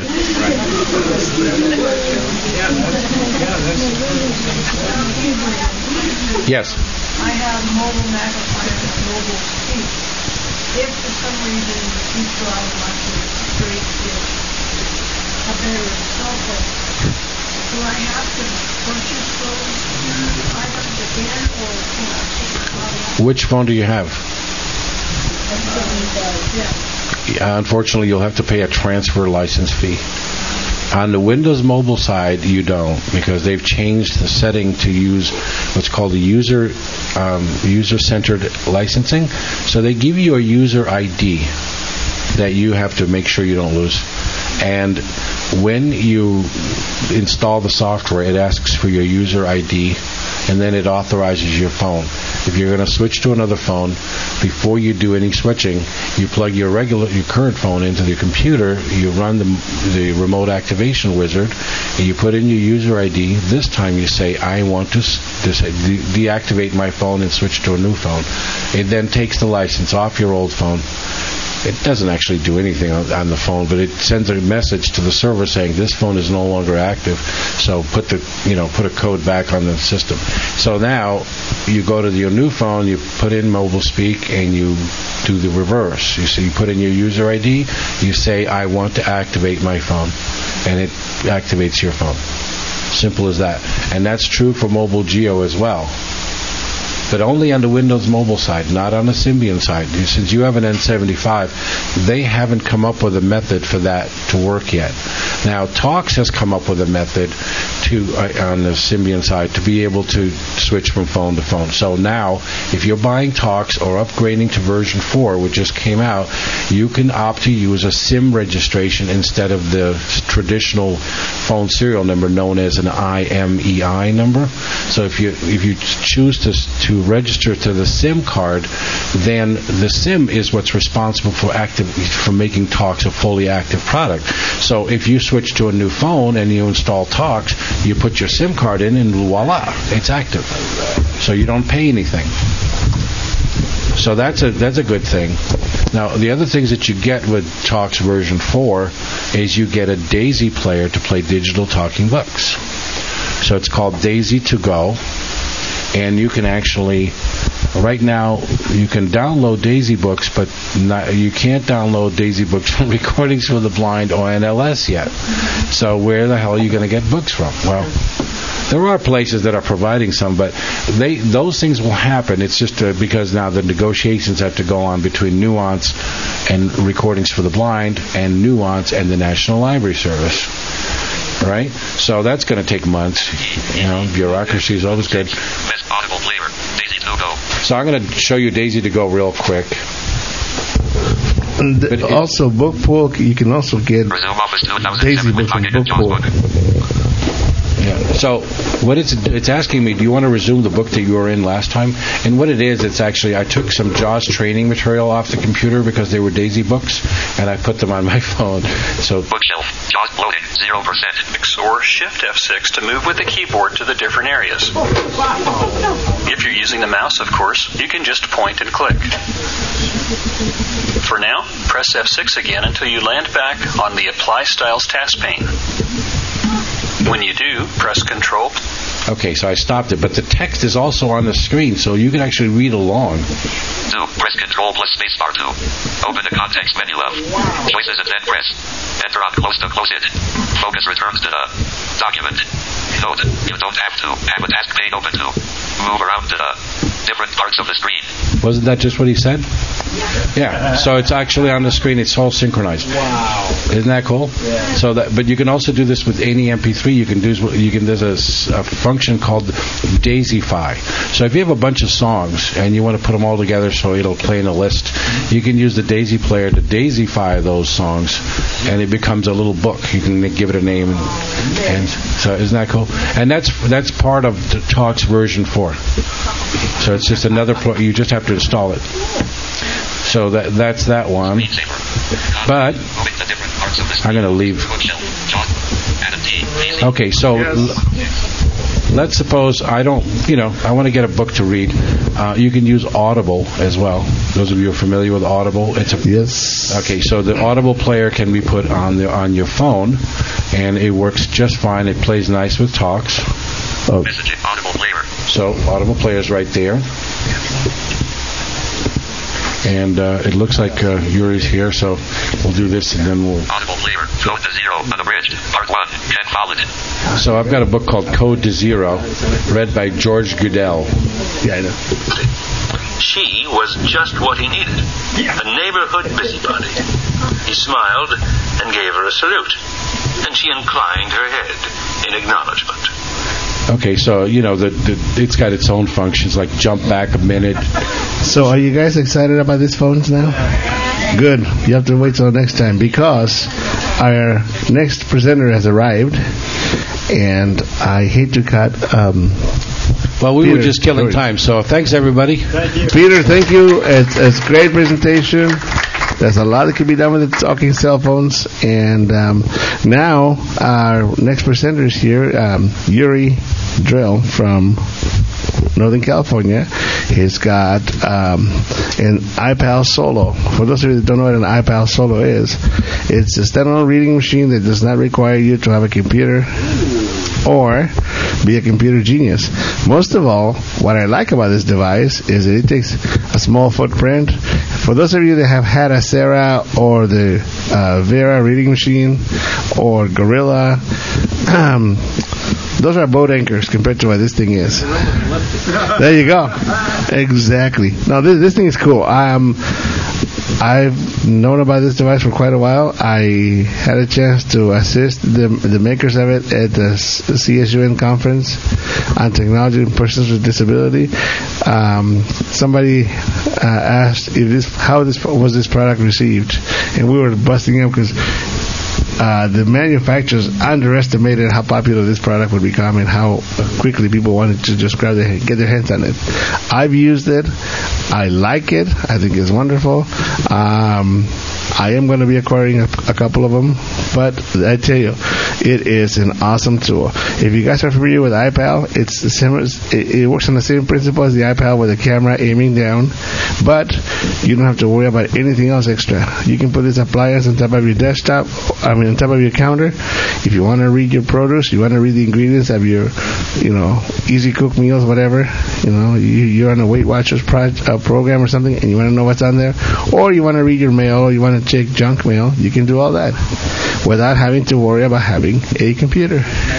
Yes. I have mobile magnifier and mobile speech. If for some reason the speech drive wants to straight get a better software, do I have to purchase those items again, or can I take it out? Which phone do you have? Unfortunately, you'll have to pay a transfer license fee. On the Windows Mobile side, you don't, because they've changed the setting to use what's called a user-centered licensing. So they give you a user ID that you have to make sure you don't lose. And when you install the software, it asks for your user ID, and then it authorizes your phone. If you're going to switch to another phone, before you do any switching, you plug your current phone into the computer, you run the remote activation wizard, and you put in your user ID. This time you say, I want to deactivate my phone and switch to a new phone. It then takes the license off your old phone. It doesn't actually do anything on the phone, but it sends a message to the server saying this phone is no longer active. So put a code back on the system. So now you go to your new phone, you put in Mobile Speak, and you do the reverse. You put in your user ID, you say I want to activate my phone, and it activates your phone. Simple as that. And that's true for Mobile Geo as well. But only on the Windows Mobile side, not on the Symbian side. Since you have an N75, they haven't come up with a method for that to work yet. Now, Talks has come up with a method on the Symbian side to be able to switch from phone to phone. So now, if you're buying Talks or upgrading to version 4, which just came out, you can opt to use a SIM registration instead of the traditional phone serial number known as an IMEI number. So if you choose to register to the SIM card, then the SIM is what's responsible for making Talks a fully active product. So if you switch to a new phone and you install Talks, you put your SIM card in and voila, it's active. So you don't pay anything. So that's a good thing. Now, the other things that you get with Talks version 4 is you get a Daisy player to play digital talking books. So it's called Daisy to Go. And you can actually, right now, you can download Daisy Books, but you can't download Daisy Books from Recordings for the Blind or NLS yet. So where the hell are you going to get books from? Well, there are places that are providing some, but those things will happen. It's just because now the negotiations have to go on between Nuance and Recordings for the Blind and Nuance and the National Library Service. Right? So that's going to take months. Bureaucracy is always good. Best audible flavor, Daisy to Go. So I'm going to show you Daisy to Go real quick. And also, Book Pool, you can also get Daisy Book from Book Pool. Yeah. So what it's asking me, do you want to resume the book that you were in last time? And what it is, it's actually, I took some JAWS training material off the computer because they were Daisy books, and I put them on my phone. So bookshelf, JAWS loaded, 0%. Or Shift F6 to move with the keyboard to the different areas. If you're using the mouse, of course, you can just point and click. For now, press F6 again until you land back on the Apply Styles task pane. When you do, press Control. Okay, so I stopped it, but the text is also on the screen, so you can actually read along. 2. Press Control plus Spacebar 2. Open the context menu of Choices and then press Enter on Close to close it. Focus returns to the document. Note, you don't have to have a task pane open to move around to the different parts of the screen. Wasn't that just what he said? Yeah. So it's actually on the screen. It's all synchronized. Wow. Isn't that cool? Yeah. But you can also do this with any MP3. There's a function called Daisify. So if you have a bunch of songs and you want to put them all together so it'll play in a list, you can use the Daisy player to Daisify those songs, and it becomes a little book. You can give it a name, and so isn't that cool? And that's part of the Talks version 4. So it's just another. You just have to install it. So that's that one. But I'm going to leave. Okay, so let's suppose I want to get a book to read. You can use Audible as well. Those of you who are familiar with Audible, yes. Okay, so the Audible player can be put on your phone, and it works just fine. It plays nice with Talks. Messaging Audible player. So Audible player is right there. And it looks like Yuri's here, so we'll do this and then we'll... Audible flavor, Code to Zero, unabridged, Part 1, Ken Follett. So I've got a book called Code to Zero, read by George Goodell. Yeah, I know. She was just what he needed, a neighborhood busybody. He smiled and gave her a salute, and she inclined her head in acknowledgement. Okay, so, it's got its own functions, like jump back a minute. So are you guys excited about these phones now? Good. You have to wait till next time, because our next presenter has arrived, and I hate to cut. Well, we were just killing time, so thanks, everybody. Thank you. Peter, thank you. It's a great presentation. There's a lot that can be done with the talking cell phones. And now our next presenter is here, Yuri Drill from Northern California. He's got an iPal Solo. For those of you that don't know what an iPal Solo is, it's a standalone reading machine that does not require you to have a computer or be a computer genius. Most of all, what I like about this device is that it takes a small footprint. For those of you that have had a Sarah or the Vera reading machine or Gorilla, those are boat anchors compared to what this thing is. There you go. Exactly. Now, this thing is cool. I've known about this device for quite a while. I had a chance to assist the makers of it at the CSUN conference on technology and persons with disability. Somebody asked how was this product received, and we were busting up because the manufacturers underestimated how popular this product would become and how quickly people wanted to just get their hands on it. I've used it. I like it. I think it's wonderful. I am going to be acquiring a couple of them, but I tell you, it is an awesome tool. If you guys are familiar with iPal, it's the same. It works on the same principle as the iPal with the camera aiming down, but you don't have to worry about anything else extra. You can put this appliance on top of your desktop, on top of your counter. If you want to read your produce, you want to read the ingredients of your, easy cook meals, whatever. You're on a Weight Watchers program or something, and you want to know what's on there, or you want to read your mail, or you want to check junk mail. You can do all that without having to worry about having a computer.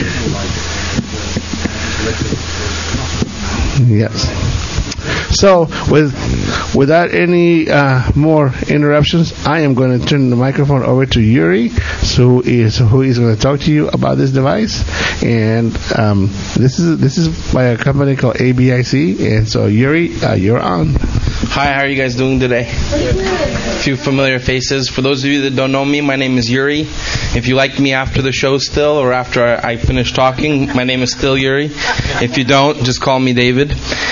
Yes. So, without any more interruptions, I am going to turn the microphone over to Yuri, who is going to talk to you about this device. And this is by a company called ABIC. And so, Yuri, you're on. Hi, how are you guys doing today? A few familiar faces. For those of you that don't know me, my name is Yuri. If you like me after the show still, or after I finish talking, my name is still Yuri. If you don't, just call me David.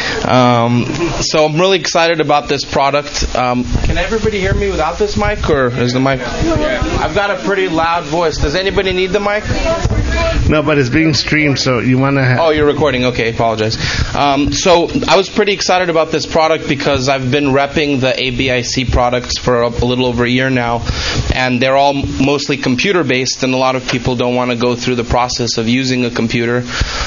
So I'm really excited about this product. Can everybody hear me without this mic, or is the mic? I've got a pretty loud voice. Does anybody need the mic? No, but it's being streamed, so you want to have... Oh, you're recording. Okay, apologize. So I was pretty excited about this product because I've been repping the ABIC products for a little over a year now, and they're all mostly computer-based, and a lot of people don't want to go through the process of using a computer.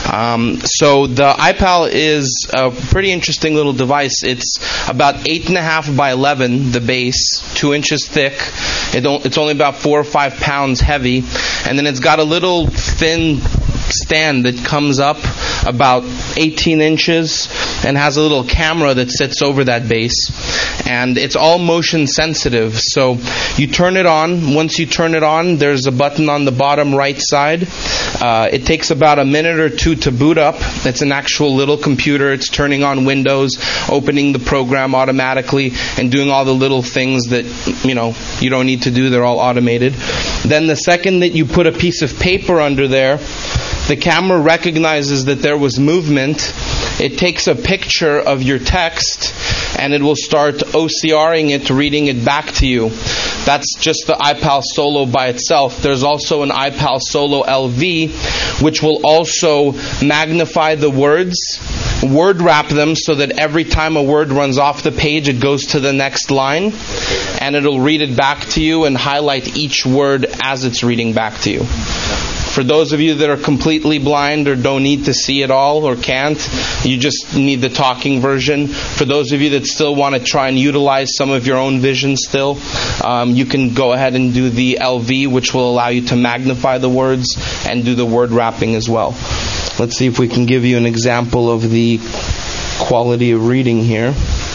So the iPal is a pretty interesting little device. It's about 8.5 by 11, the base, 2 inches thick. It's only about 4 or 5 pounds heavy, and then it's got a little thin stand that comes up about 18 inches and has a little camera that sits over that base, and it's all motion sensitive. So you turn it on. Once you turn it on, there's a button on the bottom right side. It takes about a minute or two to boot up. It's an actual little computer. It's turning on Windows, opening the program automatically, and doing all the little things that you don't need to do. They're all automated. Then the second that you put a piece of paper under there, the camera recognizes that there was movement. It takes a picture of your text, and it will start OCRing it, reading it back to you. That's just the iPal Solo by itself. There's also an iPal Solo LV, which will also magnify the words, word wrap them so that every time a word runs off the page, it goes to the next line, and it'll read it back to you and highlight each word as it's reading back to you. For those of you that are completely blind or don't need to see at all or can't, you just need the talking version. For those of you that still want to try and utilize some of your own vision still, you can go ahead and do the LV, which will allow you to magnify the words and do the word wrapping as well. Let's see if we can give you an example of the quality of reading here.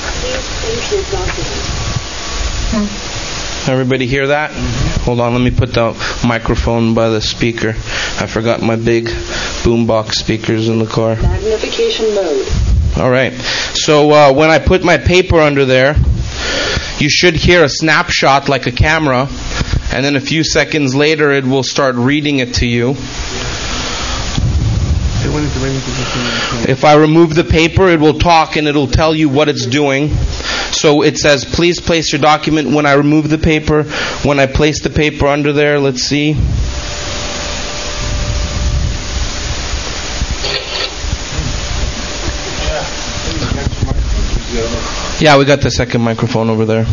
Everybody hear that? Hold on, let me put the microphone by the speaker. I forgot my big boombox speakers in the car. Magnification mode. Alright, so when I put my paper under there, you should hear a snapshot like a camera, and then a few seconds later it will start reading it to you. If I remove the paper, it will talk and it will tell you what it's doing. So it says, please place your document when I remove the paper. When I place the paper under there, let's see. Yeah, we got the second microphone over there.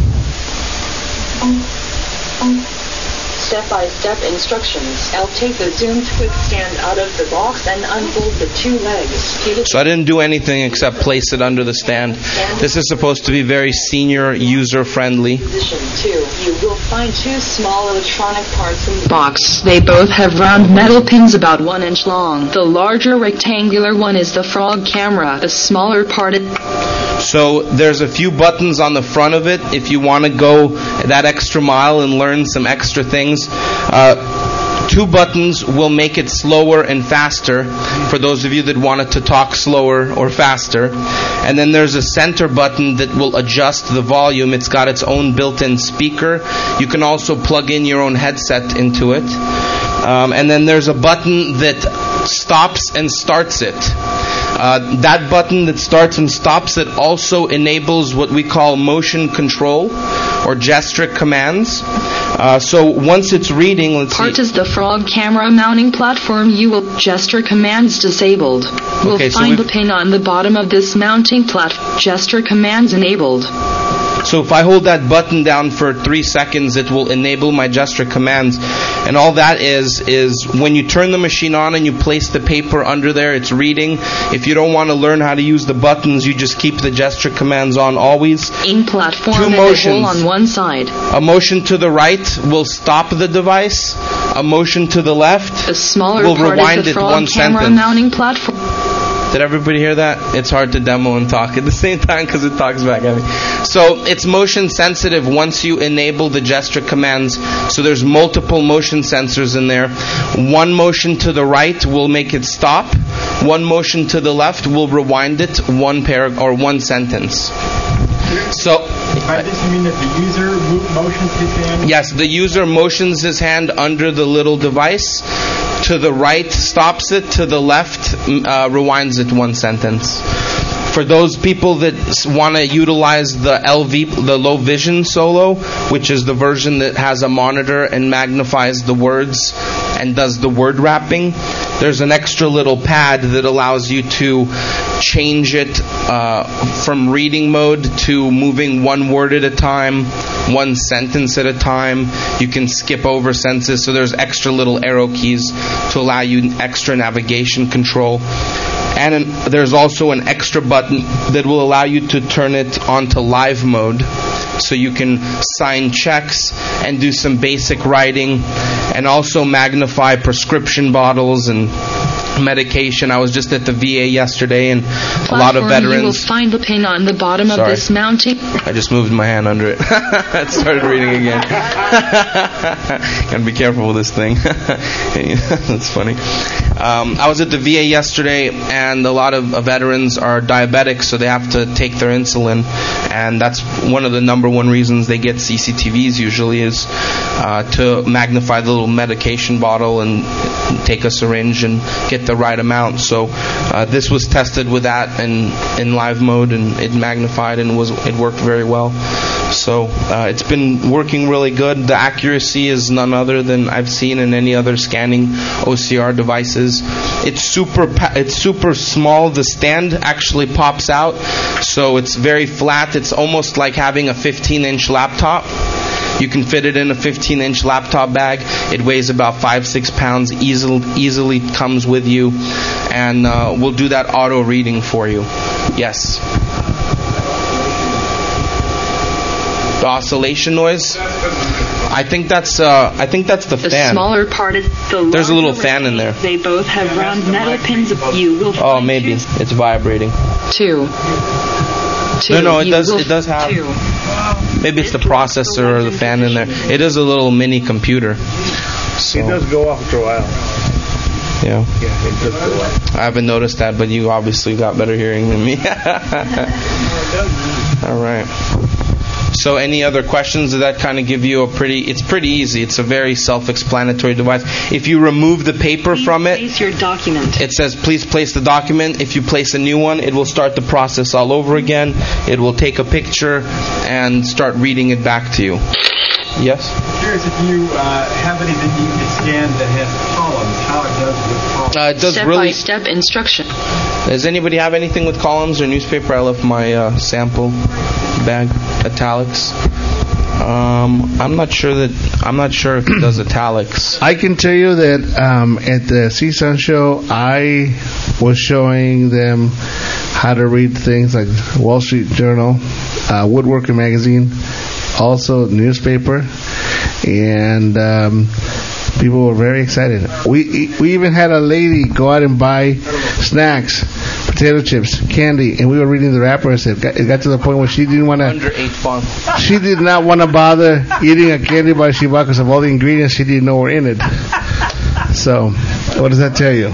Step-by-step instructions. I'll take the Zoom Twig stand out of the box and unfold the two legs. So I didn't do anything except place it under the stand. This is supposed to be very senior, user-friendly. Position 2. You will find two small electronic parts in the box. They both have round metal pins about 1 inch long. The larger rectangular one is the frog camera. The smaller part So there's a few buttons on the front of it if you want to go that extra mile and learn some extra things. 2 buttons will make it slower and faster for those of you that want it to talk slower or faster. And then there's a center button that will adjust the volume. It's got its own built-in speaker. You can also plug in your own headset into it. And then there's a button that stops and starts it. That button that starts and stops it also enables what we call motion control or gesture commands. So once it's reading, let's see. Part is the frog camera mounting platform. You will gesture commands disabled. We'll find the pin on the bottom of this mounting platform. Gesture commands enabled. So if I hold that button down for 3 seconds, it will enable my gesture commands. And all that is when you turn the machine on and you place the paper under there, it's reading. If you don't want to learn how to use the buttons, you just keep the gesture commands on always. In platform 2 motions. on one side. A motion to the right will stop the device. A motion to the left the smaller will part rewind is the it frog 1 camera sentence. Mounting platform. Did everybody hear that? It's hard to demo and talk at the same time because it talks back at me. So it's motion sensitive once you enable the gesture commands. So there's multiple motion sensors in there. 1 motion to the right will make it stop. 1 motion to the left will rewind it 1 paragraph or 1 sentence. So by this you mean that the user motions his hand? Yes, the user motions his hand under the little device. To the right stops it, to the left rewinds it 1 sentence. For those people that want to utilize the LV, the low vision solo, which is the version that has a monitor and magnifies the words and does the word wrapping, there's an extra little pad that allows you to change it from reading mode to moving 1 word at a time, 1 sentence at a time. You can skip over sentences, so there's extra little arrow keys to allow you extra navigation control. And there's also an extra button that will allow you to turn it onto live mode, so you can sign checks and do some basic writing, and also magnify prescription bottles and medication. I was just at the VA yesterday, and a lot of veterans. You will find the pin on the bottom of this mounting. I just moved my hand under it. It started reading again. Gotta be careful with this thing. That's funny. I was at the VA yesterday, and a lot of veterans are diabetic, so they have to take their insulin, and that's one of the number 1 reasons they get CCTVs usually is to magnify the little medication bottle and take a syringe and get the right amount. So this was tested with that in live mode, and it magnified and it worked very well. So it's been working really good. The accuracy is none other than I've seen in any other scanning OCR devices. It's super small. The stand actually pops out, so it's very flat. It's almost like having a 15-inch laptop. You can fit it in a 15-inch laptop bag. It weighs about 5-6 pounds. Easily comes with you, and we'll do that auto reading for you. Yes. The oscillation noise. I think that's the fan. The smaller part is the. There's a little fan in there. They both have round metal pins. You will. Oh, maybe it's vibrating. 2. No, it does have. 2. Maybe it's the processor or the fan in there. It is a little mini computer. So. It does go off after a while. Yeah. Yeah, it does go off. I haven't noticed that, but you obviously got better hearing than me. All right. So any other questions? Does that kind of give you it's pretty easy. It's a very self-explanatory device. If you remove the paper from it, place your document. It says please place the document. If you place a new one, it will start the process all over again. It will take a picture and start reading it back to you. Yes? I'm curious if you have anything you can scan that has columns, how it does with columns. It does Step-by-step instruction. Does anybody have anything with columns or newspaper? I left my sample bag, italics. I'm not sure if it does italics. I can tell you that at the CSUN show, I was showing them how to read things like Wall Street Journal, Woodworker Magazine, also newspaper, and people were very excited. We even had a lady go out and buy snacks, potato chips, candy, and we were reading the wrapper. It got to the point where she didn't want to. Underage fun. She did not want to bother eating a candy bar she bought because of all the ingredients she didn't know were in it. So, what does that tell you?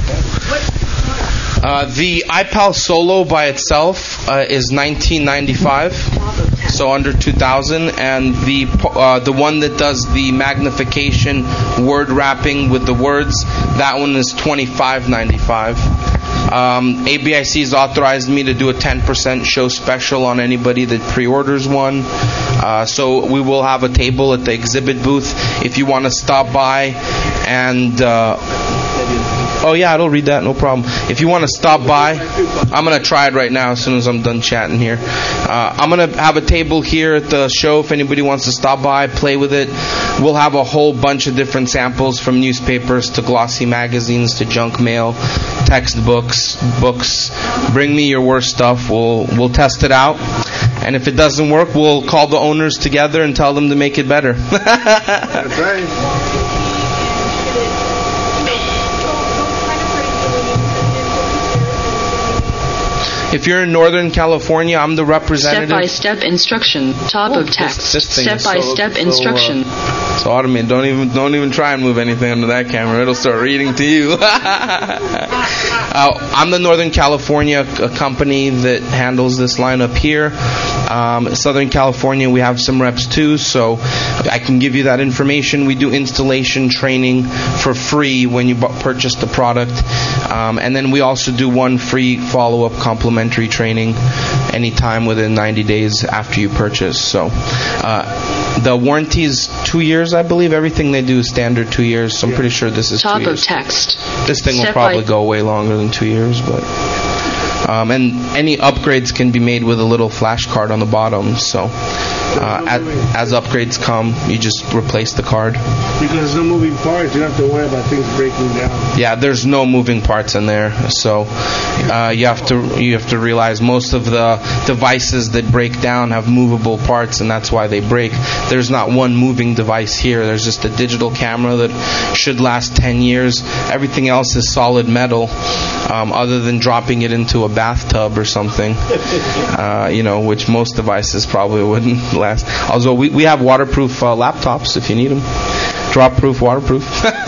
The iPal Solo by itself is $19.95, so under $2,000, and the one that does the magnification word wrapping with the words, that one is $25.95. ABIC has authorized me to do a 10% show special on anybody that pre-orders one. So we will have a table at the exhibit booth if you want to stop by and. Oh yeah, it'll read that, no problem. If you want to stop by, I'm going to try it right now as soon as I'm done chatting here. I'm going to have a table here at the show if anybody wants to stop by, play with it. We'll have a whole bunch of different samples from newspapers to glossy magazines to junk mail, textbooks, books. Bring me your worst stuff. We'll test it out. And if it doesn't work, we'll call the owners together and tell them to make it better. That's right. If you're in Northern California, I'm the representative. Step-by-step instruction. Top of text. Step-by-step instruction. So automated. Don't even try and move anything under that camera. It'll start reading to you. I'm the Northern California company that handles this lineup here. Southern California, we have some reps too, so I can give you that information. We do installation training for free when you purchase the product. And then we also do one free follow-up complimentary training anytime within 90 days after you purchase. So the warranty is 2 years, I believe. Everything they do is standard 2 years, so I'm pretty sure this is 2 years. Top of text. This thing will probably go way longer than 2 years, but and any upgrades can be made with a little flash card on the bottom. So as upgrades come, you just replace the card. Because there's no moving parts, you don't have to worry about things breaking down. Yeah, there's no moving parts in there. So you have to realize most of the devices that break down have movable parts, and that's why they break. There's not one moving device here. There's just a digital camera that should last 10 years. Everything else is solid metal, other than dropping it into a bathtub or something, which most devices probably wouldn't last. Also, we have waterproof laptops if you need them. Drop-proof, waterproof.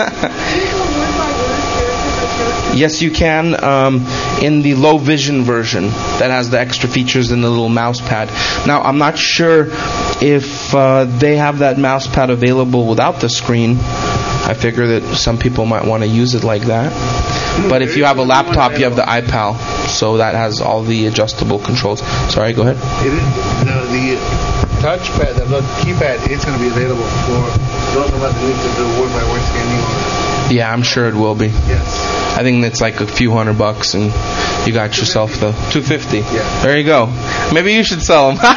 Yes, you can. In the low vision version that has the extra features in the little mouse pad. Now, I'm not sure if they have that mouse pad available without the screen. I figure that some people might want to use it like that. But if you have a laptop, you have the iPal, so that has all the adjustable controls. Sorry, go ahead. The touchpad, the keypad, it's going to be available for those of us that need to do word-by-word scanning. Yeah, I'm sure it will be. Yes. I think it's like a few $100, and you got yourself the $250. Yeah. There you go. Maybe you should sell them.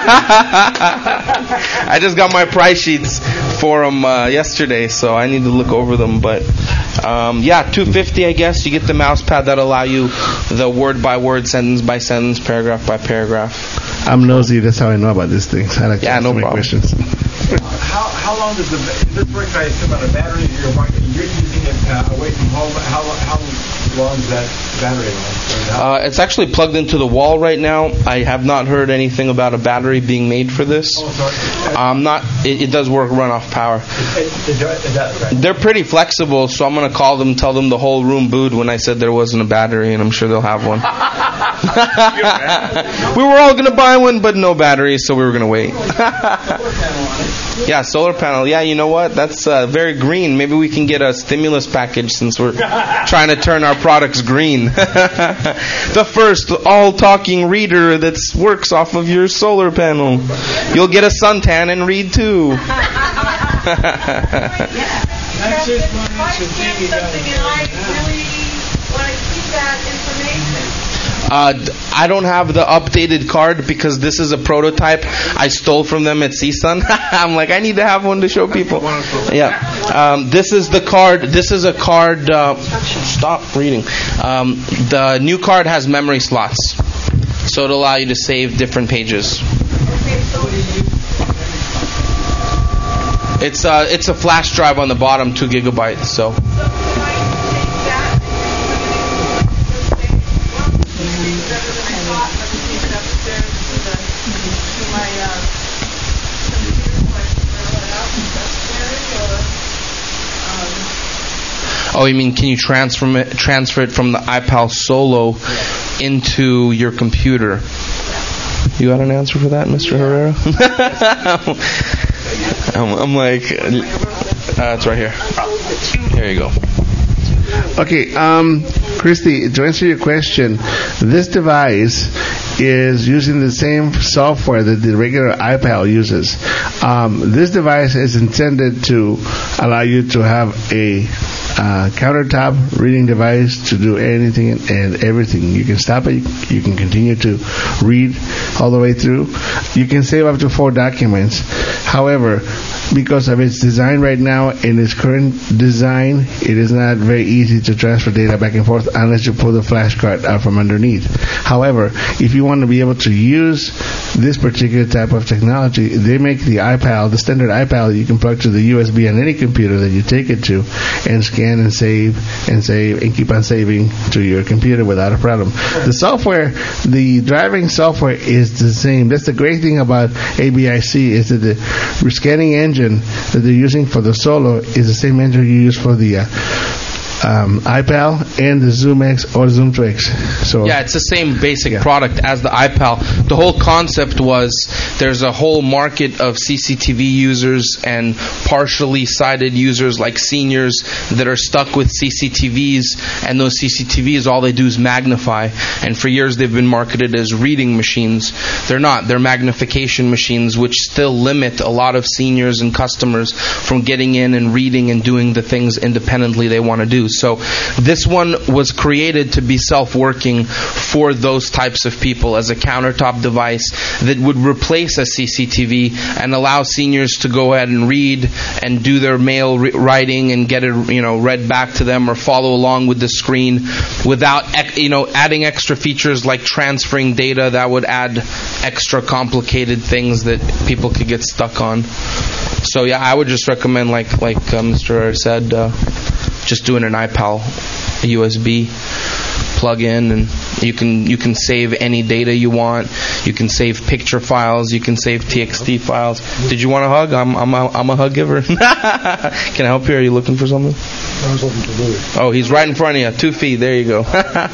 I just got my price sheets for them yesterday, so I need to look over them. But $250, I guess. You get the mouse pad that allow you the word by word, sentence by sentence, paragraph by paragraph. I'm nosy. That's how I know about these things. I like to ask no so many questions. How long does this works? I assume on a battery. You're using it away from home. How long is that battery on? It's actually plugged into the wall right now. I have not heard anything about a battery being made for this. Oh, sorry. It does work run off power. It does, right? They're pretty flexible, so I'm going to call them, tell them the whole room booed when I said there wasn't a battery, and I'm sure they'll have one. We were all going to buy one, but no batteries, so we were going to wait. Yeah, solar panel. Yeah, you know what? That's very green. Maybe we can get a stimulus package since we're trying to turn our products green. The first all-talking reader that works off of your solar panel. You'll get a suntan and read too. That's just one something, and I really want to keep that information. I don't have the updated card because this is a prototype I stole from them at CSUN. I'm like, I need to have one to show people. Yeah. This is the card. This is a card. Stop reading. The new card has memory slots, so it'll allow you to save different pages. It's a flash drive on the bottom, 2 gigabytes. So. Oh, you mean can you transfer it from the iPal Solo into your computer? You got an answer for that, Mr. Herrera? I'm like, it's right here. Here you go. Okay, Christy, to answer your question, this device is using the same software that the regular iPal uses. This device is intended to allow you to have a countertop reading device to do anything and everything. You can stop it. You can continue to read all the way through. You can save up to 4 documents. However, because of its design right now, in its current design, it is not very easy to transfer data back and forth unless you pull the flash card out from underneath. However, if you want to be able to use this particular type of technology, they make the iPal, the standard iPal, you can plug to the USB on any computer that you take it to and scan and save and keep on saving to your computer without a problem. The software, the driving software is the same. That's the great thing about ABIC, is that the scanning engine that they're using for the Solo is the same engine you use for the iPal and the Zoom X or Zoom Twix. So yeah, it's the same basic product as the iPal. The whole concept was there's a whole market of CCTV users and partially sighted users like seniors that are stuck with CCTVs, and those CCTVs, all they do is magnify. And for years they've been marketed as reading machines. They're not. They're magnification machines, which still limit a lot of seniors and customers from getting in and reading and doing the things independently they want to do. So this one was created to be self-working for those types of people as a countertop device that would replace a CCTV and allow seniors to go ahead and read and do their mail writing and get it, read back to them or follow along with the screen without, adding extra features like transferring data that would add extra complicated things that people could get stuck on. So yeah, I would just recommend, like Mr. said, just doing an iPal USB plug-in, and you can save any data you want. You can save picture files. You can save TXT files. Did you want a hug? I'm a hug giver. Can I help you? Are you looking for something? I was looking for Louis. Oh, he's right in front of you. 2 feet. There you go.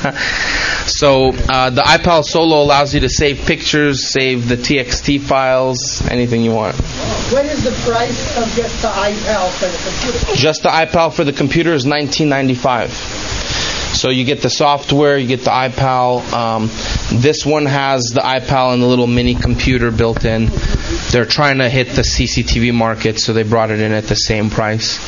So the iPal Solo allows you to save pictures, save the TXT files, anything you want. What is the price of just the iPal for the computer? Just the iPal for the computer is $19.95. So you get the software, you get the iPal. This one has the iPal and the little mini computer built in. They're trying to hit the CCTV market, so they brought it in at the same price.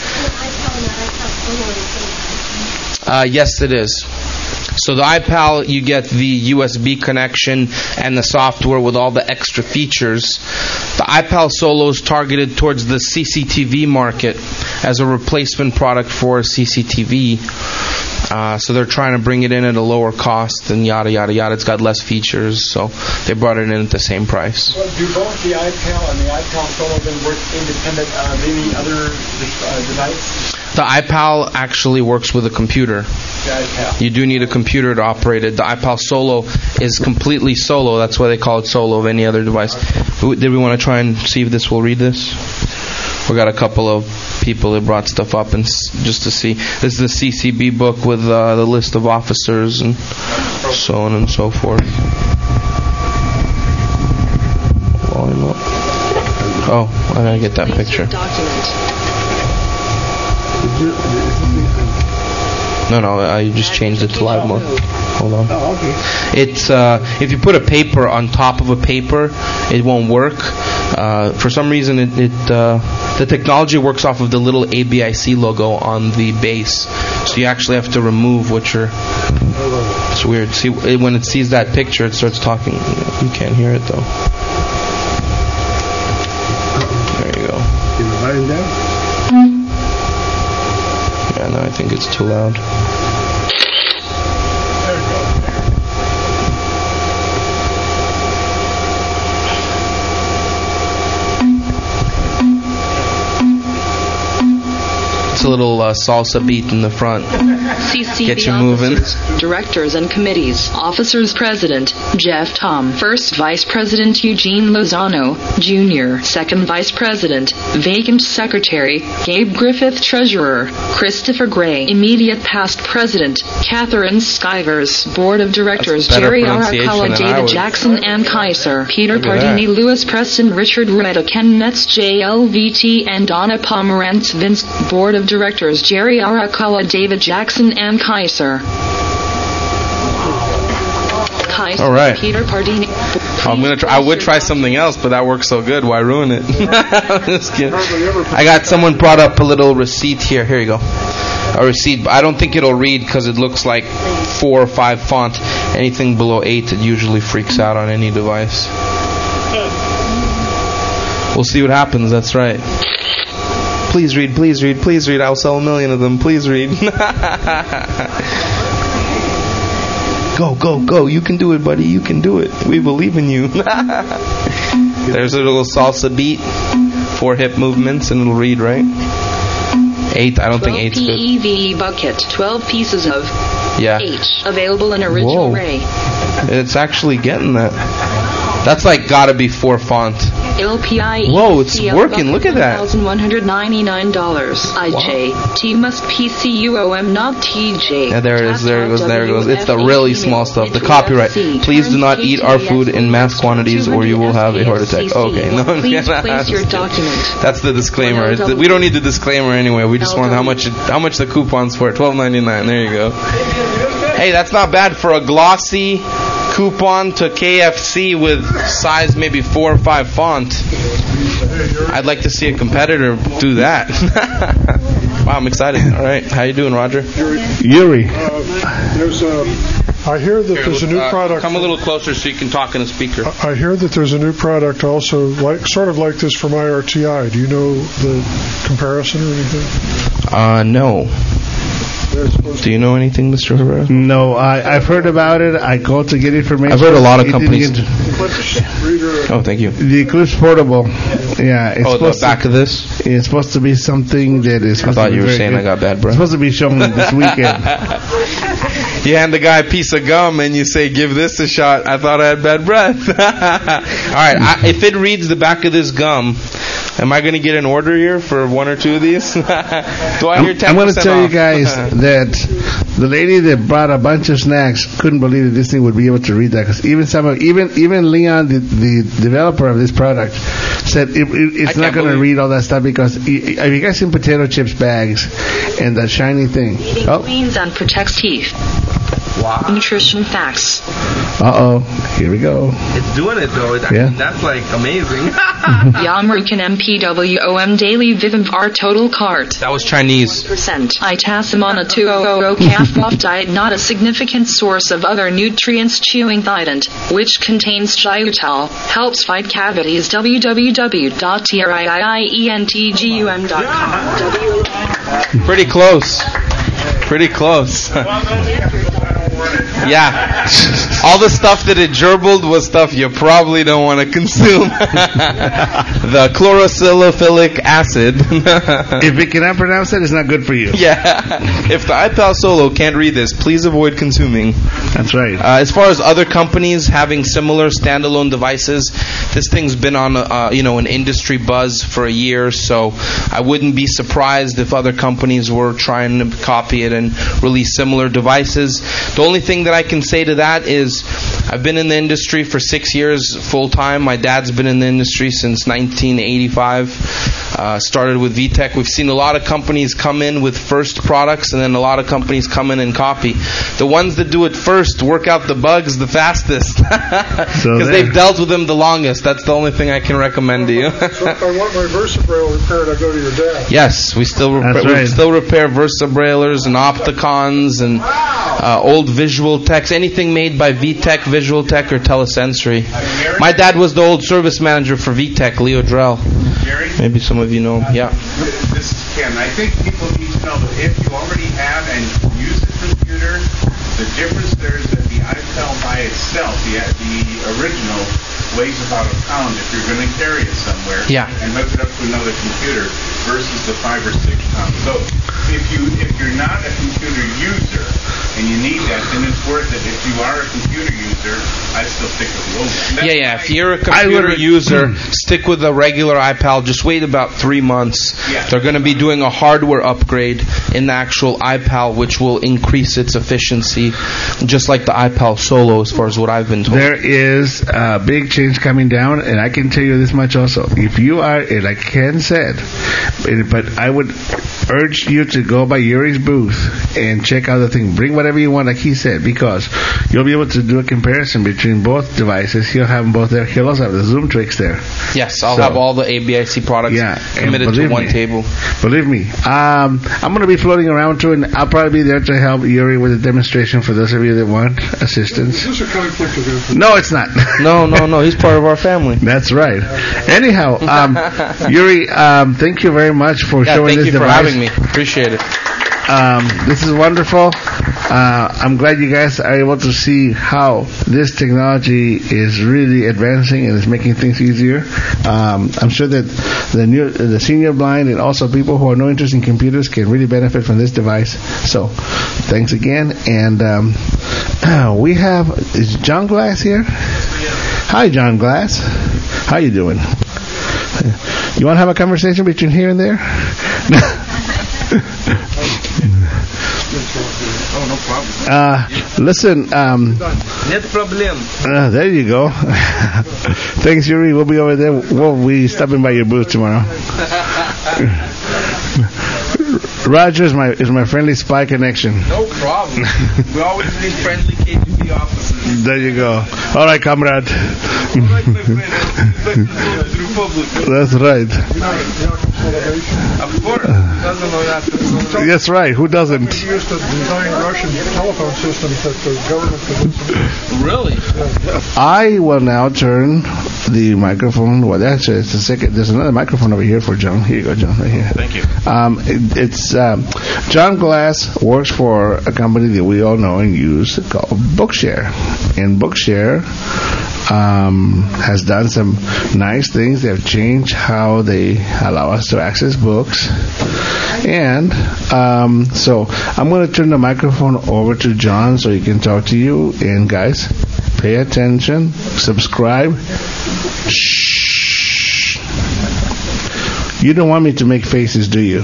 Yes, it is. So the iPal, you get the USB connection and the software with all the extra features. The iPal Solo is targeted towards the CCTV market as a replacement product for CCTV. So they're trying to bring it in at a lower cost and yada, yada, yada. It's got less features, so they brought it in at the same price. Well, do both the iPal and the iPal Solo then work independent of any other device? The iPal actually works with a computer. You do need a computer to operate it. The iPal Solo is completely solo. That's why they call it solo of any other device. Did we want to try and see if this will read this? We got a couple of people that brought stuff up and just to see. This is the CCB book with the list of officers and so on and so forth. Volume up. Oh, I gotta get that picture. No, I just changed it to live mode. Hold on. Oh, okay. It's if you put a paper on top of a paper, it won't work. For some reason, the technology works off of the little ABIC logo on the base, so you actually have to remove what you're. It's weird. See, when it sees that picture, it starts talking. You can't hear it though. There you go. Is it volume down? Yeah, no, I think it's too loud. It's a little salsa beat in the front. CCB Get you moving. Directors and committees. Officers President, Jeff Tom. First Vice President, Eugene Lozano, Jr. Second Vice President, Vacant Secretary, Gabe Griffith. Treasurer, Christopher Gray. Immediate Past President, Catherine Skivers. Board of Directors, Jerry Arakawa, David Jackson, Ann Kaiser. Peter Pardini, Lewis Preston, Richard Rueda, Ken Metz, JLVT, and Donna Pomerantz. Vince. Board of Directors, Jerry Arakawa, David Jackson, and Kaiser. All right. Peter Pardini. I would try something else, but that works so good. Why ruin it? Just kidding. I got someone brought up a little receipt here. Here you go. A receipt. I don't think it'll read because it looks like 4 or 5 font. Anything below 8, it usually freaks out on any device. We'll see what happens. That's right. Please read, please read, please read. I'll sell 1 million of them. Please read. Go, go, go. You can do it, buddy. You can do it. We believe in you. There's a little salsa beat. 4 hip movements and it'll read, right? 8. I don't think 8's good. PEVE bucket. 12 pieces of H. Available in original array. It's actually getting that. That's like gotta be 4 font. LPI. Whoa, it's working. Look at that. $1,199. IJ. T must PCUOM, not TJ. Yeah, there it is. There it goes. There it goes. It's the really small stuff. The copyright. Please do not eat our food in mass quantities, or you will have a heart attack. Okay, no. Please place your document. That's the disclaimer. We don't need the disclaimer anyway. We just want how much the coupon's for. $12.99. There you go. Hey, that's not bad for a glossy coupon to KFC with size maybe 4 or 5 font. I'd like to see a competitor do that. Wow, I'm excited. All right, how you doing, Roger? Yuri. I hear that there's a new product. Come a little closer so you can talk in a speaker. I hear that there's a new product also, sort of like this from IRTI. Do you know the comparison or anything? No. Do you know anything, Mr. Herrera? No, I've heard about it. I called to get information. I've heard a lot of companies. Oh, thank you. The Eclipse Portable. Yeah. It's the back of this? It's supposed to be something that is supposed I thought to be you were saying good. I got bad breath. It's supposed to be shown this weekend. You hand the guy a piece of gum and you say, give this a shot. I thought I had bad breath. All right. If it reads the back of this gum, am I going to get an order here for 1 or 2 of these? Do I hear 10% I'm going to tell off? you guys that the lady that brought a bunch of snacks couldn't believe that this thing would be able to read that, because even Leon, the developer of this product, said it's not going to read all that stuff, because have you guys seen potato chips bags and that shiny thing? Cleans and protects teeth. Wow. Nutrition facts. Here we go. It's doing it though. That's like amazing. Yamrukan MPWOM Daily Vivimvar Total Cart. That was Chinese. Itasamana 200 calf off diet, not a significant source of other nutrients. Chewing Thydent, which contains xylitol, helps fight cavities. www.trientgum.com. Pretty close. Pretty close. Yeah. All the stuff that it gerbled was stuff you probably don't want to consume. The chlorosyllaphilic acid. If it cannot pronounce it, it's not good for you. Yeah. If the iPal Solo can't read this, please avoid consuming. That's right. As far as other companies having similar standalone devices, this thing's been on an industry buzz for a year, so I wouldn't be surprised if other companies were trying to copy it and release similar devices. The only thing that I can say to that is I've been in the industry for 6 years full time. My dad's been in the industry since 1985. Started with VTech. We've seen a lot of companies come in with first products, and then a lot of companies come in and copy. The ones that do it first work out the bugs the fastest because they've dealt with them the longest. That's the only thing I can recommend to you. So if I want my VersaBraille repaired, I go to your dad. Yes, we still repair VersaBrailers and Opticons and old Visual Techs, anything made by VTech, Visual Tech, or Telesensory. My dad was the old service manager for VTech, Leo Drell. Maybe some of you know him. Yeah. This is Ken. I think people need to know that if you already have and use a computer, the difference there is that the iPal by itself, the original, weighs about a pound if you're going to carry it somewhere and hook it up to another computer versus the 5 or 6 pounds. So if you're not a computer user and you need that, then it's worth it. If you are a computer user, I still stick with the old one. If you're a computer user, stick with the regular iPal. Just wait about 3 months. They're going to be doing a hardware upgrade in the actual iPal, which will increase its efficiency, just like the iPal Solo, as far as what I've been told. There is a big change coming down, and I can tell you this much also. If you are, like Ken said, but I would urge you to go by Yuri's booth and check out the thing. Bring whatever you want, like he said, because you'll be able to do a comparison between both devices. He'll have them both there. He'll also have the Zoom Tricks there. Yes, I'll have all the ABIC products committed to one table. Believe me, I'm going to be floating around too, and I'll probably be there to help Yuri with the demonstration for those of you that want assistance. Is this a conflict of interest? No, it's not. No. He's part of our family. That's right. Anyhow, Yuri, thank you very much for showing this device. Thank you for having me. Appreciate it. This is wonderful. I'm glad you guys are able to see how this technology is really advancing and is making things easier. I'm sure that the senior blind and also people who are no interest in computers can really benefit from this device. So, thanks again. And we have, is John Glass here? Hi, John Glass. How you doing? You want to have a conversation between here and there? Oh, no problem. Listen. No problem. There you go. Thanks, Yuri. We'll be over there. We'll be stopping by your booth tomorrow. Roger is my friendly spy connection. No problem. We always need friendly KGB officers. There you go. All right, comrade. That's right. Of course. That's right. Who doesn't? We used to design Russian telephone systems that the government could. Really? I will now turn the microphone. Well, actually, it's the second. There's another microphone over here for John. Here you go, John. Right here. Thank you. It's John Glass works for a company that we all know and use called Bookshare, and Bookshare has done some nice things. They have changed how they allow us to access books. And so I'm going to turn the microphone over to John so he can talk to you. And guys, pay attention, subscribe. Shh. You don't want me to make faces, do you?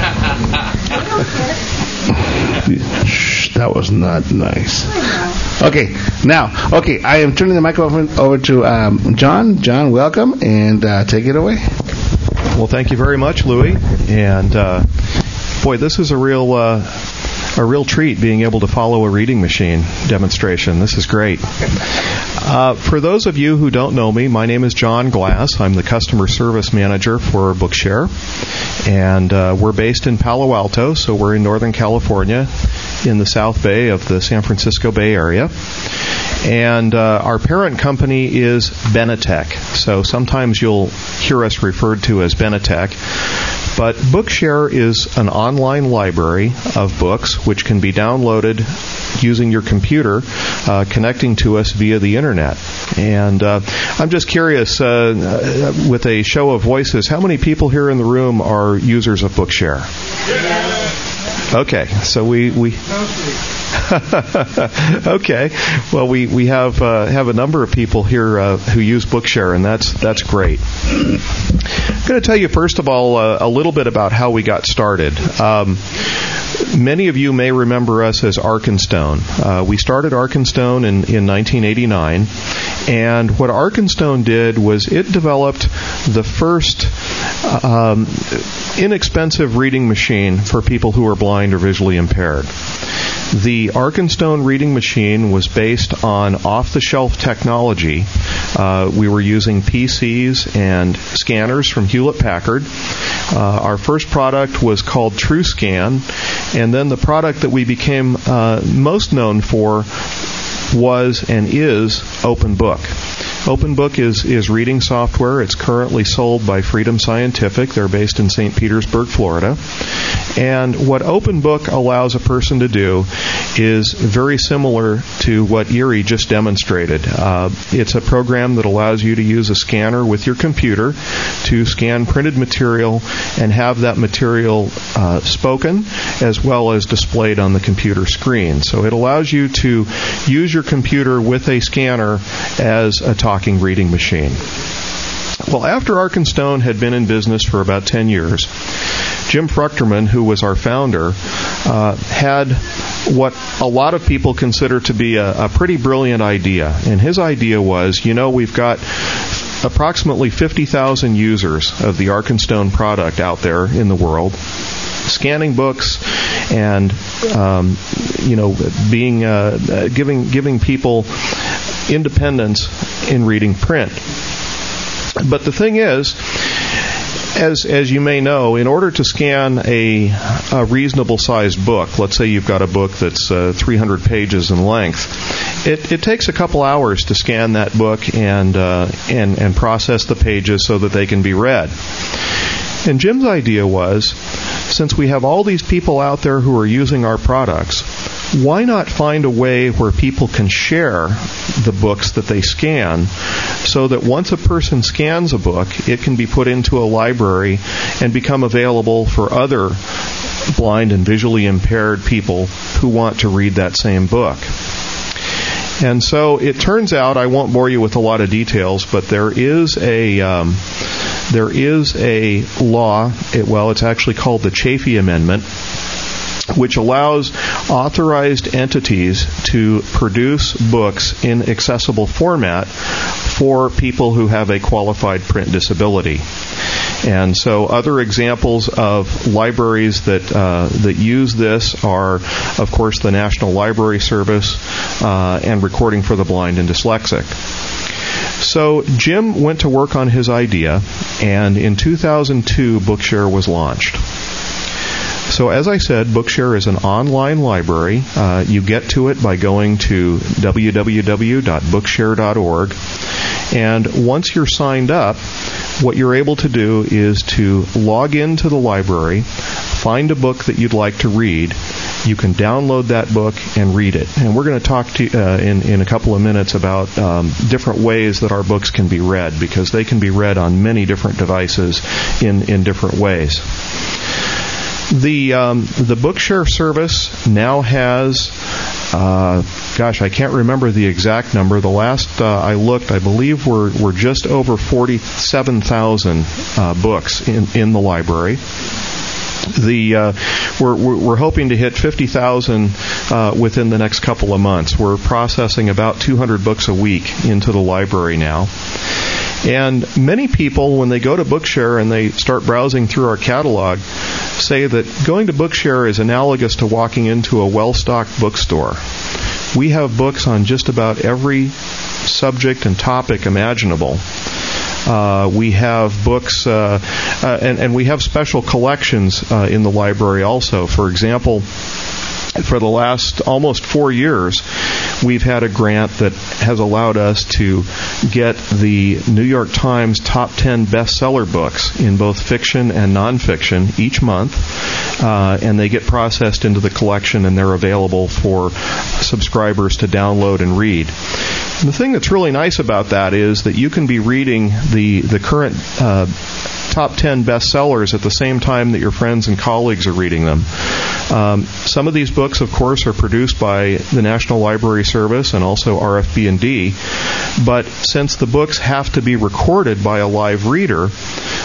Shh, that was not nice. Okay, I am turning the microphone over to John. John, welcome, and take it away. Well, thank you very much, Louis. And boy, this is a real treat being able to follow a reading machine demonstration. This is great. For those of you who don't know me, my name is John Glass. I'm the customer service manager for Bookshare, and we're based in Palo Alto, so we're in Northern California, in the South Bay of the San Francisco Bay Area. And our parent company is Benetech. So sometimes you'll hear us referred to as Benetech. But Bookshare is an online library of books which can be downloaded using your computer, connecting to us via the internet. And I'm just curious, with a show of voices, how many people here in the room are users of Bookshare? Okay, so we okay. Well, we have a number of people here who use Bookshare, and that's great. I'm going to tell you first of all a little bit about how we got started. Many of you may remember us as Arkenstone. We started Arkenstone in 1989, and what Arkenstone did was it developed the first inexpensive reading machine for people who are blind or visually impaired. The Arkenstone reading machine was based on off-the-shelf technology. We were using PCs and scanners from Hewlett-Packard. Our first product was called TrueScan, and then the product that we became most known for was and is OpenBook. OpenBook is reading software. It's currently sold by Freedom Scientific. They're based in St. Petersburg, Florida. And what OpenBook allows a person to do is very similar to what Erie just demonstrated. It's a program that allows you to use a scanner with your computer to scan printed material and have that material spoken as well as displayed on the computer screen. So it allows you to use your computer with a scanner as a talking reading machine. Well, after Arkenstone had been in business for about 10 years, Jim Fruchterman, who was our founder, had what a lot of people consider to be a pretty brilliant idea. And his idea was, we've got approximately 50,000 users of the Arkenstone product out there in the world, scanning books and giving people independence in reading print. But the thing is, as you may know, in order to scan a reasonable sized book, let's say you've got a book that's 300 pages in length, it takes a couple hours to scan that book and process the pages so that they can be read. And Jim's idea was, since we have all these people out there who are using our products, why not find a way where people can share the books that they scan so that once a person scans a book, it can be put into a library and become available for other blind and visually impaired people who want to read that same book. And so it turns out, I won't bore you with a lot of details, but there is a law, it's actually called the Chafee Amendment, which allows authorized entities to produce books in accessible format for people who have a qualified print disability. And so other examples of libraries that use this are, of course, the National Library Service and Recording for the Blind and Dyslexic. So Jim went to work on his idea, and in 2002, Bookshare was launched. So as I said, Bookshare is an online library. You get to it by going to www.bookshare.org. And once you're signed up, what you're able to do is to log into the library, find a book that you'd like to read. You can download that book and read it. And we're going to talk to in a couple of minutes about different ways that our books can be read, because they can be read on many different devices in different ways. The Bookshare service now has, I can't remember the exact number. The last I looked, I believe we're just over 47,000 books in the library. We're hoping to hit 50,000 within the next couple of months. We're processing about 200 books a week into the library now. And many people, when they go to Bookshare and they start browsing through our catalog, say that going to Bookshare is analogous to walking into a well-stocked bookstore. We have books on just about every subject and topic imaginable. We have books, and we have special collections in the library also. For example, for the last almost 4 years, we've had a grant that has allowed us to get the New York Times top 10 bestseller books in both fiction and nonfiction each month, and they get processed into the collection, and they're available for subscribers to download and read. And the thing that's really nice about that is that you can be reading the current top 10 bestsellers at the same time that your friends and colleagues are reading them. Some of these books, of course, are produced by the National Library Service and also RFB&D, but since the books have to be recorded by a live reader,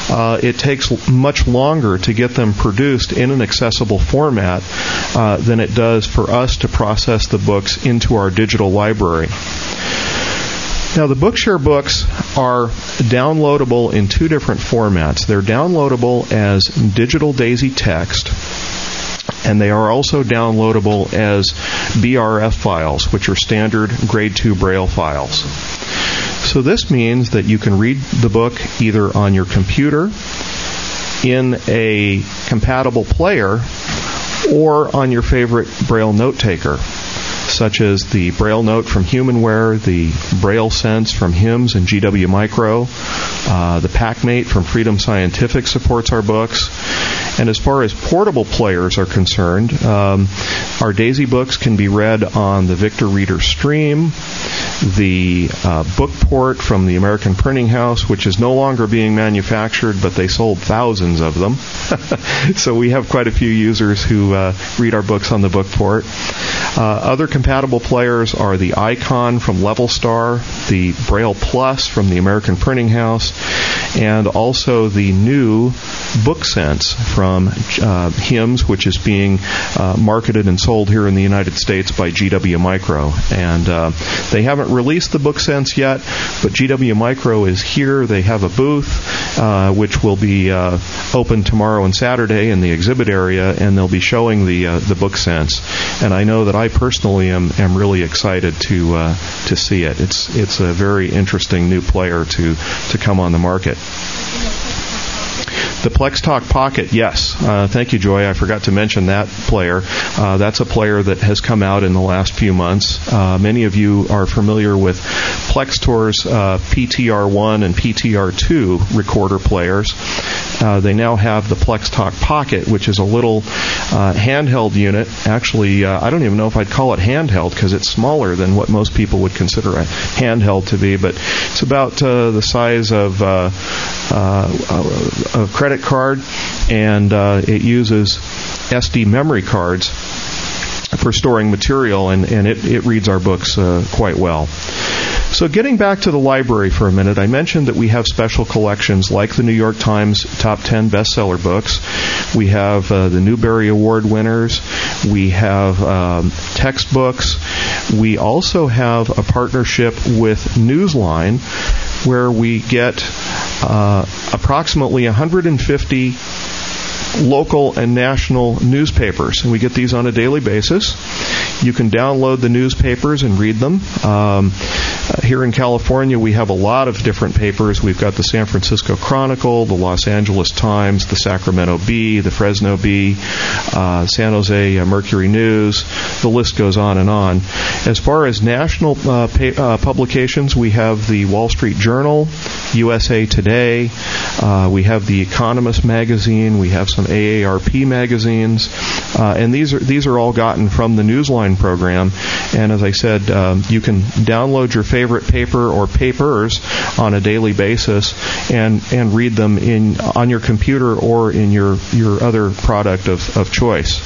it takes much longer to get them produced in an accessible format than it does for us to process the books into our digital library. Now, the Bookshare books are downloadable in two different formats. They're downloadable as digital DAISY text, and they are also downloadable as BRF files, which are standard Grade 2 Braille files. So this means that you can read the book either on your computer, in a compatible player, or on your favorite Braille note taker, such as the Braille Note from Humanware, the Braille Sense from HIMS and GW Micro. The PackMate from Freedom Scientific supports our books. And as far as portable players are concerned, our DAISY books can be read on the Victor Reader Stream, the Bookport from the American Printing House, which is no longer being manufactured, but they sold thousands of them. So we have quite a few users who read our books on the Bookport. Other compatible players are the Icon from Levelstar, the Braille Plus from the American Printing House, and also the new BookSense from HIMS, which is being marketed and sold here in the United States by GW Micro. And they haven't released the BookSense yet, but GW Micro is here. They have a booth which will be open tomorrow and Saturday in the exhibit area, and they'll be showing the BookSense. And I know that I personally am really excited to see it. It's a very interesting new player to come on the market. The PlexTalk Pocket, yes. Thank you, Joy. I forgot to mention that player. That's a player that has come out in the last few months. Many of you are familiar with Plextor's PTR1 and PTR2 recorder players. They now have the PlexTalk Pocket, which is a little handheld unit. Actually, I don't even know if I'd call it handheld because it's smaller than what most people would consider a handheld to be, but it's about the size of a credit card, and it uses SD memory cards for storing material, and it reads our books quite well. So getting back to the library for a minute, I mentioned that we have special collections like the New York Times Top 10 bestseller books. We have the Newbery Award winners. We have textbooks. We also have a partnership with Newsline where we get approximately 150 local and national newspapers, and we get these on a daily basis. You can download the newspapers and read them. Here in California, we have a lot of different papers. We've got the San Francisco Chronicle, the Los Angeles Times, the Sacramento Bee, the Fresno Bee, San Jose Mercury News. The list goes on and on. As far as national publications, we have the Wall Street Journal, USA Today. We have the Economist magazine. We have some AARP magazines, and these are all gotten from the Newsline program. And as I said, you can download your favorite paper or papers on a daily basis and read them on your computer or in your other product of choice.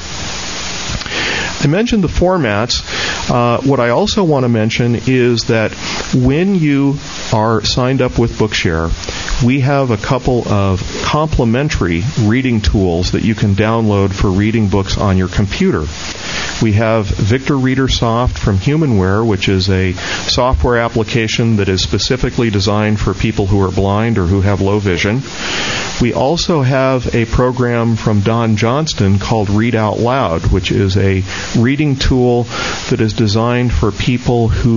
I mentioned the formats. What I also want to mention is that when you are signed up with Bookshare, we have a couple of complimentary reading tools that you can download for reading books on your computer. We have Victor Reader Soft from Humanware, which is a software application that is specifically designed for people who are blind or who have low vision. We also have a program from Don Johnston called Read Out Loud, which is a reading tool that is designed for people who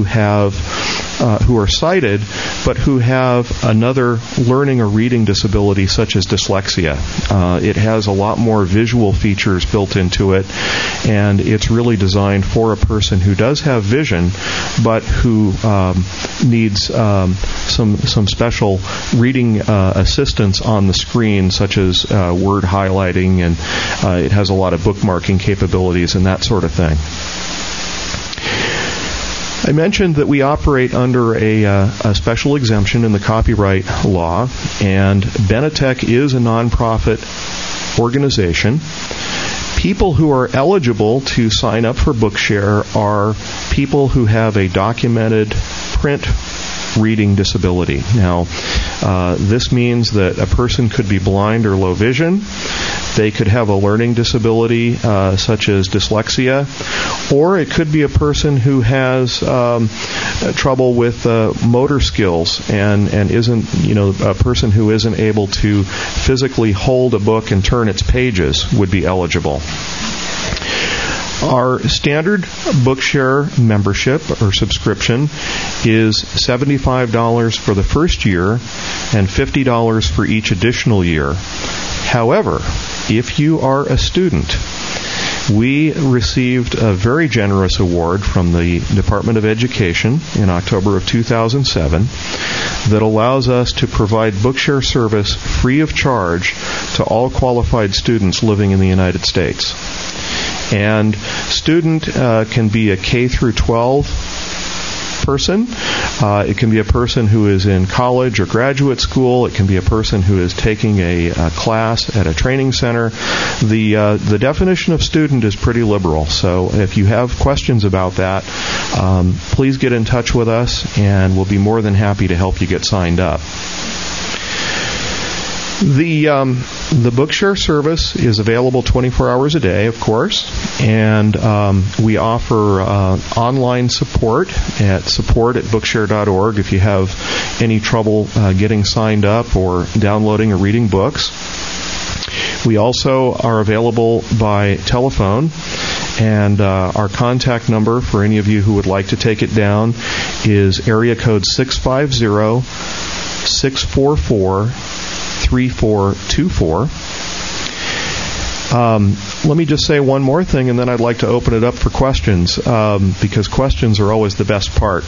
are sighted but who have another learning or reading disability such as dyslexia. It has a lot more visual features built into it, and it's really designed for a person who does have vision but who needs some special reading assistance on the screen, such as word highlighting, and it has a lot of bookmarking capabilities and that sort of thing. I mentioned that we operate under a special exemption in the copyright law, and Benetech is a nonprofit organization. People who are eligible to sign up for Bookshare are people who have a documented print reading disability. Now, This means that a person could be blind or low vision. They could have a learning disability such as dyslexia, or it could be a person who has trouble with motor skills and isn't, a person who isn't able to physically hold a book and turn its pages would be eligible. Our standard Bookshare membership or subscription is $75 for the first year and $50 for each additional year. However, if you are a student, we received a very generous award from the Department of Education in October of 2007 that allows us to provide Bookshare service free of charge to all qualified students living in the United States. And student can be a K through 12 person. It can be a person who is in college or graduate school. It can be a person who is taking a class at a training center. The definition of student is pretty liberal. So if you have questions about that, please get in touch with us, and we'll be more than happy to help you get signed up. The Bookshare service is available 24 hours a day, of course, and we offer online support at support@bookshare.org if you have any trouble getting signed up or downloading or reading books. We also are available by telephone, and our contact number for any of you who would like to take it down is area code 650-644-3424. Let me just say one more thing, and then I'd like to open it up for questions, because questions are always the best part.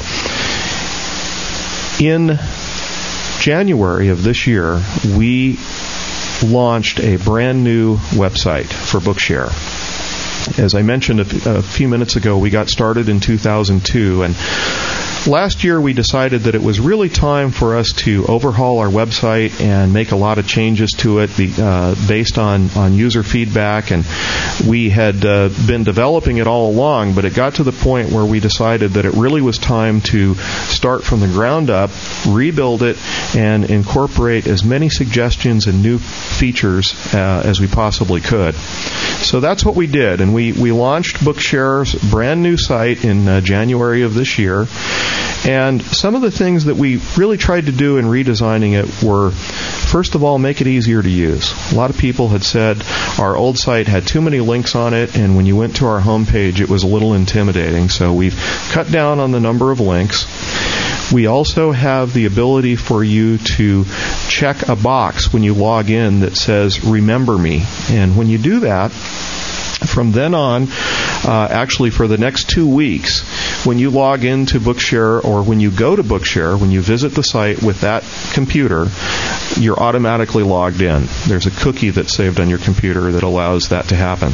In January of this year, we launched a brand new website for Bookshare. As I mentioned a few minutes ago, we got started in 2002, and last year we decided that it was really time for us to overhaul our website and make a lot of changes to it based on user feedback. And we had been developing it all along, but it got to the point where we decided that it really was time to start from the ground up, rebuild it, and incorporate as many suggestions and new features as we possibly could. So that's what we did, and we launched Bookshare's brand new site in January of this year. And some of the things that we really tried to do in redesigning it were, first of all, make it easier to use. A lot of people had said our old site had too many links on it, and when you went to our homepage, it was a little intimidating. So we've cut down on the number of links. We also have the ability for you to check a box when you log in that says, "Remember me." And when you do that, from then on, actually for the next 2 weeks, when you log into Bookshare or when you go to Bookshare, when you visit the site with that computer, you're automatically logged in. There's a cookie that's saved on your computer that allows that to happen.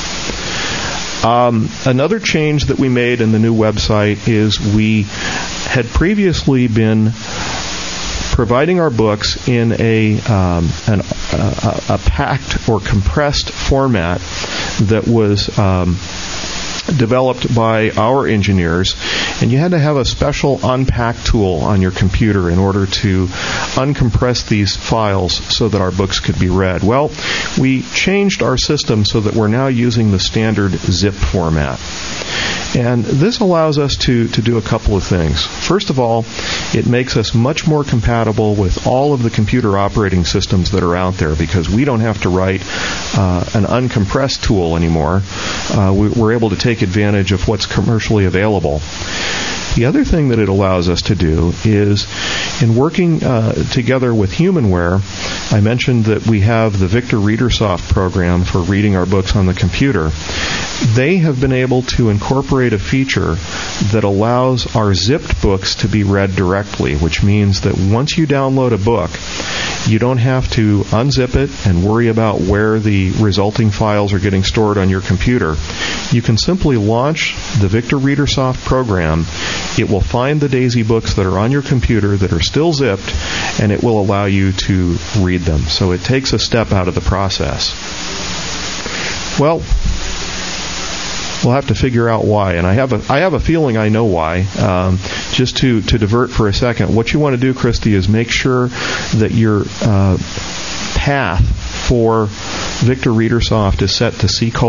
Another change that we made in the new website is we had previously been providing our books in a packed or compressed format that was developed by our engineers, and you had to have a special unpack tool on your computer in order to uncompress these files so that our books could be read. Well, we changed our system so that we're now using the standard zip format. And this allows us to do a couple of things. First of all, it makes us much more compatible with all of the computer operating systems that are out there, because we don't have to write an uncompressed tool anymore. We're able to take advantage of what's commercially available. The other thing that it allows us to do is, in working together with Humanware, I mentioned that we have the Victor ReaderSoft program for reading our books on the computer. They have been able to incorporate a feature that allows our zipped books to be read directly, which means that once you download a book, you don't have to unzip it and worry about where the resulting files are getting stored on your computer. You can simply launch the Victor ReaderSoft program. It will find the DAISY books that are on your computer that are still zipped, and it will allow you to read them. So it takes a step out of the process. Well, We'll have to figure out why, and I have a feeling I know why. Just to divert for a second, what you want to do, Christy, is make sure that your path for Victor ReaderSoft is set to C://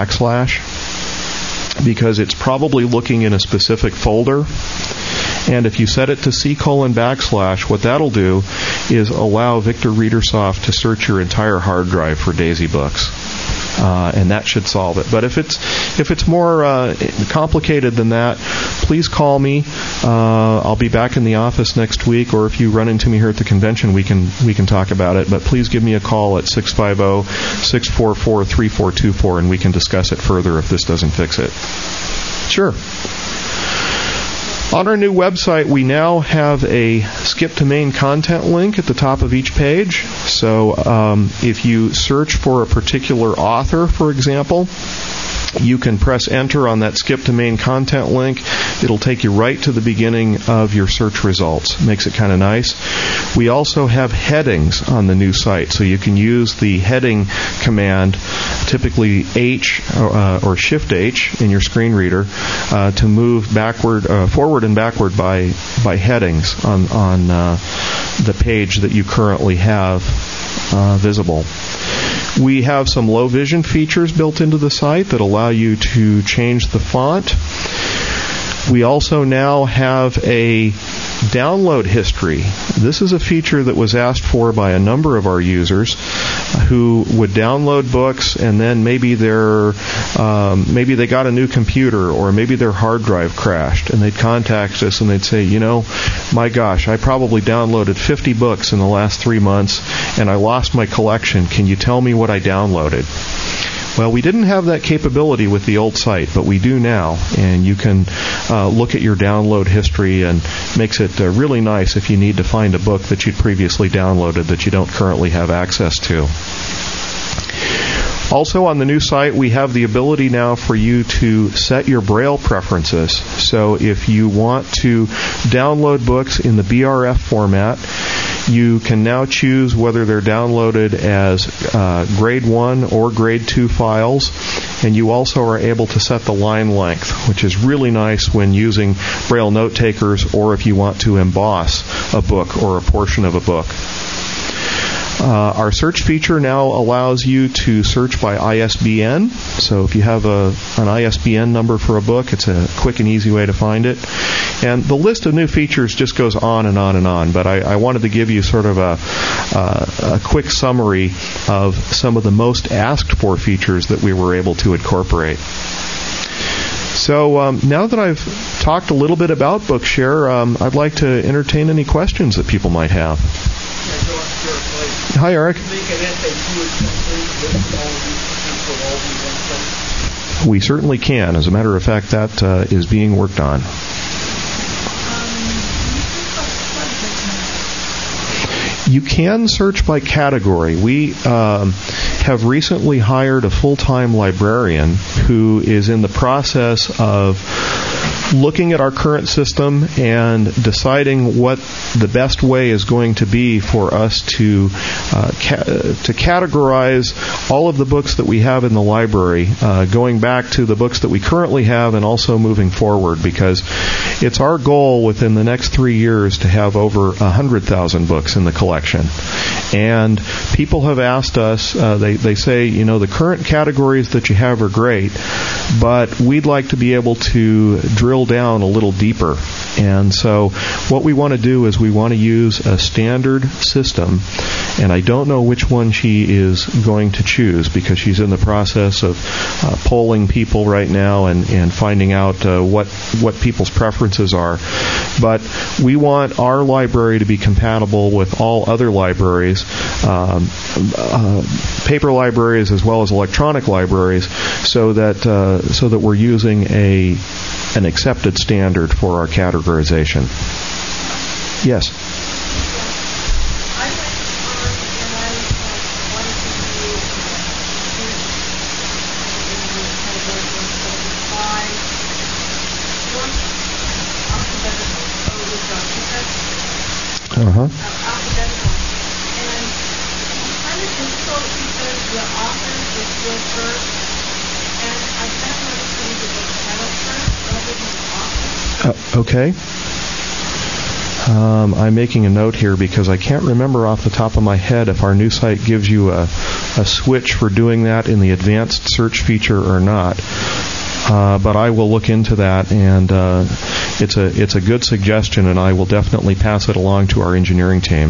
because it's probably looking in a specific folder. And if you set it to C://, what that'll do is allow Victor ReaderSoft to search your entire hard drive for Daisy books. And that should solve it. But if it's more complicated than that, please call me. I'll be back in the office next week, or if you run into me here at the convention, we can talk about it. But please give me a call at 650-644-3424, and we can discuss it further if this doesn't fix it. Sure. On our new website, we now have a Skip to Main content link at the top of each page. So if you search for a particular author, for example, you can press enter on that Skip to Main content link. It'll take you right to the beginning of your search results. Makes it kind of nice. We also have headings on the new site, so you can use the heading command, typically H or Shift H in your screen reader, to move forward and backward by headings on the page that you currently have visible. We have some low vision features built into the site that allow you to change the font. We also now have a download history. This is a feature that was asked for by a number of our users who would download books, and then maybe they got a new computer, or maybe their hard drive crashed, and they'd contact us and they'd say, my gosh, I probably downloaded 50 books in the last 3 months and I lost my collection. Can you tell me what I downloaded? Well, we didn't have that capability with the old site, but we do now, and you can look at your download history, and makes it really nice if you need to find a book that you'd previously downloaded that you don't currently have access to. Also on the new site, we have the ability now for you to set your Braille preferences. So if you want to download books in the BRF format, you can now choose whether they're downloaded as grade 1 or grade 2 files, and you also are able to set the line length, which is really nice when using Braille note takers, or if you want to emboss a book or a portion of a book. Our search feature now allows you to search by ISBN. So if you have an ISBN number for a book, it's a quick and easy way to find it. And the list of new features just goes on and on and on, but I wanted to give you sort of a quick summary of some of the most asked for features that we were able to incorporate. So now that I've talked a little bit about Bookshare, I'd like to entertain any questions that people might have. Hi, Eric. We certainly can. As a matter of fact, that is being worked on. You can search by category. We have recently hired a full-time librarian who is in the process of looking at our current system and deciding what the best way is going to be for us to categorize all of the books that we have in the library, going back to the books that we currently have and also moving forward, because it's our goal within the next 3 years to have over 100,000 books in the collection. And people have asked us, they say, the current categories that you have are great, but we'd like to be able to drill down a little deeper. And so what we want to do is we want to use a standard system, and I don't know which one she is going to choose because she's in the process of polling people right now and finding out what people's preferences are. But we want our library to be compatible with all other libraries, paper libraries as well as electronic libraries, so that we're using an accepted standard for our categorization. Yes. Uh-huh. Okay. I'm making a note here because I can't remember off the top of my head if our new site gives you a switch for doing that in the advanced search feature or not. But I will look into that, and it's a good suggestion, and I will definitely pass it along to our engineering team.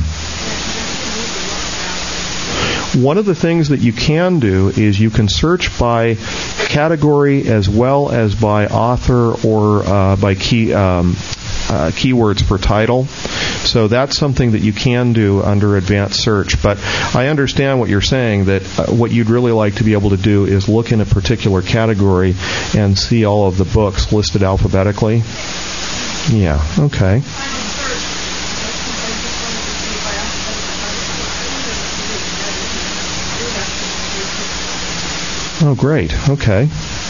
One of the things that you can do is you can search by category as well as by author or by keywords for title. So that's something that you can do under advanced search. But I understand what you're saying, that what you'd really like to be able to do is look in a particular category and see all of the books listed alphabetically. Yeah, okay. Oh, great. Okay.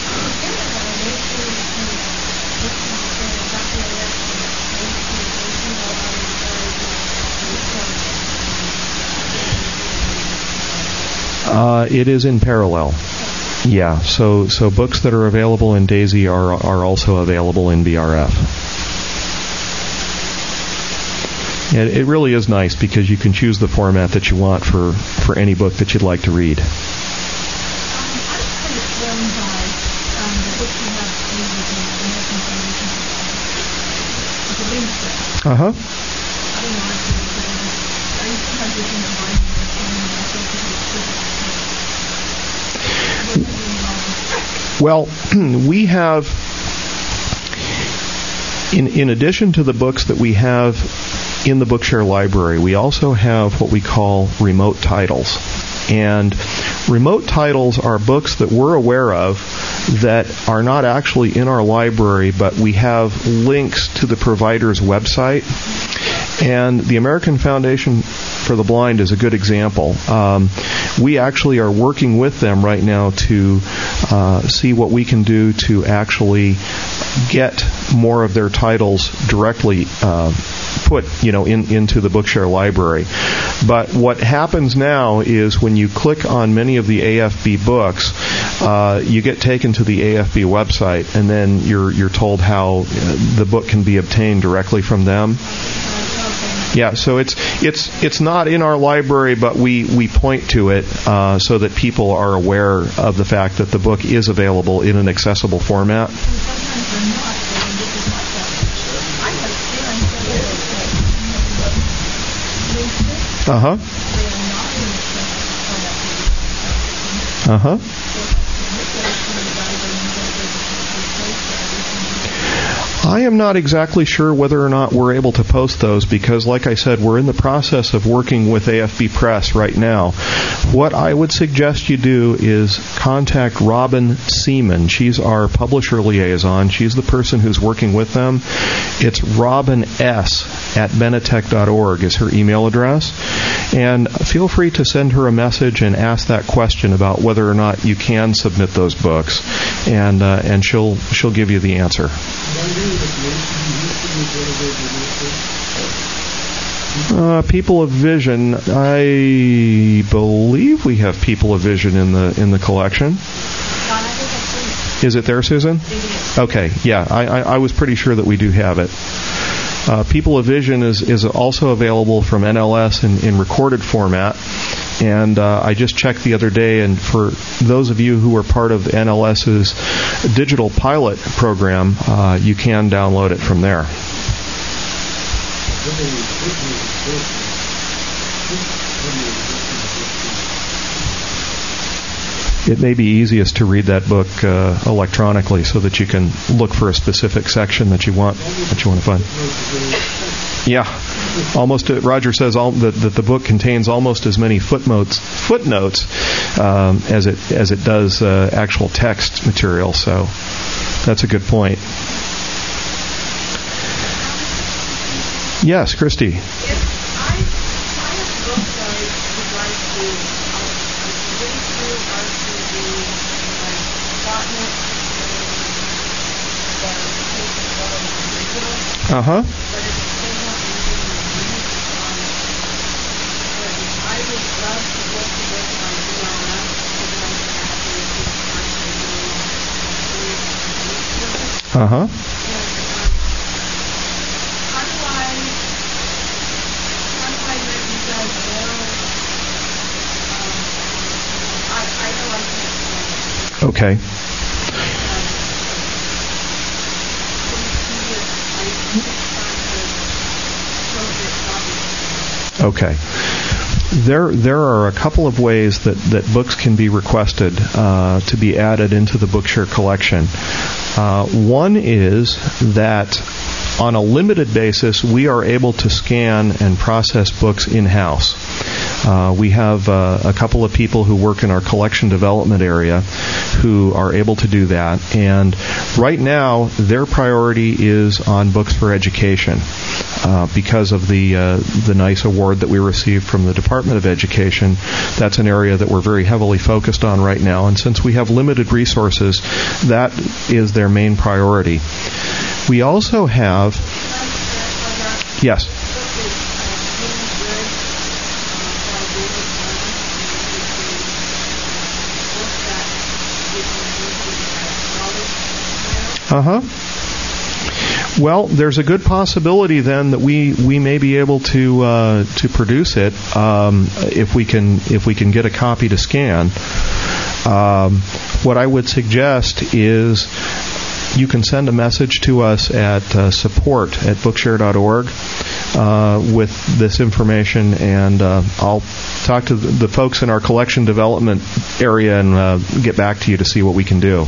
It is in parallel. Yeah, so books that are available in DAISY are also available in BRF. And it really is nice because you can choose the format that you want for any book that you'd like to read. Uh-huh. Well, we have, in addition to the books that we have in the Bookshare library, we also have what we call remote titles. And remote titles are books that we're aware of that are not actually in our library, but we have links to the provider's website. And the American Foundation for the Blind is a good example. We actually are working with them right now to see what we can do to actually get more of their titles directly put, into the Bookshare library. But what happens now is when you click on many of the AFB books, you get taken to the AFB website, and then you're told how the book can be obtained directly from them. Yeah, so it's not in our library, but we point to it so that people are aware of the fact that the book is available in an accessible format. Uh-huh. Uh-huh. I am not exactly sure whether or not we're able to post those because, like I said, we're in the process of working with AFB Press right now. What I would suggest you do is contact Robin Seaman. She's our publisher liaison. She's the person who's working with them. It's robins@benetech.org is her email address. And feel free to send her a message and ask that question about whether or not you can submit those books, and she'll give you the answer. People of Vision, I believe we have People of Vision in the collection. Is it there, Susan? Okay, yeah, I was pretty sure that we do have it. People of Vision is also available from NLS in recorded format. And I just checked the other day, and for those of you who are part of NLS's digital pilot program, you can download it from there. It may be easiest to read that book electronically so that you can look for a specific section that you want to find. Yeah, almost. Roger says that the book contains almost as many footnotes as it does actual text material. So that's a good point. Yes, Christy. Uh-huh. Uh-huh. Okay. Okay. There are a couple of ways that books can be requested to be added into the Bookshare collection. One is that on a limited basis, we are able to scan and process books in-house. We have a couple of people who work in our collection development area who are able to do that. And right now, their priority is on books for education because of the NICE award that we received from the Department of Education. That's an area that we're very heavily focused on right now. And since we have limited resources, that is their main priority. We also have... Yes. Well, there's a good possibility then that we may be able to produce it if we can get a copy to scan. What I would suggest is you can send a message to us at support@bookshare.org with this information, and I'll talk to the folks in our collection development area and get back to you to see what we can do.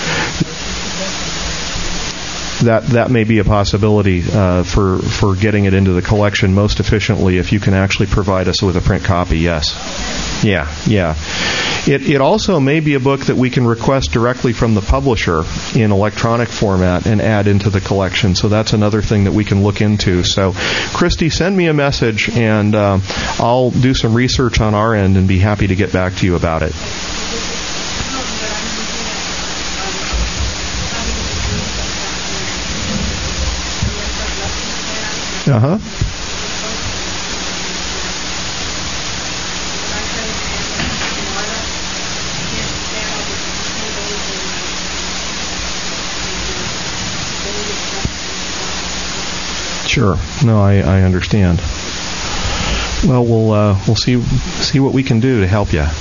That may be a possibility for getting it into the collection most efficiently if you can actually provide us with a print copy, yes. Yeah. It also may be a book that we can request directly from the publisher in electronic format and add into the collection, so that's another thing that we can look into. So, Christy, send me a message, and I'll do some research on our end and be happy to get back to you about it. Sure. No, I understand. Well, we'll see what we can do to help you.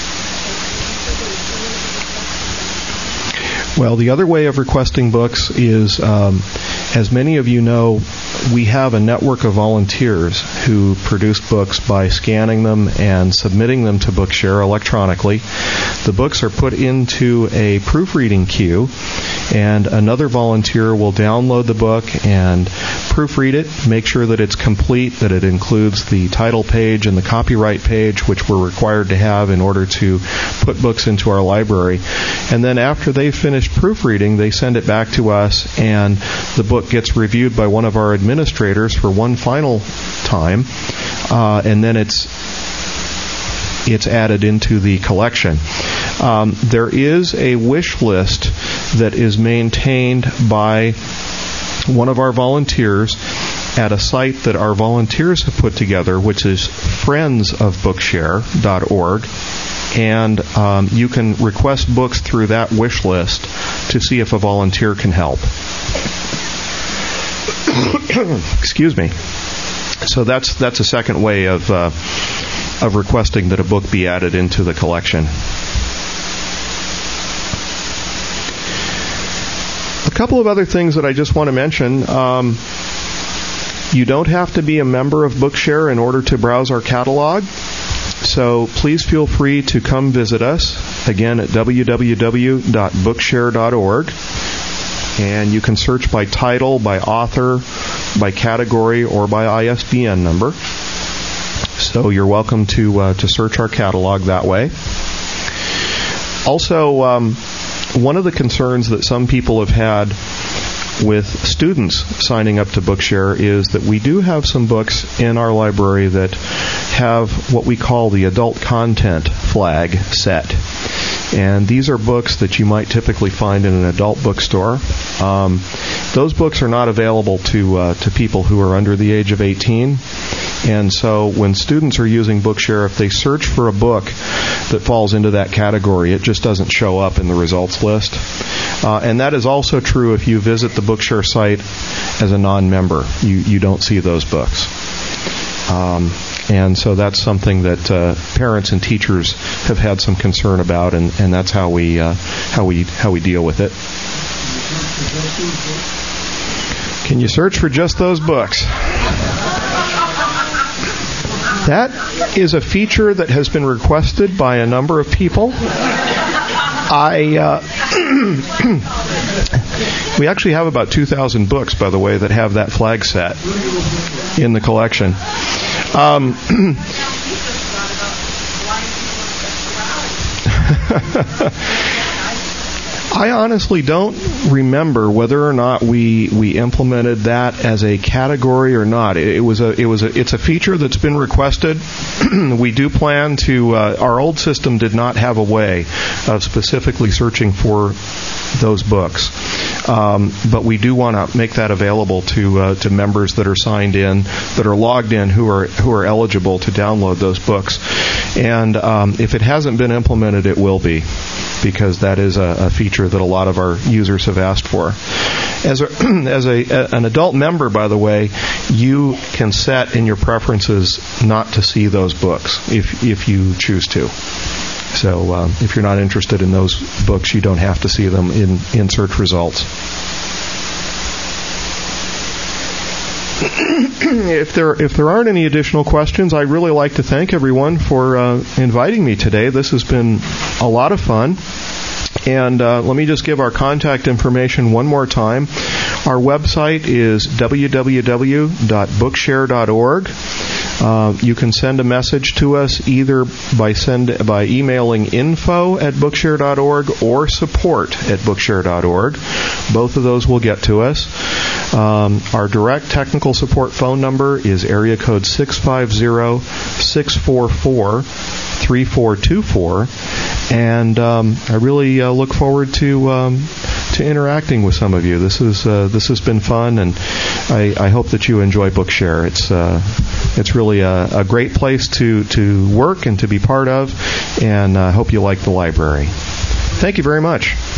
Well, the other way of requesting books is, as many of you know, we have a network of volunteers who produce books by scanning them and submitting them to Bookshare electronically. The books are put into a proofreading queue, and another volunteer will download the book and proofread it, make sure that it's complete, that it includes the title page and the copyright page, which we're required to have in order to put books into our library. And then after they've finished proofreading, they send it back to us, and the book gets reviewed by one of our administrators for one final time, and then it's added into the collection. There is a wish list that is maintained by one of our volunteers at a site that our volunteers have put together, which is friendsofbookshare.org. And you can request books through that wish list to see if a volunteer can help. Excuse me. So that's a second way of requesting that a book be added into the collection. A couple of other things that I just want to mention. You don't have to be a member of Bookshare in order to browse our catalog. So please feel free to come visit us, again, at www.bookshare.org. And you can search by title, by author, by category, or by ISBN number. So you're welcome to search our catalog that way. Also, one of the concerns that some people have had with students signing up to Bookshare is that we do have some books in our library that have what we call the adult content flag set. And these are books that you might typically find in an adult bookstore. Those books are not available to people who are under the age of 18. And so when students are using Bookshare, if they search for a book that falls into that category, it just doesn't show up in the results list. And that is also true if you visit the Bookshare site as a non-member. You don't see those books. And so that's something that parents and teachers have had some concern about, and that's how we deal with it. Can you search for just those books? That is a feature that has been requested by a number of people. We actually have about 2,000 books, by the way, that have that flag set in the collection. I honestly don't remember whether or not we implemented that as a category or not. It's a feature that's been requested. We do plan to. Our old system did not have a way of specifically searching for those books, but we do want to make that available to members that are signed in, that are logged in, who are eligible to download those books. And if it hasn't been implemented, it will be, because that is a feature that a lot of our users have asked for. As an adult member, by the way, you can set in your preferences not to see those books if you choose to. So if you're not interested in those books, you don't have to see them in search results. If there aren't any additional questions, I'd really like to thank everyone for inviting me today. This has been a lot of fun. And let me just give our contact information one more time. Our website is www.bookshare.org. You can send a message to us either by emailing info@bookshare.org or support@bookshare.org. Both of those will get to us. Our direct technical support phone number is area code 650-644-3424. And I really look forward to interacting with some of you. This has been fun, and I hope that you enjoy Bookshare. It's really a great place to work and to be part of, and I hope you like the library. Thank you very much.